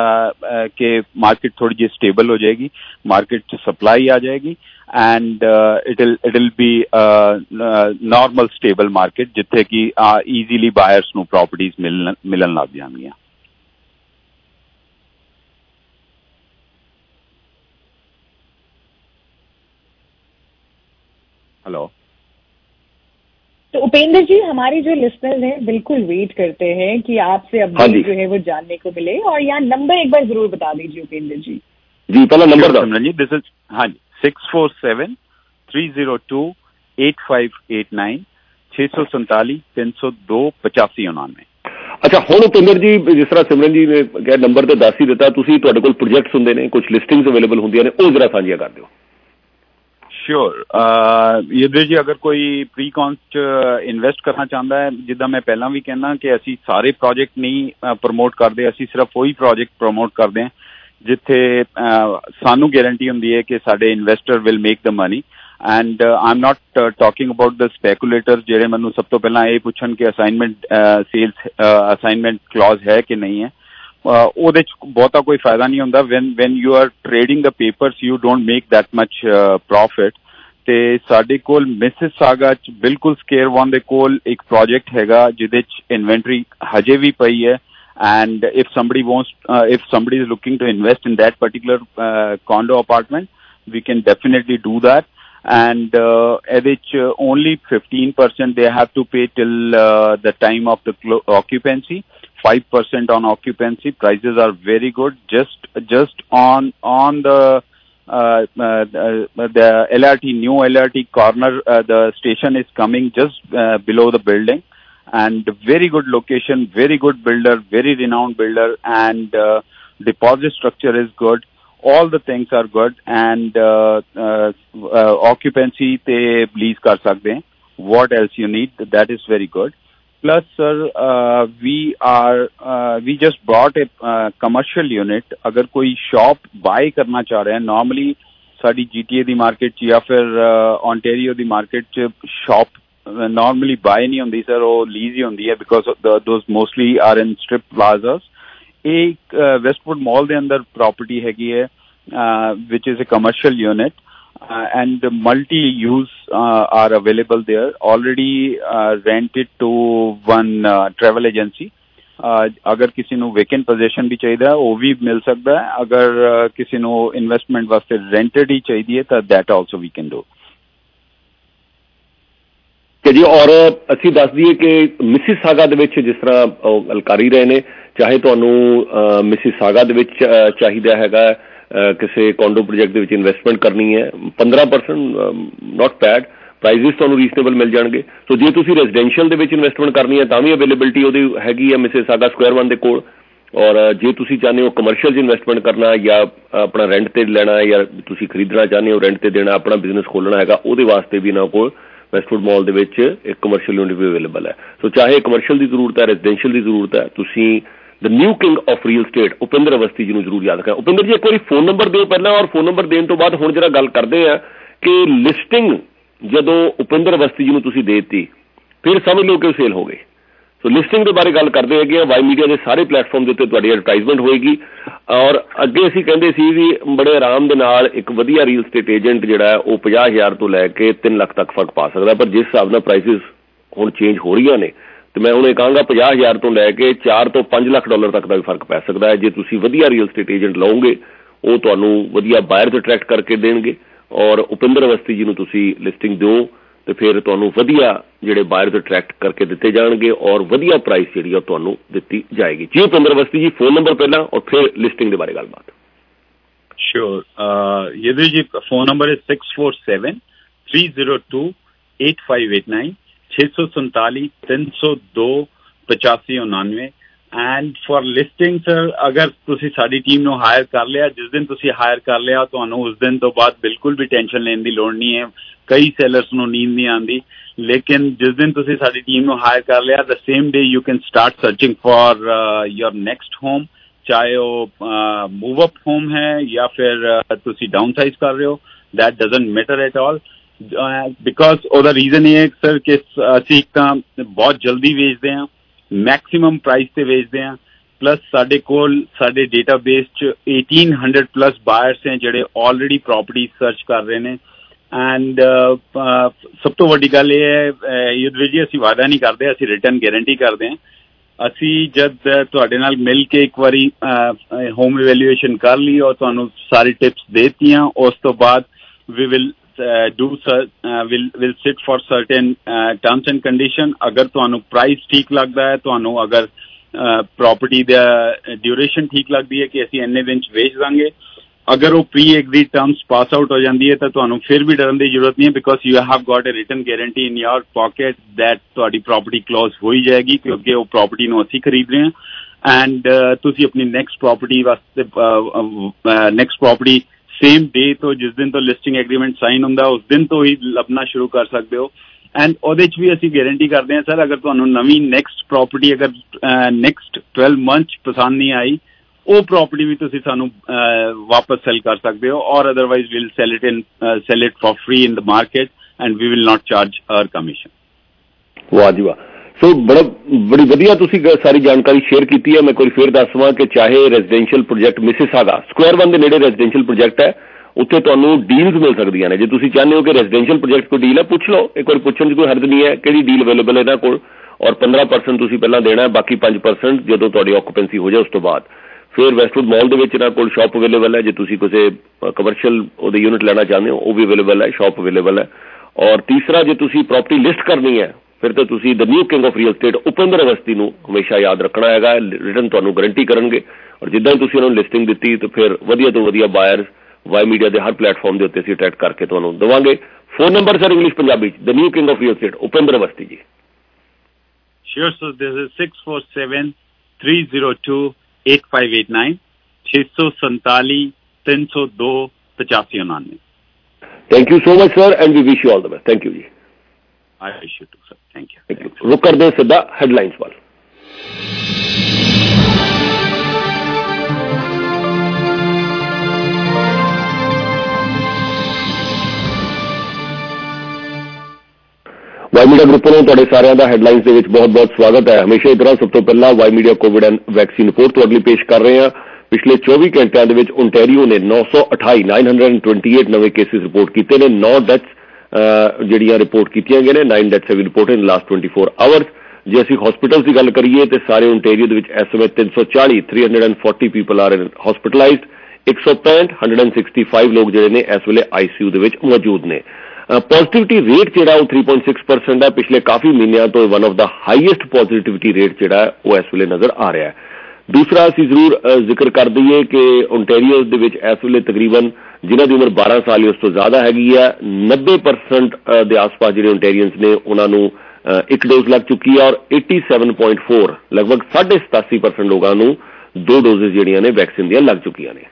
कि मार्केट थोड़ी जी स्टेबल हो जाएगी, मार्केट से सप्लाई आ जाएगी, and uh, it'll it'll be a, a normal stable market जिथे कि uh, easily buyers ਨੂੰ properties ਮਿਲਣ ਮਿਲਣ ਲੱਗ ਜਾਣਗੀਆਂ। हेलो, तो उपेंद्र जी, हमारे जो लिसनर्स हैं बिल्कुल वेट करते हैं कि आपसे अपडेट जो है वो जानने को मिले, और यहाँ नंबर एक बार जरूर बता दीजिए उपेंद्र जी। जी पहला नंबर दो जी, दिस इज हाँ जी six four seven three zero two eight five eight nine छे सौ संताली तीन सौ दो पचासी उन्नानवे। अच्छा, हुण उपेंद्र जी जिस तरह सिमरन जी ने कहा नंबर तो दस ही दिता, तुसीं तुहाडे कोल प्रोजेक्ट्स हुंदे ने, कुछ लिस्टिंग्स अवेलेबल हुंदियां ने, ਉਹ जरा ਸਾਂਝੀਆਂ कर दिओ। श्योर युद्धवीर जी, अगर कोई प्री कॉन्स च इन्वेस्ट करना चाहता है, जिद्दां मैं पहला भी कहना कि असी सारे प्रोजेक्ट नहीं प्रमोट करते, असी सिर्फ वही प्रोजेक्ट प्रमोट करते हैं जिथे सानू गारंटी हुंदी है कि साडे investor will make the money. And I am not talking about the speculator ਜਿਹੜੇ ਮੈਨੂੰ ਸਭ ਤੋਂ ਪਹਿਲਾਂ ਇਹ ਪੁੱਛਣ ਕਿ ਅਸਾਈਨਮੈਂਟ ਸੇਲਸ ਅਸਾਈਨਮੈਂਟ ਕਲੌਜ਼ ਹੈ ਕਿ ਨਹੀਂ ਹੈ ਉਹਦੇ ਚ ਬਹੁਤਾ ਕੋਈ ਫਾਇਦਾ ਨਹੀਂ ਹੁੰਦਾ when when you are trading the papers you don't make that much profit ਤੇ ਸਾਡੇ ਕੋਲ ਮਿਸਿਸਾਗਾ ਚ ਬਿਲਕੁਲ ਸਕੇਅਰ ਵਨ ਦੇ ਕੋਲ ਇੱਕ ਪ੍ਰੋਜੈਕਟ ਹੈਗਾ ਜਿਹਦੇ ਚ ਇਨਵੈਂਟਰੀ ਹਜੇ ਵੀ ਪਈ ਹੈ and if somebody wants uh, if somebody is looking to invest in that particular uh, condo apartment we can definitely do that and uh, at which uh, only fifteen percent they have to pay till uh, the time of the occupancy five percent on occupancy prices are very good just just on on the uh, uh, the L R T new L R T corner uh, the station is coming just uh, below the building and very good location, very good builder, very renowned builder and uh, deposit structure is good. All the things are good and uh, uh, uh, occupancy te lease kar sakte hain. What else you need? That is very good. Plus, sir, uh, we are uh, we just bought a uh, commercial unit. Agar koi shop buy karna cha raha hai, normally saadi G T A di market ya fir uh, Ontario di market ch shop normally buy नहीं होंदी sir वो lease ही होंदी है because of the those mostly are in strip plazas एक Westwood mall दे अंदर property हैगी है which is a commercial unit uh, and multi use uh, are available there already uh, rented to one uh, travel agency uh, अगर किसी ਨੂੰ vacant possession भी चाहिए ਉਹ ਵੀ ਮਿਲ ਸਕਦਾ ਹੈ ਅਗਰ uh, ਕਿਸੇ ਨੂੰ investment ਵਾਸਤੇ rented ਹੀ ਚਾਹੀਦੀ ਹੈ ਤਾਂ that also we can do ਜੀ ਔਰ ਅਸੀਂ ਦੱਸ ਦਈਏ ਕਿ ਮਿਸਿਸਾਗਾ ਦੇ ਵਿੱਚ ਜਿਸ ਤਰ੍ਹਾਂ ਉਹ ਗੱਲ ਕਰ ਹੀ ਰਹੇ ਨੇ ਚਾਹੇ ਤੁਹਾਨੂੰ ਮਿਸਿਸਾਗਾ ਦੇ ਵਿੱਚ ਚਾਹੀਦਾ ਹੈਗਾ ਕਿਸੇ ਕੋਂਡੋ ਪ੍ਰੋਜੈਕਟ ਦੇ ਵਿੱਚ ਇਨਵੈਸਟਮੈਂਟ ਕਰਨੀ ਹੈ ਪੰਦਰਾਂ ਪਰਸੈਂਟ ਨਾਟ ਬੈਡ ਪ੍ਰਾਈਸਿਸ ਤੁਹਾਨੂੰ ਰੀਜ਼ਨੇਬਲ ਮਿਲ ਜਾਣਗੇ ਸੋ ਜੇ ਤੁਸੀਂ ਰੈਜ਼ੀਡੈਂਸ਼ੀਅਲ ਦੇ ਵਿੱਚ ਇਨਵੈਸਟਮੈਂਟ ਕਰਨੀ ਹੈ ਤਾਂ ਵੀ ਅਵੇਲੇਬਿਲਿਟੀ ਉਹਦੀ ਹੈਗੀ ਹੈ ਮਿਸਿਸਾਗਾ ਸਕੁਆਇਰ ਵਨ ਦੇ ਕੋਲ ਔਰ ਜੇ ਤੁਸੀਂ ਚਾਹੁੰਦੇ ਹੋ ਕਮਰਸ਼ੀਅਲ 'ਚ ਇਨਵੈਸਟਮੈਂਟ ਕਰਨਾ ਜਾਂ ਆਪਣਾ ਰੈਂਟ 'ਤੇ ਲੈਣਾ ਜਾਂ ਤੁਸੀਂ ਖਰੀਦਣਾ ਚਾਹੁੰਦੇ ਹੋ ਰੈਂਟ 'ਤੇ ਦੇਣਾ ਆਪਣਾ ਬਿਜ਼ਨਸ ਖੋਲ੍ਹਣਾ ਹੈਗਾ ਉਹਦੇ ਵਾਸਤੇ ਵੀ ਇਹਨਾਂ ਕੋਲ ਵੈਸਟਵੁਡ ਮਾਲ ਦੇ ਵਿੱਚ ਇੱਕ ਕਮਰਸ਼ੀਅਲ ਯੂਨਿਟ ਵੀ ਅਵੇਲੇਬਲ ਹੈ ਸੋ ਚਾਹੇ ਕਮਰਸ਼ੀਅਲ ਦੀ ਜ਼ਰੂਰਤ ਹੈ ਰੈਜ਼ੀਡੈਂਸ਼ੀਅਲ ਦੀ ਜ਼ਰੂਰਤ ਹੈ ਤੁਸੀਂ the new king of real estate Upinder Awasthi ji ਨੂੰ ਜ਼ਰੂਰ ਯਾਦ ਕਰਾਂ ਉਪਿੰਦਰ ਜੀ ਇੱਕ ਵਾਰੀ ਫੋਨ ਨੰਬਰ ਦਿਓ ਪਹਿਲਾਂ ਔਰ ਫੋਨ ਨੰਬਰ ਦੇਣ ਤੋਂ ਬਾਅਦ ਹੁਣ ਜਿਹੜਾ ਗੱਲ ਕਰਦੇ ਆ ਕਿ ਲਿਸਟਿੰਗ ਜਦੋਂ ਉਪਿੰਦਰ ਅਵਸਥੀ ਜੀ ਨੂੰ ਤੁਸੀਂ ਦੇ ਦਿੱਤੀ ਫਿਰ ਸਮਝ ਲਓ ਕਿ ਉਹ ਸੇਲ ਹੋ ਗਏ ਸੋ ਲਿਸਟਿੰਗ ਦੇ ਬਾਰੇ ਗੱਲ ਕਰਦੇ ਹੈਗੇ ਆ ਵਾਈ ਮੀਡੀਆ ਦੇ ਸਾਰੇ ਪਲੇਟਫਾਰਮ ਦੇ ਉੱਤੇ ਤੁਹਾਡੀ ਐਡਵਰਟਾਈਜ਼ਮੈਂਟ ਹੋਏਗੀ ਔਰ ਅੱਗੇ ਅਸੀਂ ਕਹਿੰਦੇ ਸੀ ਵੀ ਬੜੇ ਆਰਾਮ ਦੇ ਨਾਲ ਇੱਕ ਵਧੀਆ ਰੀਅਲ ਸਟੇਟ ਏਜੰਟ ਜਿਹੜਾ ਹੈ ਉਹ ਪੰਜਾਹ ਹਜ਼ਾਰ ਤੋਂ ਲੈ ਕੇ ਤਿੰਨ ਲੱਖ ਤੱਕ ਫਰਕ ਪਾ ਸਕਦਾ ਪਰ ਜਿਸ ਹਿਸਾਬ ਨਾਲ ਪ੍ਰਾਈਸਿਸ ਹੁਣ ਚੇਂਜ ਹੋ ਰਹੀਆਂ ਨੇ ਤੇ ਮੈਂ ਹੁਣ ਇਹ ਕਹਾਂਗਾ ਪੰਜਾਹ ਹਜ਼ਾਰ ਤੋਂ ਲੈ ਕੇ ਚਾਰ ਤੋਂ ਪੰਜ ਲੱਖ ਡਾਲਰ ਤੱਕ ਦਾ ਵੀ ਫਰਕ ਪੈ ਸਕਦਾ ਹੈ ਜੇ ਤੁਸੀਂ ਵਧੀਆ ਰੀਅਲ ਸਟੇਟ ਏਜੰਟ ਲਓਗੇ ਉਹ ਤੁਹਾਨੂੰ ਵਧੀਆ ਬਾਇਰਸ ਅਟਰੈਕਟ ਕਰਕੇ ਦੇਣਗੇ ਔਰ ਉਪਿੰਦਰ ਅਵਸਥੀ ਜੀ ਨੂੰ ਤੁਸੀਂ ਲਿਸਟਿੰਗ ਦਿਓ ਤੇ ਫਿਰ ਤੁਹਾਨੂੰ ਵਧੀਆ ਜਿਹੜੇ ਬਾਇਰਸ ਅਟਰੈਕਟ ਕਰਕੇ ਦਿੱਤੇ ਜਾਣਗੇ ਔਰ ਵਧੀਆ ਪ੍ਰਾਈਸ ਜਿਹੜੀ ਆ ਤੁਹਾਨੂੰ ਦਿੱਤੀ ਜਾਏਗੀ ਜੀ ਉਪਿੰਦਰ ਅਵਸਥੀ ਜੀ ਫੋਨ ਨੰਬਰ ਪਹਿਲਾਂ ਔਰ ਫਿਰ ਲਿਸਟਿੰਗ ਦੇ ਬਾਰੇ ਗੱਲਬਾਤ श्योर यदि जी फोन नंबर है six four seven three zero two eight five eight nine छे सौ संताली तीन सौ दो पचासी उन्नानवे एंड फॉर लिस्टिंग सर अगर तुसी साडी टीम ਨੂੰ ਹਾਇਰ ਕਰ ਲਿਆ ਜਿਸ ਦਿਨ ਤੁਸੀਂ ਹਾਇਰ ਕਰ ਲਿਆ ਤੁਹਾਨੂੰ ਉਸ ਦਿਨ ਤੋਂ ਬਾਅਦ ਬਿਲਕੁਲ ਵੀ ਟੈਨਸ਼ਨ ਲੈਣ ਦੀ ਲੋੜ ਨਹੀਂ ਹੈ ਕਈ ਸੈਲਰਸ ਨੂੰ ਨੀਂਦ ਨਹੀਂ ਆਉਂਦੀ ਲੇਕਿਨ ਜਿਸ ਦਿਨ ਤੁਸੀਂ ਸਾਡੀ ਟੀਮ ਨੂੰ ਹਾਇਰ ਕਰ ਲਿਆ the same day you can start searching for your next home चाहे वो मूव अप होम है या फिर uh, ਤੁਸੀਂ डाउनसाइज कर रहे हो that doesn't matter at all because ਉਹਦਾ ਰੀਜ਼ਨ ਇਹ ਹੈ ਸਰ ਕਿ ਅਸੀਂ ਇੱਕ ਤਾਂ ਬਹੁਤ ਜਲਦੀ ਵੇਚਦੇ ਹਾਂ ਮੈਕਸਿਮਮ ਪ੍ਰਾਈਸ ਤੇ ਵੇਚਦੇ ਹਾਂ ਪਲੱਸ ਸਾਡੇ ਕੋਲ ਸਾਡੇ ਡੇਟਾਬੇਸ 'ਚ eighteen hundred ਪਲੱਸ ਬਾਇਰਸ ਹੈ ਜਿਹੜੇ ਆਲਰੇਡੀ ਪ੍ਰੋਪਰਟੀ ਸਰਚ ਕਰ ਰਹੇ ਨੇ ਐਂਡ ਸਭ ਤੋਂ ਵੱਡੀ ਗੱਲ ਇਹ ਹੈ ਯੁਧਵੀਰ ਜੀ ਅਸੀਂ ਵਾਅਦਾ ਨਹੀਂ ਕਰਦੇ ਅਸੀਂ ਰਿਟਰਨ ਗਾਰੰਟੀ ਕਰਦੇ ਹਾਂ ਅਸੀਂ ਜਦ ਤੁਹਾਡੇ ਨਾਲ ਮਿਲ ਕੇ ਇੱਕ ਵਾਰੀ ਹੋਮ ਇਵੈਲੂਏਸ਼ਨ ਕਰ ਲਈ ਔਰ ਤੁਹਾਨੂੰ ਸਾਰੀ ਟਿਪਸ ਦੇ ਦਿੱਤੀਆਂ ਉਸ ਤੋਂ ਬਾਅਦ we will do will will sit for certain terms and condition ਅਗਰ ਤੁਹਾਨੂੰ ਪ੍ਰਾਈਸ ਠੀਕ ਲੱਗਦਾ ਹੈ ਤੁਹਾਨੂੰ ਅਗਰ ਪ੍ਰੋਪਰਟੀ ਦਾ ਡਿਊਰੇਸ਼ਨ ਠੀਕ ਲੱਗਦੀ ਹੈ ਕਿ ਅਸੀਂ ਇੰਨੇ ਦਿਨ 'ਚ ਵੇਚ ਦਾਂਗੇ ਅਗਰ ਉਹ pre agreed terms pass out ਹੋ ਜਾਂਦੀ ਹੈ ਤਾਂ ਤੁਹਾਨੂੰ ਫਿਰ ਵੀ ਡਰਨ ਦੀ ਜ਼ਰੂਰਤ ਨਹੀਂ ਹੈ because you have got a written guarantee in your pocket that ਤੁਹਾਡੀ ਪ੍ਰੋਪਰਟੀ ਕਲੋਜ਼ ਹੋ ਹੀ ਜਾਏਗੀ ਕਿਉਂਕਿ ਉਹ ਪ੍ਰੋਪਰਟੀ ਨੂੰ ਅਸੀਂ ਖਰੀਦ ਰਹੇ ਹਾਂ ਐਂਡ ਤੁਸੀਂ ਆਪਣੀ ਨੈਕਸਟ ਪ੍ਰੋਪਰਟੀ ਵਾਸਤੇ ਨੈਕਸਟ ਪ੍ਰੋਪਰਟੀ ਸੇਮ ਡੇ ਤੋਂ ਜਿਸ ਦਿਨ ਤੋਂ ਲਿਸਟਿੰਗ ਐਗਰੀਮੈਂਟ ਸਾਈਨ ਹੁੰਦਾ ਉਸ ਦਿਨ ਤੋਂ ਹੀ ਲੱਭਣਾ ਸ਼ੁਰੂ ਕਰ ਸਕਦੇ ਹੋ ਐਂਡ ਉਹਦੇ 'ਚ ਵੀ ਅਸੀਂ ਗਾਰੰਟੀ ਕਰਦੇ ਹਾਂ ਸਰ ਅਗਰ ਤੁਹਾਨੂੰ ਨਵੀਂ ਨੈਕਸਟ ਪ੍ਰੋਪਰਟੀ ਅਗਰ ਨੈਕਸਟ twelve ਮੰਥ ਪਸੰਦ ਨਹੀਂ ਆਈ ਉਹ ਪ੍ਰੋਪਰਟੀ ਵੀ ਤੁਸੀਂ ਸਾਨੂੰ ਵਾਪਸ ਸੈਲ ਕਰ ਸਕਦੇ ਹੋ, or otherwise will sell it in sell it for free in the market and we will not charge our commission. ਵਾਹ ਜੀ ਵਾਹ। ਸੋ ਬੜਾ ਬੜੀ ਵਧੀਆ ਤੁਸੀਂ ਸਾਰੀ ਜਾਣਕਾਰੀ ਸ਼ੇਅਰ ਕੀਤੀ ਹੈ। ਮੈਂ ਕੋਈ ਫਿਰ ਦੱਸਵਾਂ ਕਿ ਚਾਹੇ residential project Mississauga Square One ਦੇ ਨੇੜੇ ਰੈਜ਼ੀਡੈਂਸ਼ੀਅਲ ਪ੍ਰੋਜੈਕਟ ਹੈ, ਉੱਥੇ ਤੁਹਾਨੂੰ ਡੀਲਸ ਮਿਲ ਸਕਦੀਆਂ ਨੇ। ਜੇ ਤੁਸੀਂ ਚਾਹੁੰਦੇ ਹੋ ਕਿ ਰੈਜ਼ੀਡੈਂਸ਼ੀਅਲ ਪ੍ਰੋਜੈਕਟ ਕੋਈ ਡੀਲ ਹੈ, ਪੁੱਛ ਲਓ, ਇੱਕ ਵਾਰ ਪੁੱਛਣ 'ਚ ਕੋਈ ਹਰਜ ਨਹੀਂ ਹੈ ਕਿਹੜੀ ਡੀਲ ਅਵੇਲੇਬਲ ਹੈ ਇਹਨਾਂ ਕੋਲ, ਔਰ ਪੰਦਰਾਂ ਪਰਸੈਂਟ ਤੁਸੀਂ ਪਹਿਲਾਂ ਦੇਣਾ, ਬਾਕੀ ਪੰਜ ਪਰਸੈਂਟ ਜਦੋਂ ਤੁਹਾਡੀ ਆਕੂਪੈਂਸੀ ਹੋ ਜਾਏ ਉਸ ਤੋਂ ਬਾਅਦ। ਫਿਰ ਵੈਸਟਵੁੱਡ ਮਾਲ ਦੇ ਵਿੱਚ ਇਹਨਾਂ ਕੋਲ ਸ਼ਾਪ ਅਵੇਲੇਬਲ ਹੈ, ਜੇ ਤੁਸੀਂ ਕਿਸੇ ਕਮਰਸ਼ੀਅਲ ਉਹਦੇ ਯੂਨਿਟ ਲੈਣਾ ਚਾਹੁੰਦੇ ਹੋ ਉਹ ਵੀ ਅਵੇਲੇਬਲ ਹੈ, ਸ਼ਾਪ ਅਵੇਲੇਬਲ ਹੈ। ਔਰ ਤੀਸਰਾ, ਜੇ ਤੁਸੀਂ ਪ੍ਰਾਪਰਟੀ ਲਿਸਟ ਕਰਨੀ ਹੈ ਫਿਰ ਤਾਂ ਤੁਸੀਂ the new king of real estate Upinder Awasthi ਨੂੰ ਹਮੇਸ਼ਾ ਯਾਦ ਰੱਖਣਾ ਹੈਗਾ। ਰਿਟਨ ਤੁਹਾਨੂੰ ਗਰੰਟੀ ਕਰਨਗੇ, ਔਰ ਜਿੱਦਾਂ ਹੀ ਤੁਸੀਂ ਉਹਨਾਂ ਨੂੰ ਲਿਸਟਿੰਗ ਦਿੱਤੀ ਤਾਂ ਫਿਰ ਵਧੀਆ ਤੋਂ ਵਧੀਆ ਬਾਇਰਸ ਵਾਈ ਮੀਡੀਆ ਦੇ ਹਰ ਪਲੇਟਫਾਰਮ ਦੇ ਉੱਤੇ ਅਸੀਂ ਅਟੈਚ ਕਰਕੇ ਤੁਹਾਨੂੰ ਦੇਵਾਂਗੇ। Phone number sir English Punjabi 'ਚ, the new king of real estate Upinder Awasthi ji. Sure, so this is six four seven three zero two eight five eight nine six four seven three zero two eight five eight nine. Thank you so much, sir, and we wish you all the best. Thank you ji. I wish you too, sir. Thank you. Thank you. रुक कर दें सीधा headlines वाल। Y media group ਨੂੰ ਤੁਹਾਡੇ ਸਾਰਿਆਂ ਦਾ headlines ਦੇ ਵਿੱਚ ਬਹੁਤ-ਬਹੁਤ ਸਵਾਗਤ ਹੈ। ਹਮੇਸ਼ਾ ਦੀ ਤਰ੍ਹਾਂ ਸਭ ਤੋਂ ਪਹਿਲਾਂ Y media covid vaccine report ਤੋਂ ਅਗਲੀ ਪੇਸ਼ ਕਰ ਰਹੇ ਹਾਂ। ਪਿਛਲੇ ਚੌਵੀ ਘੰਟਿਆਂ ਦੇ ਵਿੱਚ ਓਨਟਾਰੀਓ ਨੇ ਨੌ ਸੌ ਅਠਾਈ ਨੌ ਸੌ ਅਠਾਈ ਨਵੇਂ ਕੇਸਿਸ ਰਿਪੋਰਟ ਕੀਤੇ ਨੇ, ਨੌ ਡੈਥਸ ਜਿਹੜੀਆਂ ਰਿਪੋਰਟ ਕੀਤੀਆਂ ਗਏ ਨੇ, nine deaths have reported in last twenty four hours. ਜੇ ਅਸੀਂ ਹਸਪੀਟਲਸ ਦੀ ਗੱਲ ਕਰੀਏ ਤੇ ਸਾਰੇ ਓਨਟਾਰੀਓ ਦੇ ਵਿੱਚ ਇਸ ਸਮੇਂ ਤਿੰਨ ਸੌ ਚਾਲੀ ਤਿੰਨ ਸੌ ਚਾਲੀ ਪੀਪਲ ਆਰ ਹਸਪੀਟਲਾਈਜ਼ਡ, ਇੱਕ ਸੌ ਪੈਂਹਠ ਇੱਕ ਸੌ ਪੈਂਸਠ ਲੋਕ ਜਿਹੜੇ ਨੇ ਇਸ ਵੇਲੇ ਆਈਸੀਯੂ ਦੇ ਵਿੱਚ ਮੌਜੂਦ ਨੇ। ਪੋਜ਼ਿਟਿਵਿਟੀ ਰੇਟ ਜਿਹੜਾ ਉਹ तीन पॉइंट सिक्स परसेंट ਹੈ। ਪਿਛਲੇ ਕਾਫੀ ਮਹੀਨਿਆਂ ਤੋਂ ਵਨ ਆਫ ਦਾ ਹਾਈਐਸਟ ਪੋਜ਼ਿਟਿਵਿਟੀ ਰੇਟ ਜਿਹੜਾ ਉਹ ਇਸ ਵੇਲੇ ਨਜ਼ਰ ਆ ਰਿਹਾ ਹੈ। ਦੂਸਰਾ, ਅਸੀਂ ਜ਼ਰੂਰ ਜ਼ਿਕਰ ਕਰ ਦਈਏ ਕਿ ਓਨਟਾਰੀਓ ਦੇ ਵਿੱਚ ਇਸ ਵੇਲੇ ਤਕਰੀਬਨ ਜਿਨ੍ਹਾਂ ਦੀ ਉਮਰ ਬਾਰਾਂ ਸਾਲ ਜਾਂ ਉਸ ਤੋਂ ਜ਼ਿਆਦਾ ਹੈਗੀ ਹੈ, ਨੱਬੇ ਪਰਸੈਂਟ ਦੇ ਆਸ-ਪਾਸ ਜਿਹੜੇ ਓਨਟਾਰੀਅਨਸ ਨੇ ਉਹਨਾਂ ਨੂੰ ਇੱਕ ਡੋਜ਼ ਲੱਗ ਚੁੱਕੀ ਹੈ, ਔਰ ਸਤਾਸੀ ਪੁਆਇੰਟ ਚਾਰ ਲਗਭਗ ਸਾਢੇ ਸਤਾਸੀ ਪਰਸੈਂਟ ਲੋਕਾਂ ਨੂੰ ਦੋ ਡੋਜ਼ਸ ਜਿਹੜੀਆਂ ਨੇ ਵੈਕਸੀਨ ਦੀਆਂ ਲੱਗ ਚੁੱਕੀਆਂ ਨੇ।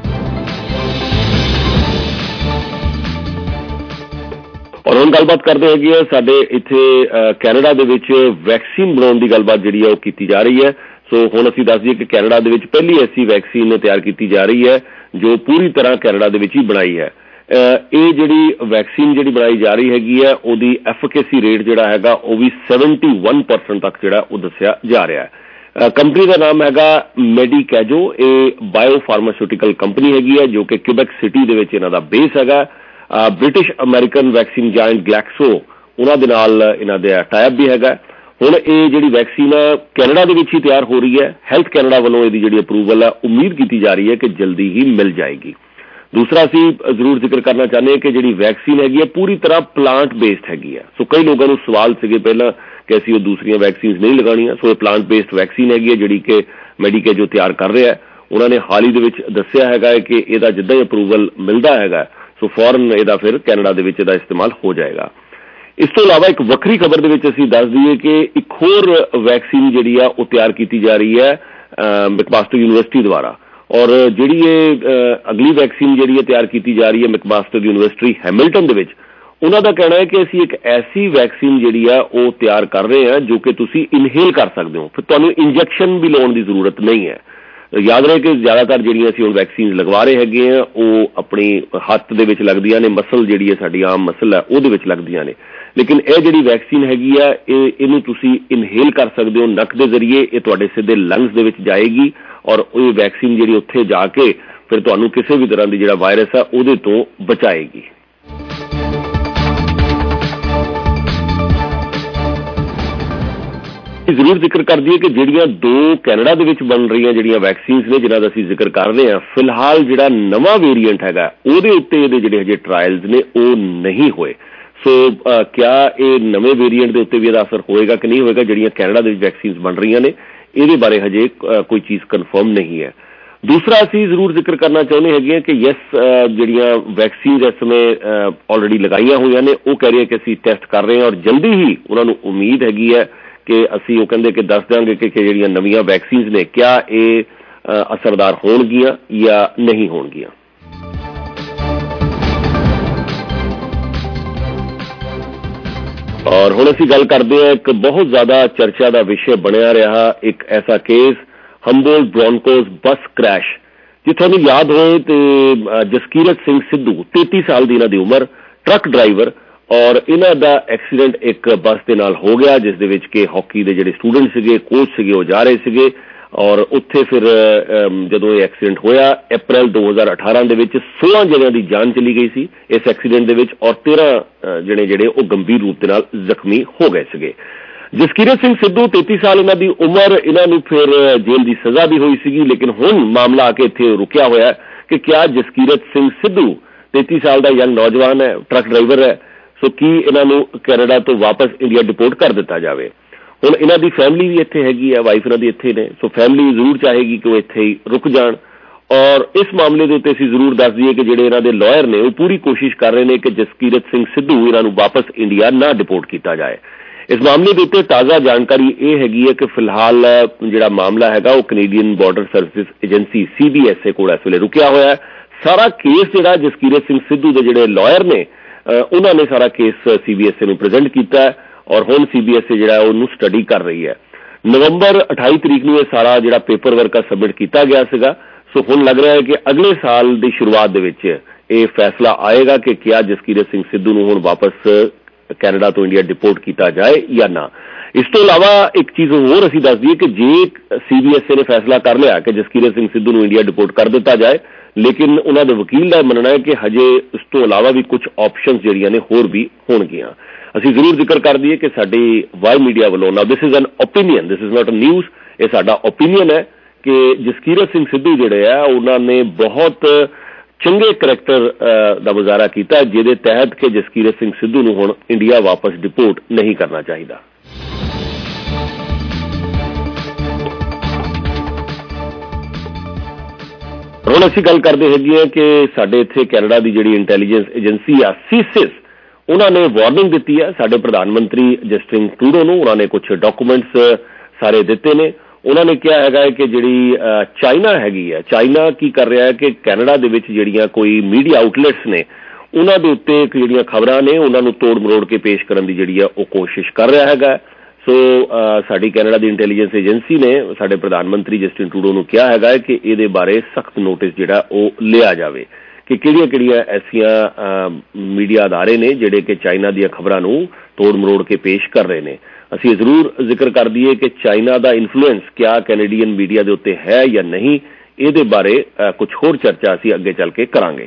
ਔਰ ਹੁਣ ਗੱਲਬਾਤ ਕਰਦੇ ਹੈਗੇ ਆ ਸਾਡੇ ਇੱਥੇ ਕੈਨੇਡਾ ਦੇ ਵਿੱਚ ਵੈਕਸੀਨ ਬਣਾਉਣ ਦੀ ਗੱਲਬਾਤ ਜਿਹੜੀ ਹੈ ਉਹ ਕੀਤੀ ਜਾ ਰਹੀ ਹੈ। ਸੋ ਹੁਣ ਅਸੀਂ ਦੱਸ ਦਈਏ ਕਿ ਕੈਨੇਡਾ ਦੇ ਵਿੱਚ ਪਹਿਲੀ ਐਸੀ ਵੈਕਸੀਨ ਤਿਆਰ ਕੀਤੀ ਜਾ ਰਹੀ ਹੈ ਜੋ ਪੂਰੀ ਤਰ੍ਹਾਂ ਕੈਨੇਡਾ ਦੇ ਵਿੱਚ ਹੀ ਬਣਾਈ ਹੈ। ਇਹ ਜਿਹੜੀ ਵੈਕਸੀਨ ਜਿਹੜੀ ਬਣਾਈ ਜਾ ਰਹੀ ਹੈਗੀ ਹੈ ਉਹਦੀ ਐਫੀਕੇਸੀ ਰੇਟ ਜਿਹੜਾ ਹੈਗਾ ਉਹ ਵੀ ਇਕਹੱਤਰ ਪਰਸੈਂਟ ਤੱਕ ਜਿਹੜਾ ਉਹ ਦੱਸਿਆ ਜਾ ਰਿਹਾ ਹੈ। ਕੰਪਨੀ ਦਾ ਨਾਮ ਹੈਗਾ ਮੈਡੀਕੈਜੋ। ਇਹ ਬਾਇਓ ਫਾਰਮਾਸਿਊਟੀਕਲ ਕੰਪਨੀ ਹੈਗੀ ਹੈ ਜੋ ਕਿ ਕਿਊਬੈਕ ਸਿਟੀ ਦੇ ਵਿੱਚ ਇਹਨਾਂ ਦਾ ਬੇਸ ਹੈਗਾ। British American vaccine giant Glaxo ਉਹਨਾਂ ਦੇ ਨਾਲ ਇਹਨਾਂ ਦਾ ਟਾਈਅਪ ਵੀ ਹੈਗਾ। ਹੁਣ ਇਹ ਜਿਹੜੀ ਵੈਕਸੀਨ ਹੈ ਕੈਨੇਡਾ ਦੇ ਵਿੱਚ ਹੀ ਤਿਆਰ ਹੋ ਰਹੀ ਹੈ। ਹੈਲਥ ਕੈਨੇਡਾ ਵੱਲੋਂ ਇਹਦੀ ਜਿਹੜੀ ਅਪਰੂਵਲ ਹੈ ਉਮੀਦ ਕੀਤੀ ਜਾ ਰਹੀ ਹੈ ਕਿ ਜਲਦੀ ਹੀ ਮਿਲ ਜਾਏਗੀ। ਦੂਸਰਾ, ਅਸੀਂ ਜ਼ਰੂਰ ਜ਼ਿਕਰ ਕਰਨਾ ਚਾਹੁੰਦੇ ਹਾਂ ਕਿ ਜਿਹੜੀ ਵੈਕਸੀਨ ਹੈਗੀ ਹੈ ਪੂਰੀ ਤਰ੍ਹਾਂ ਪਲਾਂਟ ਬੇਸਡ ਹੈਗੀ ਹੈ। ਸੋ ਕਈ ਲੋਕਾਂ ਨੂੰ ਸਵਾਲ ਸੀਗੇ ਪਹਿਲਾਂ ਕਿ ਅਸੀਂ ਉਹ ਦੂਸਰੀਆਂ ਵੈਕਸੀਨਸ ਨਹੀਂ ਲਗਾਉਣੀਆਂ। ਸੋ ਇਹ ਪਲਾਂਟ ਬੇਸਡ ਵੈਕਸੀਨ ਹੈਗੀ ਹੈ ਜਿਹੜੀ ਕਿ ਮੈਡੀਕੇਜੋ ਤਿਆਰ ਕਰ ਰਿਹਾ ਹੈ। ਉਹਨਾਂ ਨੇ ਹਾਲ ਹੀ ਦੇ ਵਿੱਚ ਦੱਸਿਆ ਹੈਗਾ ਕਿ ਇਹਦਾ ਜਿੱਦਾਂ ਹੀ ਅਪਰੂਵਲ ਮਿਲਦਾ ਹੈਗਾ ਸੋ ਫੌਰਨ ਇਹਦਾ ਫਿਰ ਕੈਨੇਡਾ ਦੇ ਵਿੱਚ ਇਹਦਾ ਇਸਤੇਮਾਲ ਹੋ ਜਾਏਗਾ। ਇਸ ਤੋਂ ਇਲਾਵਾ ਇੱਕ ਵੱਖਰੀ ਖਬਰ ਦੇ ਵਿੱਚ ਅਸੀਂ ਦੱਸ ਦਈਏ ਕਿ ਇੱਕ ਹੋਰ ਵੈਕਸੀਨ ਜਿਹੜੀ ਆ ਉਹ ਤਿਆਰ ਕੀਤੀ ਜਾ ਰਹੀ ਹੈ ਮੈਕਮਾਸਟਰ ਯੂਨੀਵਰਸਿਟੀ ਦੁਆਰਾ, ਔਰ ਜਿਹੜੀ ਇਹ ਅਗਲੀ ਵੈਕਸੀਨ ਜਿਹੜੀ ਹੈ ਤਿਆਰ ਕੀਤੀ ਜਾ ਰਹੀ ਹੈ ਮੈਕਮਾਸਟਰ ਯੂਨੀਵਰਸਿਟੀ ਹੈਮਿਲਟਨ ਦੇ ਵਿੱਚ। ਉਹਨਾਂ ਦਾ ਕਹਿਣਾ ਹੈ ਕਿ ਅਸੀਂ ਇੱਕ ਐਸੀ ਵੈਕਸੀਨ ਜਿਹੜੀ ਆ ਉਹ ਤਿਆਰ ਕਰ ਰਹੇ ਹਾਂ ਜੋ ਕਿ ਤੁਸੀਂ ਇਨਹੇਲ ਕਰ ਸਕਦੇ ਹੋ, ਫਿਰ ਤੁਹਾਨੂੰ ਇੰਜੈਕਸ਼ਨ ਵੀ ਲਾਉਣ ਦੀ ਜ਼ਰੂਰਤ ਨਹੀਂ ਹੈ। ਯਾਦ ਰਹੇ ਕਿ ਜ਼ਿਆਦਾਤਰ ਜਿਹੜੀਆਂ ਅਸੀਂ ਹੁਣ ਵੈਕਸੀਨ ਲਗਵਾ ਰਹੇ ਹੈਗੇ ਆ ਉਹ ਆਪਣੀ ਹੱਥ ਦੇ ਵਿੱਚ ਲੱਗਦੀਆਂ ਨੇ, ਮਸਲ ਜਿਹੜੀ ਹੈ ਸਾਡੀ ਆਮ ਮਸਲ ਹੈ ਉਹਦੇ ਵਿੱਚ ਲੱਗਦੀਆਂ ਨੇ। ਲੇਕਿਨ ਇਹ ਜਿਹੜੀ ਵੈਕਸੀਨ ਹੈਗੀ ਆ ਇਹ ਇਹਨੂੰ ਤੁਸੀਂ ਇਨਹੇਲ ਕਰ ਸਕਦੇ ਹੋ ਨੱਕ ਦੇ ਜ਼ਰੀਏ, ਇਹ ਤੁਹਾਡੇ ਸਿੱਧੇ ਲੰਗਸ ਦੇ ਵਿੱਚ ਜਾਏਗੀ ਔਰ ਇਹ ਵੈਕਸੀਨ ਜਿਹੜੀ ਉੱਥੇ ਜਾ ਕੇ ਫਿਰ ਤੁਹਾਨੂੰ ਕਿਸੇ ਵੀ ਤਰ੍ਹਾਂ ਦੀ ਜਿਹੜਾ ਵਾਇਰਸ ਆ ਉਹਦੇ ਤੋਂ ਬਚਾਏਗੀ। ਜ਼ਰੂਰ ਜ਼ਿਕਰ ਕਰ ਦਈਏ ਕਿ ਜਿਹੜੀਆਂ ਦੋ ਕੈਨੇਡਾ ਦੇ ਵਿੱਚ ਬਣ ਰਹੀਆਂ ਜਿਹੜੀਆਂ ਵੈਕਸੀਨਸ ਨੇ ਜਿਨ੍ਹਾਂ ਦਾ ਅਸੀਂ ਜ਼ਿਕਰ ਕਰ ਰਹੇ ਹਾਂ, ਫਿਲਹਾਲ ਜਿਹੜਾ ਨਵਾਂ ਵੇਰੀਐਂਟ ਹੈਗਾ ਉਹਦੇ ਉੱਤੇ ਇਹਦੇ ਜਿਹੜੇ ਹਜੇ ਟਰਾਇਲਸ ਨੇ ਉਹ ਨਹੀਂ ਹੋਏ। ਸੋ ਕਿਆ ਇਹ ਨਵੇਂ ਵੇਰੀਐਂਟ ਦੇ ਉੱਤੇ ਵੀ ਇਹਦਾ ਅਸਰ ਹੋਏਗਾ ਕਿ ਨਹੀਂ ਹੋਏਗਾ, ਜਿਹੜੀਆਂ ਕੈਨੇਡਾ ਦੇ ਵਿੱਚ ਵੈਕਸੀਨਸ ਬਣ ਰਹੀਆਂ ਨੇ ਇਹਦੇ ਬਾਰੇ ਹਜੇ ਕੋਈ ਚੀਜ਼ ਕਨਫਰਮ ਨਹੀਂ ਹੈ। ਦੂਸਰਾ, ਅਸੀਂ ਜ਼ਰੂਰ ਜ਼ਿਕਰ ਕਰਨਾ ਚਾਹੁੰਦੇ ਹੈਗੇ ਹਾਂ ਕਿ ਯੈਸ ਜਿਹੜੀਆਂ ਵੈਕਸੀਨਸ ਇਸ ਸਮੇਂ ਆਲਰੇਡੀ ਲਗਾਈਆਂ ਹੋਈਆਂ ਨੇ ਉਹ ਕਹਿ ਰਹੀਆਂ ਕਿ ਅਸੀਂ ਟੈਸਟ ਕਰ ਰਹੇ ਹਾਂ ਔਰ ਜਲਦੀ ਹੀ ਉਹਨਾਂ ਨੂੰ ਉਮੀਦ ਹੈਗੀ ਹੈ ਕਿ ਅਸੀਂ ਉਹ ਕਹਿੰਦੇ ਕਿ ਦੱਸ ਦਿਆਂਗੇ ਕਿ ਜਿਹੜੀਆਂ ਨਵੀਆਂ ਵੈਕਸੀਨਸ ਨੇ ਕਿਆ ਇਹ ਅਸਰਦਾਰ ਹੋਣਗੀਆਂ ਜਾਂ ਨਹੀਂ ਹੋਣਗੀਆਂ। ਔਰ ਹੁਣ ਅਸੀਂ ਗੱਲ ਕਰਦੇ ਹਾਂ ਇੱਕ ਬਹੁਤ ਜ਼ਿਆਦਾ ਚਰਚਾ ਦਾ ਵਿਸ਼ੇ ਬਣਿਆ ਰਿਹਾ ਇੱਕ ਐਸਾ ਕੇਸ ਹੰਬੋਲਟ ਬ੍ਰੌਨਕੋਸ ਬੱਸ ਕ੍ਰੈਸ਼। ਜੇ ਤੁਹਾਨੂੰ ਯਾਦ ਹੋਏ ਤੇ ਜਸਕੀਰਤ ਸਿੰਘ ਸਿੱਧੂ ਤੇਤੀ ਸਾਲ ਦੀ ਇਹਨਾਂ ਦੀ ਉਮਰ, ਟਰੱਕ ਡਰਾਈਵਰ, ਔਰ ਇਹਨਾਂ ਦਾ ਐਕਸੀਡੈਂਟ ਇੱਕ ਬੱਸ ਦੇ ਨਾਲ ਹੋ ਗਿਆ ਜਿਸ ਦੇ ਵਿੱਚ ਕਿ ਹਾਕੀ ਦੇ ਜਿਹੜੇ ਸਟੂਡੈਂਟ ਸੀਗੇ, ਕੋਚ ਸੀਗੇ, ਉਹ ਜਾ ਰਹੇ ਸੀਗੇ ਔਰ ਉੱਥੇ ਫਿਰ ਜਦੋਂ ਇਹ ਐਕਸੀਡੈਂਟ ਹੋਇਆ ਅਪ੍ਰੈਲ ਦੋ ਹਜ਼ਾਰ ਅਠਾਰਾਂ ਦੇ ਵਿੱਚ ਸੋਲਾਂ ਜਣਿਆਂ ਦੀ ਜਾਨ ਚਲੀ ਗਈ ਸੀ ਇਸ ਐਕਸੀਡੈਂਟ ਦੇ ਵਿੱਚ ਔਰ ਤੇਰਾਂ ਜਣੇ ਜਿਹੜੇ ਉਹ ਗੰਭੀਰ ਰੂਪ ਦੇ ਨਾਲ ਜ਼ਖਮੀ ਹੋ ਗਏ ਸੀਗੇ। ਜਸਕੀਰਤ ਸਿੰਘ ਸਿੱਧੂ ਤੇਤੀ ਸਾਲ ਇਹਨਾਂ ਦੀ ਉਮਰ, ਇਹਨਾਂ ਨੂੰ ਫਿਰ ਜੇਲ੍ਹ ਦੀ ਸਜ਼ਾ ਵੀ ਹੋਈ ਸੀਗੀ, ਲੇਕਿਨ ਹੁਣ ਮਾਮਲਾ ਆ ਕੇ ਇੱਥੇ ਰੁਕਿਆ ਹੋਇਆ ਕਿ ਕਿਆ ਜਸਕੀਰਤ ਸਿੰਘ ਸਿੱਧੂ ਤੇਤੀ ਸਾਲ ਦਾ ਯੰਗ ਨੌਜਵਾਨ ਹੈ, ਟਰੱਕ ਡਰਾਈਵਰ ਹੈ, ਸੋ ਕੀ ਇਹਨਾਂ ਨੂੰ ਕੈਨੇਡਾ ਤੋਂ ਵਾਪਸ ਇੰਡੀਆ ਡਿਪੋਰਟ ਕਰ ਦਿੱਤਾ ਜਾਵੇ। ਹੁਣ ਇਹਨਾਂ ਦੀ ਫੈਮਿਲੀ ਵੀ ਇੱਥੇ ਹੈਗੀ ਹੈ, ਵਾਈਫ ਇਹਨਾਂ ਦੀ ਇੱਥੇ ਨੇ, ਸੋ ਫੈਮਿਲੀ ਜ਼ਰੂਰ ਚਾਹੇਗੀ ਕਿ ਉਹ ਇੱਥੇ ਹੀ ਰੁਕ ਜਾਣ ਔਰ ਇਸ ਮਾਮਲੇ ਦੇ ਉੱਤੇ ਅਸੀਂ ਜ਼ਰੂਰ ਦੱਸ ਦਈਏ ਕਿ ਜਿਹੜੇ ਇਹਨਾਂ ਦੇ ਲਾਇਰ ਨੇ ਉਹ ਪੂਰੀ ਕੋਸ਼ਿਸ਼ ਕਰ ਰਹੇ ਨੇ ਕਿ ਜਸਕੀਰਤ ਸਿੰਘ ਸਿੱਧੂ ਇਹਨਾਂ ਨੂੰ ਵਾਪਸ ਇੰਡੀਆ ਨਾ ਡਿਪੋਰਟ ਕੀਤਾ ਜਾਏ। ਇਸ ਮਾਮਲੇ ਦੇ ਉੱਤੇ ਤਾਜ਼ਾ ਜਾਣਕਾਰੀ ਇਹ ਹੈਗੀ ਹੈ ਕਿ ਫਿਲਹਾਲ ਜਿਹੜਾ ਮਾਮਲਾ ਹੈਗਾ ਉਹ Canadian Border Services Agency C B S A ਕੋਲ ਇਸ ਵੇਲੇ ਰੁਕਿਆ ਹੋਇਆ ਹੈ। ਸਾਰਾ ਕੇਸ ਜਿਹੜਾ ਜਸਕੀਰਤ ਸਿੰਘ ਸਿੱਧੂ ਦੇ ਜਿਹੜੇ ਲਾਇਰ ਨੇ ਉਹਨਾਂ ਨੇ ਸਾਰਾ case C B S A ਨੂੰ ਪ੍ਰੈਜ਼ੈਂਟ ਕੀਤਾ ਹੈ ਔਰ ਹੁਣ ਸੀ ਬੀ ਐਸ ਏ ਜਿਹੜਾ ਉਹਨੂੰ ਸਟੱਡੀ ਕਰ ਰਹੀ ਹੈ। ਨਵੰਬਰ ਅਠਾਈ ਤਰੀਕ ਨੂੰ ਇਹ ਸਾਰਾ ਜਿਹੜਾ ਪੇਪਰ ਵਰਕ ਆ ਸਬਮਿਟ ਕੀਤਾ ਗਿਆ ਸੀਗਾ, ਸੋ ਹੁਣ ਲੱਗ ਰਿਹਾ ਹੈ ਕਿ ਅਗਲੇ ਸਾਲ ਦੀ ਸ਼ੁਰੂਆਤ ਦੇ ਵਿੱਚ ਇਹ ਫੈਸਲਾ ਆਏਗਾ ਕਿ ਕਿਆ ਜਸਕੀਰਤ ਸਿੰਘ ਸਿੱਧੂ ਨੂੰ ਹੁਣ ਵਾਪਸ ਕੈਨੇਡਾ ਤੋਂ ਇੰਡੀਆ ਡਿਪੋਰਟ ਕੀਤਾ ਜਾਏ ਜਾਂ ਨਾ। ਇਸ ਤੋਂ ਇਲਾਵਾ ਇੱਕ ਚੀਜ਼ ਹੋਰ ਅਸੀਂ ਦੱਸ ਦਈਏ ਕਿ ਜੇ ਸੀ ਬੀ ਐਸ ਏ ਨੇ ਫੈਸਲਾ ਕਰ ਲਿਆ ਕਿ ਜਸਕੀਰਤ ਸਿੰਘ ਸਿੱਧੂ ਨੂੰ ਇੰਡੀਆ ਡਿਪੋਰਟ ਕਰ ਦਿੱਤਾ ਜਾਏ, ਲੇਕਿਨ ਉਹਨਾਂ ਦੇ ਵਕੀਲ ਦਾ ਮੰਨਣਾ ਹੈ ਕਿ ਹਜੇ ਇਸ ਤੋਂ ਇਲਾਵਾ ਵੀ ਕੁਝ ਆਪਸ਼ਨਸ ਜਿਹੜੀਆਂ ਨੇ ਹੋਰ ਵੀ ਹੋਣਗੀਆਂ। ਅਸੀਂ ਜ਼ਰੂਰ ਜ਼ਿਕਰ ਕਰ ਦਈਏ ਕਿ ਸਾਡੀ ਵਾਈ ਮੀਡੀਆ ਵੱਲੋਂ, ਨਾ this is an opinion, this is not a news, ਇਹ ਸਾਡਾ ਓਪੀਨੀਅਨ ਹੈ ਕਿ ਜਸਕੀਰਤ ਸਿੰਘ ਸਿੱਧੂ ਜਿਹੜੇ ਆ ਉਹਨਾਂ ਨੇ ਬਹੁਤ ਚੰਗੇ ਕਰੈਕਟਰ ਦਾ ਮੁਜ਼ਾਹਰਾ ਕੀਤਾ ਜਿਹਦੇ ਤਹਿਤ ਕਿ ਜਸਕੀਰਤ ਸਿੰਘ ਸਿੱਧੂ ਨੂੰ ਹੁਣ ਇੰਡੀਆ ਵਾਪਸ ਡਿਪੋਰਟ ਨਹੀਂ ਕਰਨਾ ਚਾਹੀਦਾ। ਹੁਣ ਅਸੀਂ ਗੱਲ ਕਰਦੇ ਹੈਗੇ ਹਾਂ ਕਿ ਸਾਡੇ ਇੱਥੇ ਕੈਨੇਡਾ ਦੀ ਜਿਹੜੀ ਇੰਟੈਲੀਜੈਂਸ ਏਜੰਸੀ ਆ ਸੀਸਿਸ, ਉਹਨਾਂ ਨੇ ਵਾਰਨਿੰਗ ਦਿੱਤੀ ਹੈ ਸਾਡੇ ਪ੍ਰਧਾਨ ਮੰਤਰੀ ਜਸਟਿਨ ਟਰੂਡੋ ਨੂੰ। ਉਹਨਾਂ ਨੇ ਕੁਝ ਡਾਕੂਮੈਂਟਸ ਸਾਰੇ ਦਿੱਤੇ ਨੇ। ਉਹਨਾਂ ਨੇ ਕਿਹਾ ਹੈਗਾ ਹੈ ਕਿ ਜਿਹੜੀ ਚਾਈਨਾ ਹੈਗੀ ਹੈ, ਚਾਈਨਾ ਕੀ ਕਰ ਰਿਹਾ ਹੈ ਕਿ ਕੈਨੇਡਾ ਦੇ ਵਿੱਚ ਜਿਹੜੀਆਂ ਕੋਈ ਮੀਡੀਆ ਆਊਟਲੈਟਸ ਨੇ ਉਹਨਾਂ ਦੇ ਉੱਤੇ ਜਿਹੜੀਆਂ ਖਬਰਾਂ ਨੇ ਉਹਨਾਂ ਨੂੰ ਤੋੜ ਮਰੋੜ ਕੇ ਪੇਸ਼ ਕਰਨ ਦੀ ਜਿਹੜੀ ਆ ਉਹ ਕੋਸ਼ਿਸ਼ ਕਰ ਰਿਹਾ ਹੈਗਾ। ਸੋ ਸਾਡੀ ਕੈਨੇਡਾ ਦੀ ਇੰਟੈਲੀਜੈਂਸ ਏਜੰਸੀ ਨੇ ਸਾਡੇ ਪ੍ਰਧਾਨ ਮੰਤਰੀ ਜਸਟਿਨ ਟਰੂਡੋ ਨੂੰ ਕਿਹਾ ਹੈਗਾ ਕਿ ਇਹਦੇ ਬਾਰੇ ਸਖਤ ਨੋਟਿਸ ਜਿਹੜਾ ਉਹ ਲਿਆ ਜਾਵੇ ਕਿ ਕਿਹੜੀਆਂ ਕਿਹੜੀਆਂ ਐਸੀਆਂ ਮੀਡੀਆ ਅਦਾਰੇ ਨੇ ਜਿਹੜੇ ਕਿ ਚਾਈਨਾ ਦੀਆਂ ਖਬਰਾਂ ਨੂੰ ਤੋੜ ਮਰੋੜ ਕੇ ਪੇਸ਼ ਕਰ ਰਹੇ ਨੇ। ਅਸੀਂ ਜ਼ਰੂਰ ਜ਼ਿਕਰ ਕਰ ਦਈਏ ਕਿ ਚਾਈਨਾ ਦਾ ਇਨਫਲੂਐਂਸ ਕਿਆ ਕੈਨੇਡੀਅਨ ਮੀਡੀਆ ਦੇ ਉੱਤੇ ਹੈ ਜਾਂ ਨਹੀਂ, ਇਹਦੇ ਬਾਰੇ ਕੁਝ ਹੋਰ ਚਰਚਾ ਅਸੀਂ ਅੱਗੇ ਚੱਲ ਕੇ ਕਰਾਂਗੇ।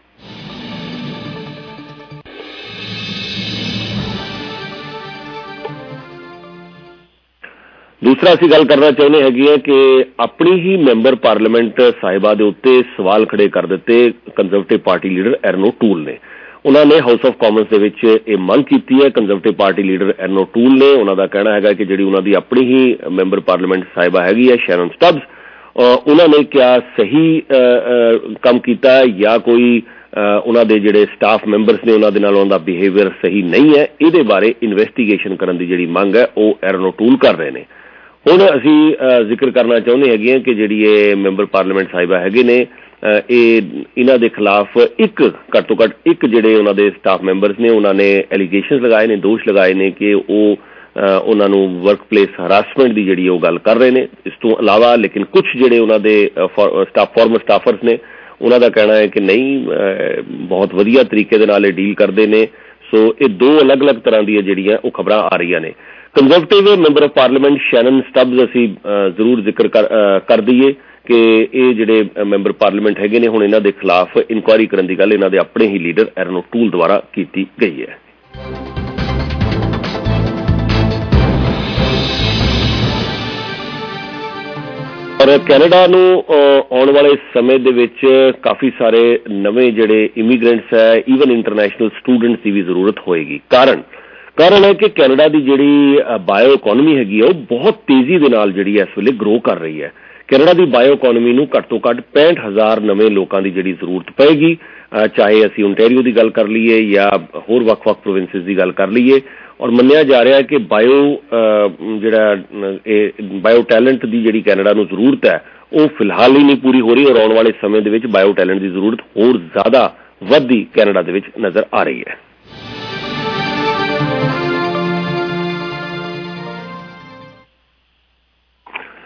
ਦੂਸਰਾ ਅਸੀਂ ਗੱਲ ਕਰਨਾ ਚਾਹੁੰਦੇ ਹੈਗੇ ਆ ਕਿ ਆਪਣੀ ਹੀ ਮੈਂਬਰ ਪਾਰਲੀਮੈਂਟ ਸਾਹਿਬਾ ਦੇ ਉੱਤੇ ਸਵਾਲ ਖੜੇ ਕਰ ਦਿੱਤੇ Conservative Party leader Erin O'Toole ਨੇ। ਉਹਨਾਂ ਨੇ ਹਾਊਸ ਆਫ ਕਾਮਨਸ ਦੇ ਵਿੱਚ ਇਹ ਮੰਗ ਕੀਤੀ ਹੈ। Conservative Party leader Erin O'Toole ਨੇ, ਉਹਨਾਂ ਦਾ ਕਹਿਣਾ ਹੈਗਾ ਕਿ ਜਿਹੜੀ ਉਹਨਾਂ ਦੀ ਆਪਣੀ ਹੀ ਮੈਂਬਰ ਪਾਰਲੀਮੈਂਟ ਸਾਹਿਬਾ ਹੈਗੀ ਹੈ ਸ਼ੈਰਨ ਸਟੱਬਸ, ਉਹਨਾਂ ਨੇ ਕਿਆ ਸਹੀ ਕੰਮ ਕੀਤਾ ਜਾਂ ਕੋਈ ਉਹਨਾਂ ਦੇ ਜਿਹੜੇ ਸਟਾਫ ਮੈਂਬਰਸ ਨੇ ਉਹਨਾਂ ਦੇ ਨਾਲ ਉਹਨਾਂ ਦਾ ਬਿਹੇਵੀਅਰ ਸਹੀ ਨਹੀਂ ਹੈ, ਇਹਦੇ ਬਾਰੇ ਇਨਵੈਸਟੀਗੇਸ਼ਨ ਕਰਨ ਦੀ ਜਿਹੜੀ ਮੰਗ ਹੈ ਉਹ ਐਰਨੋ ਟੂਲ ਕਰ ਰਹੇ ਨੇ। ਹੁਣ ਅਸੀਂ ਜ਼ਿਕਰ ਕਰਨਾ ਚਾਹੁੰਦੇ ਹੈਗੇ ਹਾਂ ਕਿ ਜਿਹੜੀ ਇਹ ਮੈਂਬਰ ਪਾਰਲੀਮੈਂਟ ਸਾਹਿਬਾ ਹੈਗੇ ਨੇ, ਇਹ ਇਹਨਾਂ ਦੇ ਖਿਲਾਫ ਇੱਕ ਘੱਟ ਤੋਂ ਘੱਟ ਇੱਕ ਜਿਹੜੇ ਉਹਨਾਂ ਦੇ ਸਟਾਫ ਮੈਂਬਰਸ ਨੇ ਉਹਨਾਂ ਨੇ ਐਲੀਗੇਸ਼ਨਸ ਲਗਾਏ ਨੇ, ਦੋਸ਼ ਲਗਾਏ ਨੇ ਕਿ ਉਹ ਉਹਨਾਂ ਨੂੰ ਵਰਕ ਪਲੇਸ ਹਰਾਸਮੈਂਟ ਦੀ ਜਿਹੜੀ ਉਹ ਗੱਲ ਕਰ ਰਹੇ ਨੇ। ਇਸ ਤੋਂ ਇਲਾਵਾ ਲੇਕਿਨ ਕੁਝ ਜਿਹੜੇ ਉਹਨਾਂ ਦੇ ਸਟਾਫ ਫਾਰਮਰ ਸਟਾਫਰਸ ਨੇ ਉਹਨਾਂ ਦਾ ਕਹਿਣਾ ਹੈ ਕਿ ਨਹੀਂ, ਬਹੁਤ ਵਧੀਆ ਤਰੀਕੇ ਦੇ ਨਾਲ ਇਹ ਡੀਲ ਕਰਦੇ ਨੇ। ਸੋ ਇਹ ਦੋ ਅਲੱਗ-ਅਲੱਗ ਤਰ੍ਹਾਂ ਦੀਆਂ ਜਿਹੜੀਆਂ ਉਹ ਖਬਰਾਂ ਆ ਰਹੀਆਂ ਨੇ। Conservative member of parliament Sharon Stubbs ਅਸੀਂ ਜ਼ਰੂਰ ਜ਼ਿਕਰ ਕਰ ਦਈਏ ਕਿ ਇਹ ਜਿਹੜੇ ਮੈਂਬਰ ਪਾਰਲੀਮੈਂਟ ਹੈਗੇ ਨੇ ਹੁਣ ਇਹਨਾਂ ਦੇ ਖਿਲਾਫ ਇਨਕੁਆਇਰੀ ਕਰਨ ਦੀ ਗੱਲ ਇਹਨਾਂ ਦੇ ਆਪਣੇ ਹੀ ਲੀਡਰ ਐਰਨੋ ਟੂਲ ਦੁਆਰਾ ਕੀਤੀ ਗਈ ਹੈ। ਔਰ ਕੈਨੇਡਾ ਨੂੰ ਆਉਣ ਵਾਲੇ ਸਮੇਂ ਦੇ ਵਿੱਚ ਕਾਫੀ ਸਾਰੇ ਨਵੇਂ ਜਿਹੜੇ ਇਮੀਗ੍ਰੈਂਟਸ ਹੈ, ਈਵਨ ਇੰਟਰਨੈਸ਼ਨਲ ਸਟੂਡੈਂਟਸ ਦੀ ਵੀ ਜ਼ਰੂਰਤ ਹੋਏਗੀ। ਕਾਰਨ ਕਾਰਨ ਹੈ ਕਿ ਕੈਨੇਡਾ ਦੀ ਜਿਹੜੀ ਬਾਇਓ ਇਕੋਨਮੀ ਹੈਗੀ ਹੈ ਉਹ ਬਹੁਤ ਤੇਜ਼ੀ ਦੇ ਨਾਲ ਜਿਹੜੀ ਇਸ ਵੇਲੇ ਗਰੋ ਕਰ ਰਹੀ ਹੈ। ਕੈਨੇਡਾ ਦੀ ਬਾਇਓ ਇਕੋਨਮੀ ਨੂੰ ਘੱਟ ਤੋਂ ਘੱਟ ਪੈਂਹਠ ਹਜ਼ਾਰ ਨਵੇਂ ਲੋਕਾਂ ਦੀ ਜਿਹੜੀ ਜ਼ਰੂਰਤ ਪਏਗੀ, ਚਾਹੇ ਅਸੀਂ ਓਨਟਾਰੀਓ ਦੀ ਗੱਲ ਕਰ ਲਈਏ ਜਾਂ ਹੋਰ ਵੱਖ-ਵੱਖ ਪ੍ਰੋਵਿੰਸਿਸ ਦੀ ਗੱਲ ਕਰ ਲਈਏ। ਔਰ ਮੰਨਿਆ ਜਾ ਰਿਹਾ ਹੈ ਕਿ ਬਾਇਓ ਜਿਹੜਾ ਇਹ ਬਾਇਓ ਟੈਲੈਂਟ ਦੀ ਜਿਹੜੀ ਕੈਨੇਡਾ ਨੂੰ ਜ਼ਰੂਰਤ ਹੈ ਉਹ ਫਿਲਹਾਲ ਹੀ ਨਹੀਂ ਪੂਰੀ ਹੋ ਰਹੀ ਔਰ ਆਉਣ ਵਾਲੇ ਸਮੇਂ ਦੇ ਵਿੱਚ ਬਾਇਓ ਟੈਲੈਂਟ ਦੀ ਜ਼ਰੂਰਤ ਹੋਰ ਜ਼ਿਆਦਾ ਵੱਧਦੀ ਕੈਨੇਡਾ ਦੇ ਵਿੱਚ ਨਜ਼ਰ ਆ ਰਹੀ ਹੈ।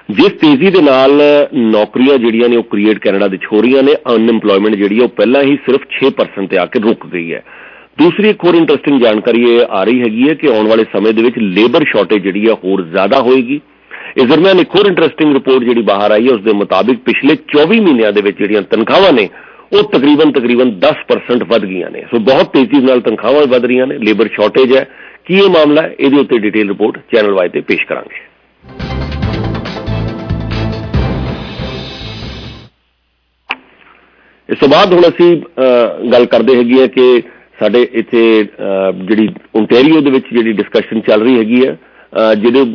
ਜਿਸ ਤੇਜ਼ੀ ਦੇ ਨਾਲ ਨੌਕਰੀਆਂ ਜਿਹੜੀਆਂ ਨੇ ਉਹ ਕ੍ਰੀਏਟ ਕੈਨੇਡਾ ਵਿੱਚ ਹੋ ਰਹੀਆਂ ਨੇ, ਅਨਐਮਪਲੋਇਮੈਂਟ ਜਿਹੜੀ ਹੈ ਉਹ ਪਹਿਲਾਂ ਹੀ ਸਿਰਫ ਛੇ ਪਰਸੈਂਟ ਤੇ ਆ ਕੇ ਰੁਕ ਗਈ ਹੈ। ਦੂਸਰੀ ਇੱਕ ਹੋਰ ਇੰਟਰਸਟਿੰਗ ਜਾਣਕਾਰੀ ਇਹ ਆ ਰਹੀ ਹੈਗੀ ਹੈ ਕਿ ਆਉਣ ਵਾਲੇ ਸਮੇਂ ਦੇ ਵਿੱਚ ਲੇਬਰ ਸ਼ਾਰਟੇਜ ਜਿਹੜੀ ਹੈ ਹੋਰ ਜ਼ਿਆਦਾ ਹੋਏਗੀ। ਇਸ ਦਰਮਿਆਨ ਇੱਕ ਹੋਰ ਇੰਟਰਸਟਿੰਗ ਰਿਪੋਰਟ ਜਿਹੜੀ ਬਾਹਰ ਆਈ ਹੈ ਉਸ ਦੇ ਮੁਤਾਬਿਕ ਪਿਛਲੇ ਚੌਵੀ ਮਹੀਨਿਆਂ ਦੇ ਵਿੱਚ ਜਿਹੜੀਆਂ ਤਨਖਾਹਾਂ ਨੇ ਉਹ ਤਕਰੀਬਨ ਤਕਰੀਬਨ ਦਸ ਪਰਸੈਂਟ ਵੱਧ ਗਈਆਂ ਨੇ। ਸੋ ਬਹੁਤ ਤੇਜ਼ੀ ਨਾਲ ਤਨਖਾਹਾਂ ਵੱਧ ਰਹੀਆਂ ਨੇ, ਲੇਬਰ ਸ਼ਾਰਟੇਜ ਹੈ। ਕੀ ਇਹ ਮਾਮਲਾ ਹੈ, ਇਹਦੇ ਉੱਤੇ ਡਿਟੇਲ ਰਿਪੋਰਟ ਚੈਨਲ ਵਾਈ ਤੇ ਪੇਸ਼ ਕਰਾਂਗੇ। ਇਸ ਤੋਂ ਬਾਅਦ ਹੁਣ ਅਸੀਂ ਗੱਲ ਕਰਦੇ ਹੈਗੀ ਹੈ ਕਿ ਸਾਡੇ ਇੱਥੇ ਜਿਹੜੀ ਓਨਟਾਰੀਓ ਦੇ ਵਿੱਚ ਜਿਹੜੀ ਡਿਸਕਸ਼ਨ ਚੱਲ ਰਹੀ ਹੈਗੀ ਹੈ, ਜਿਹਦੇ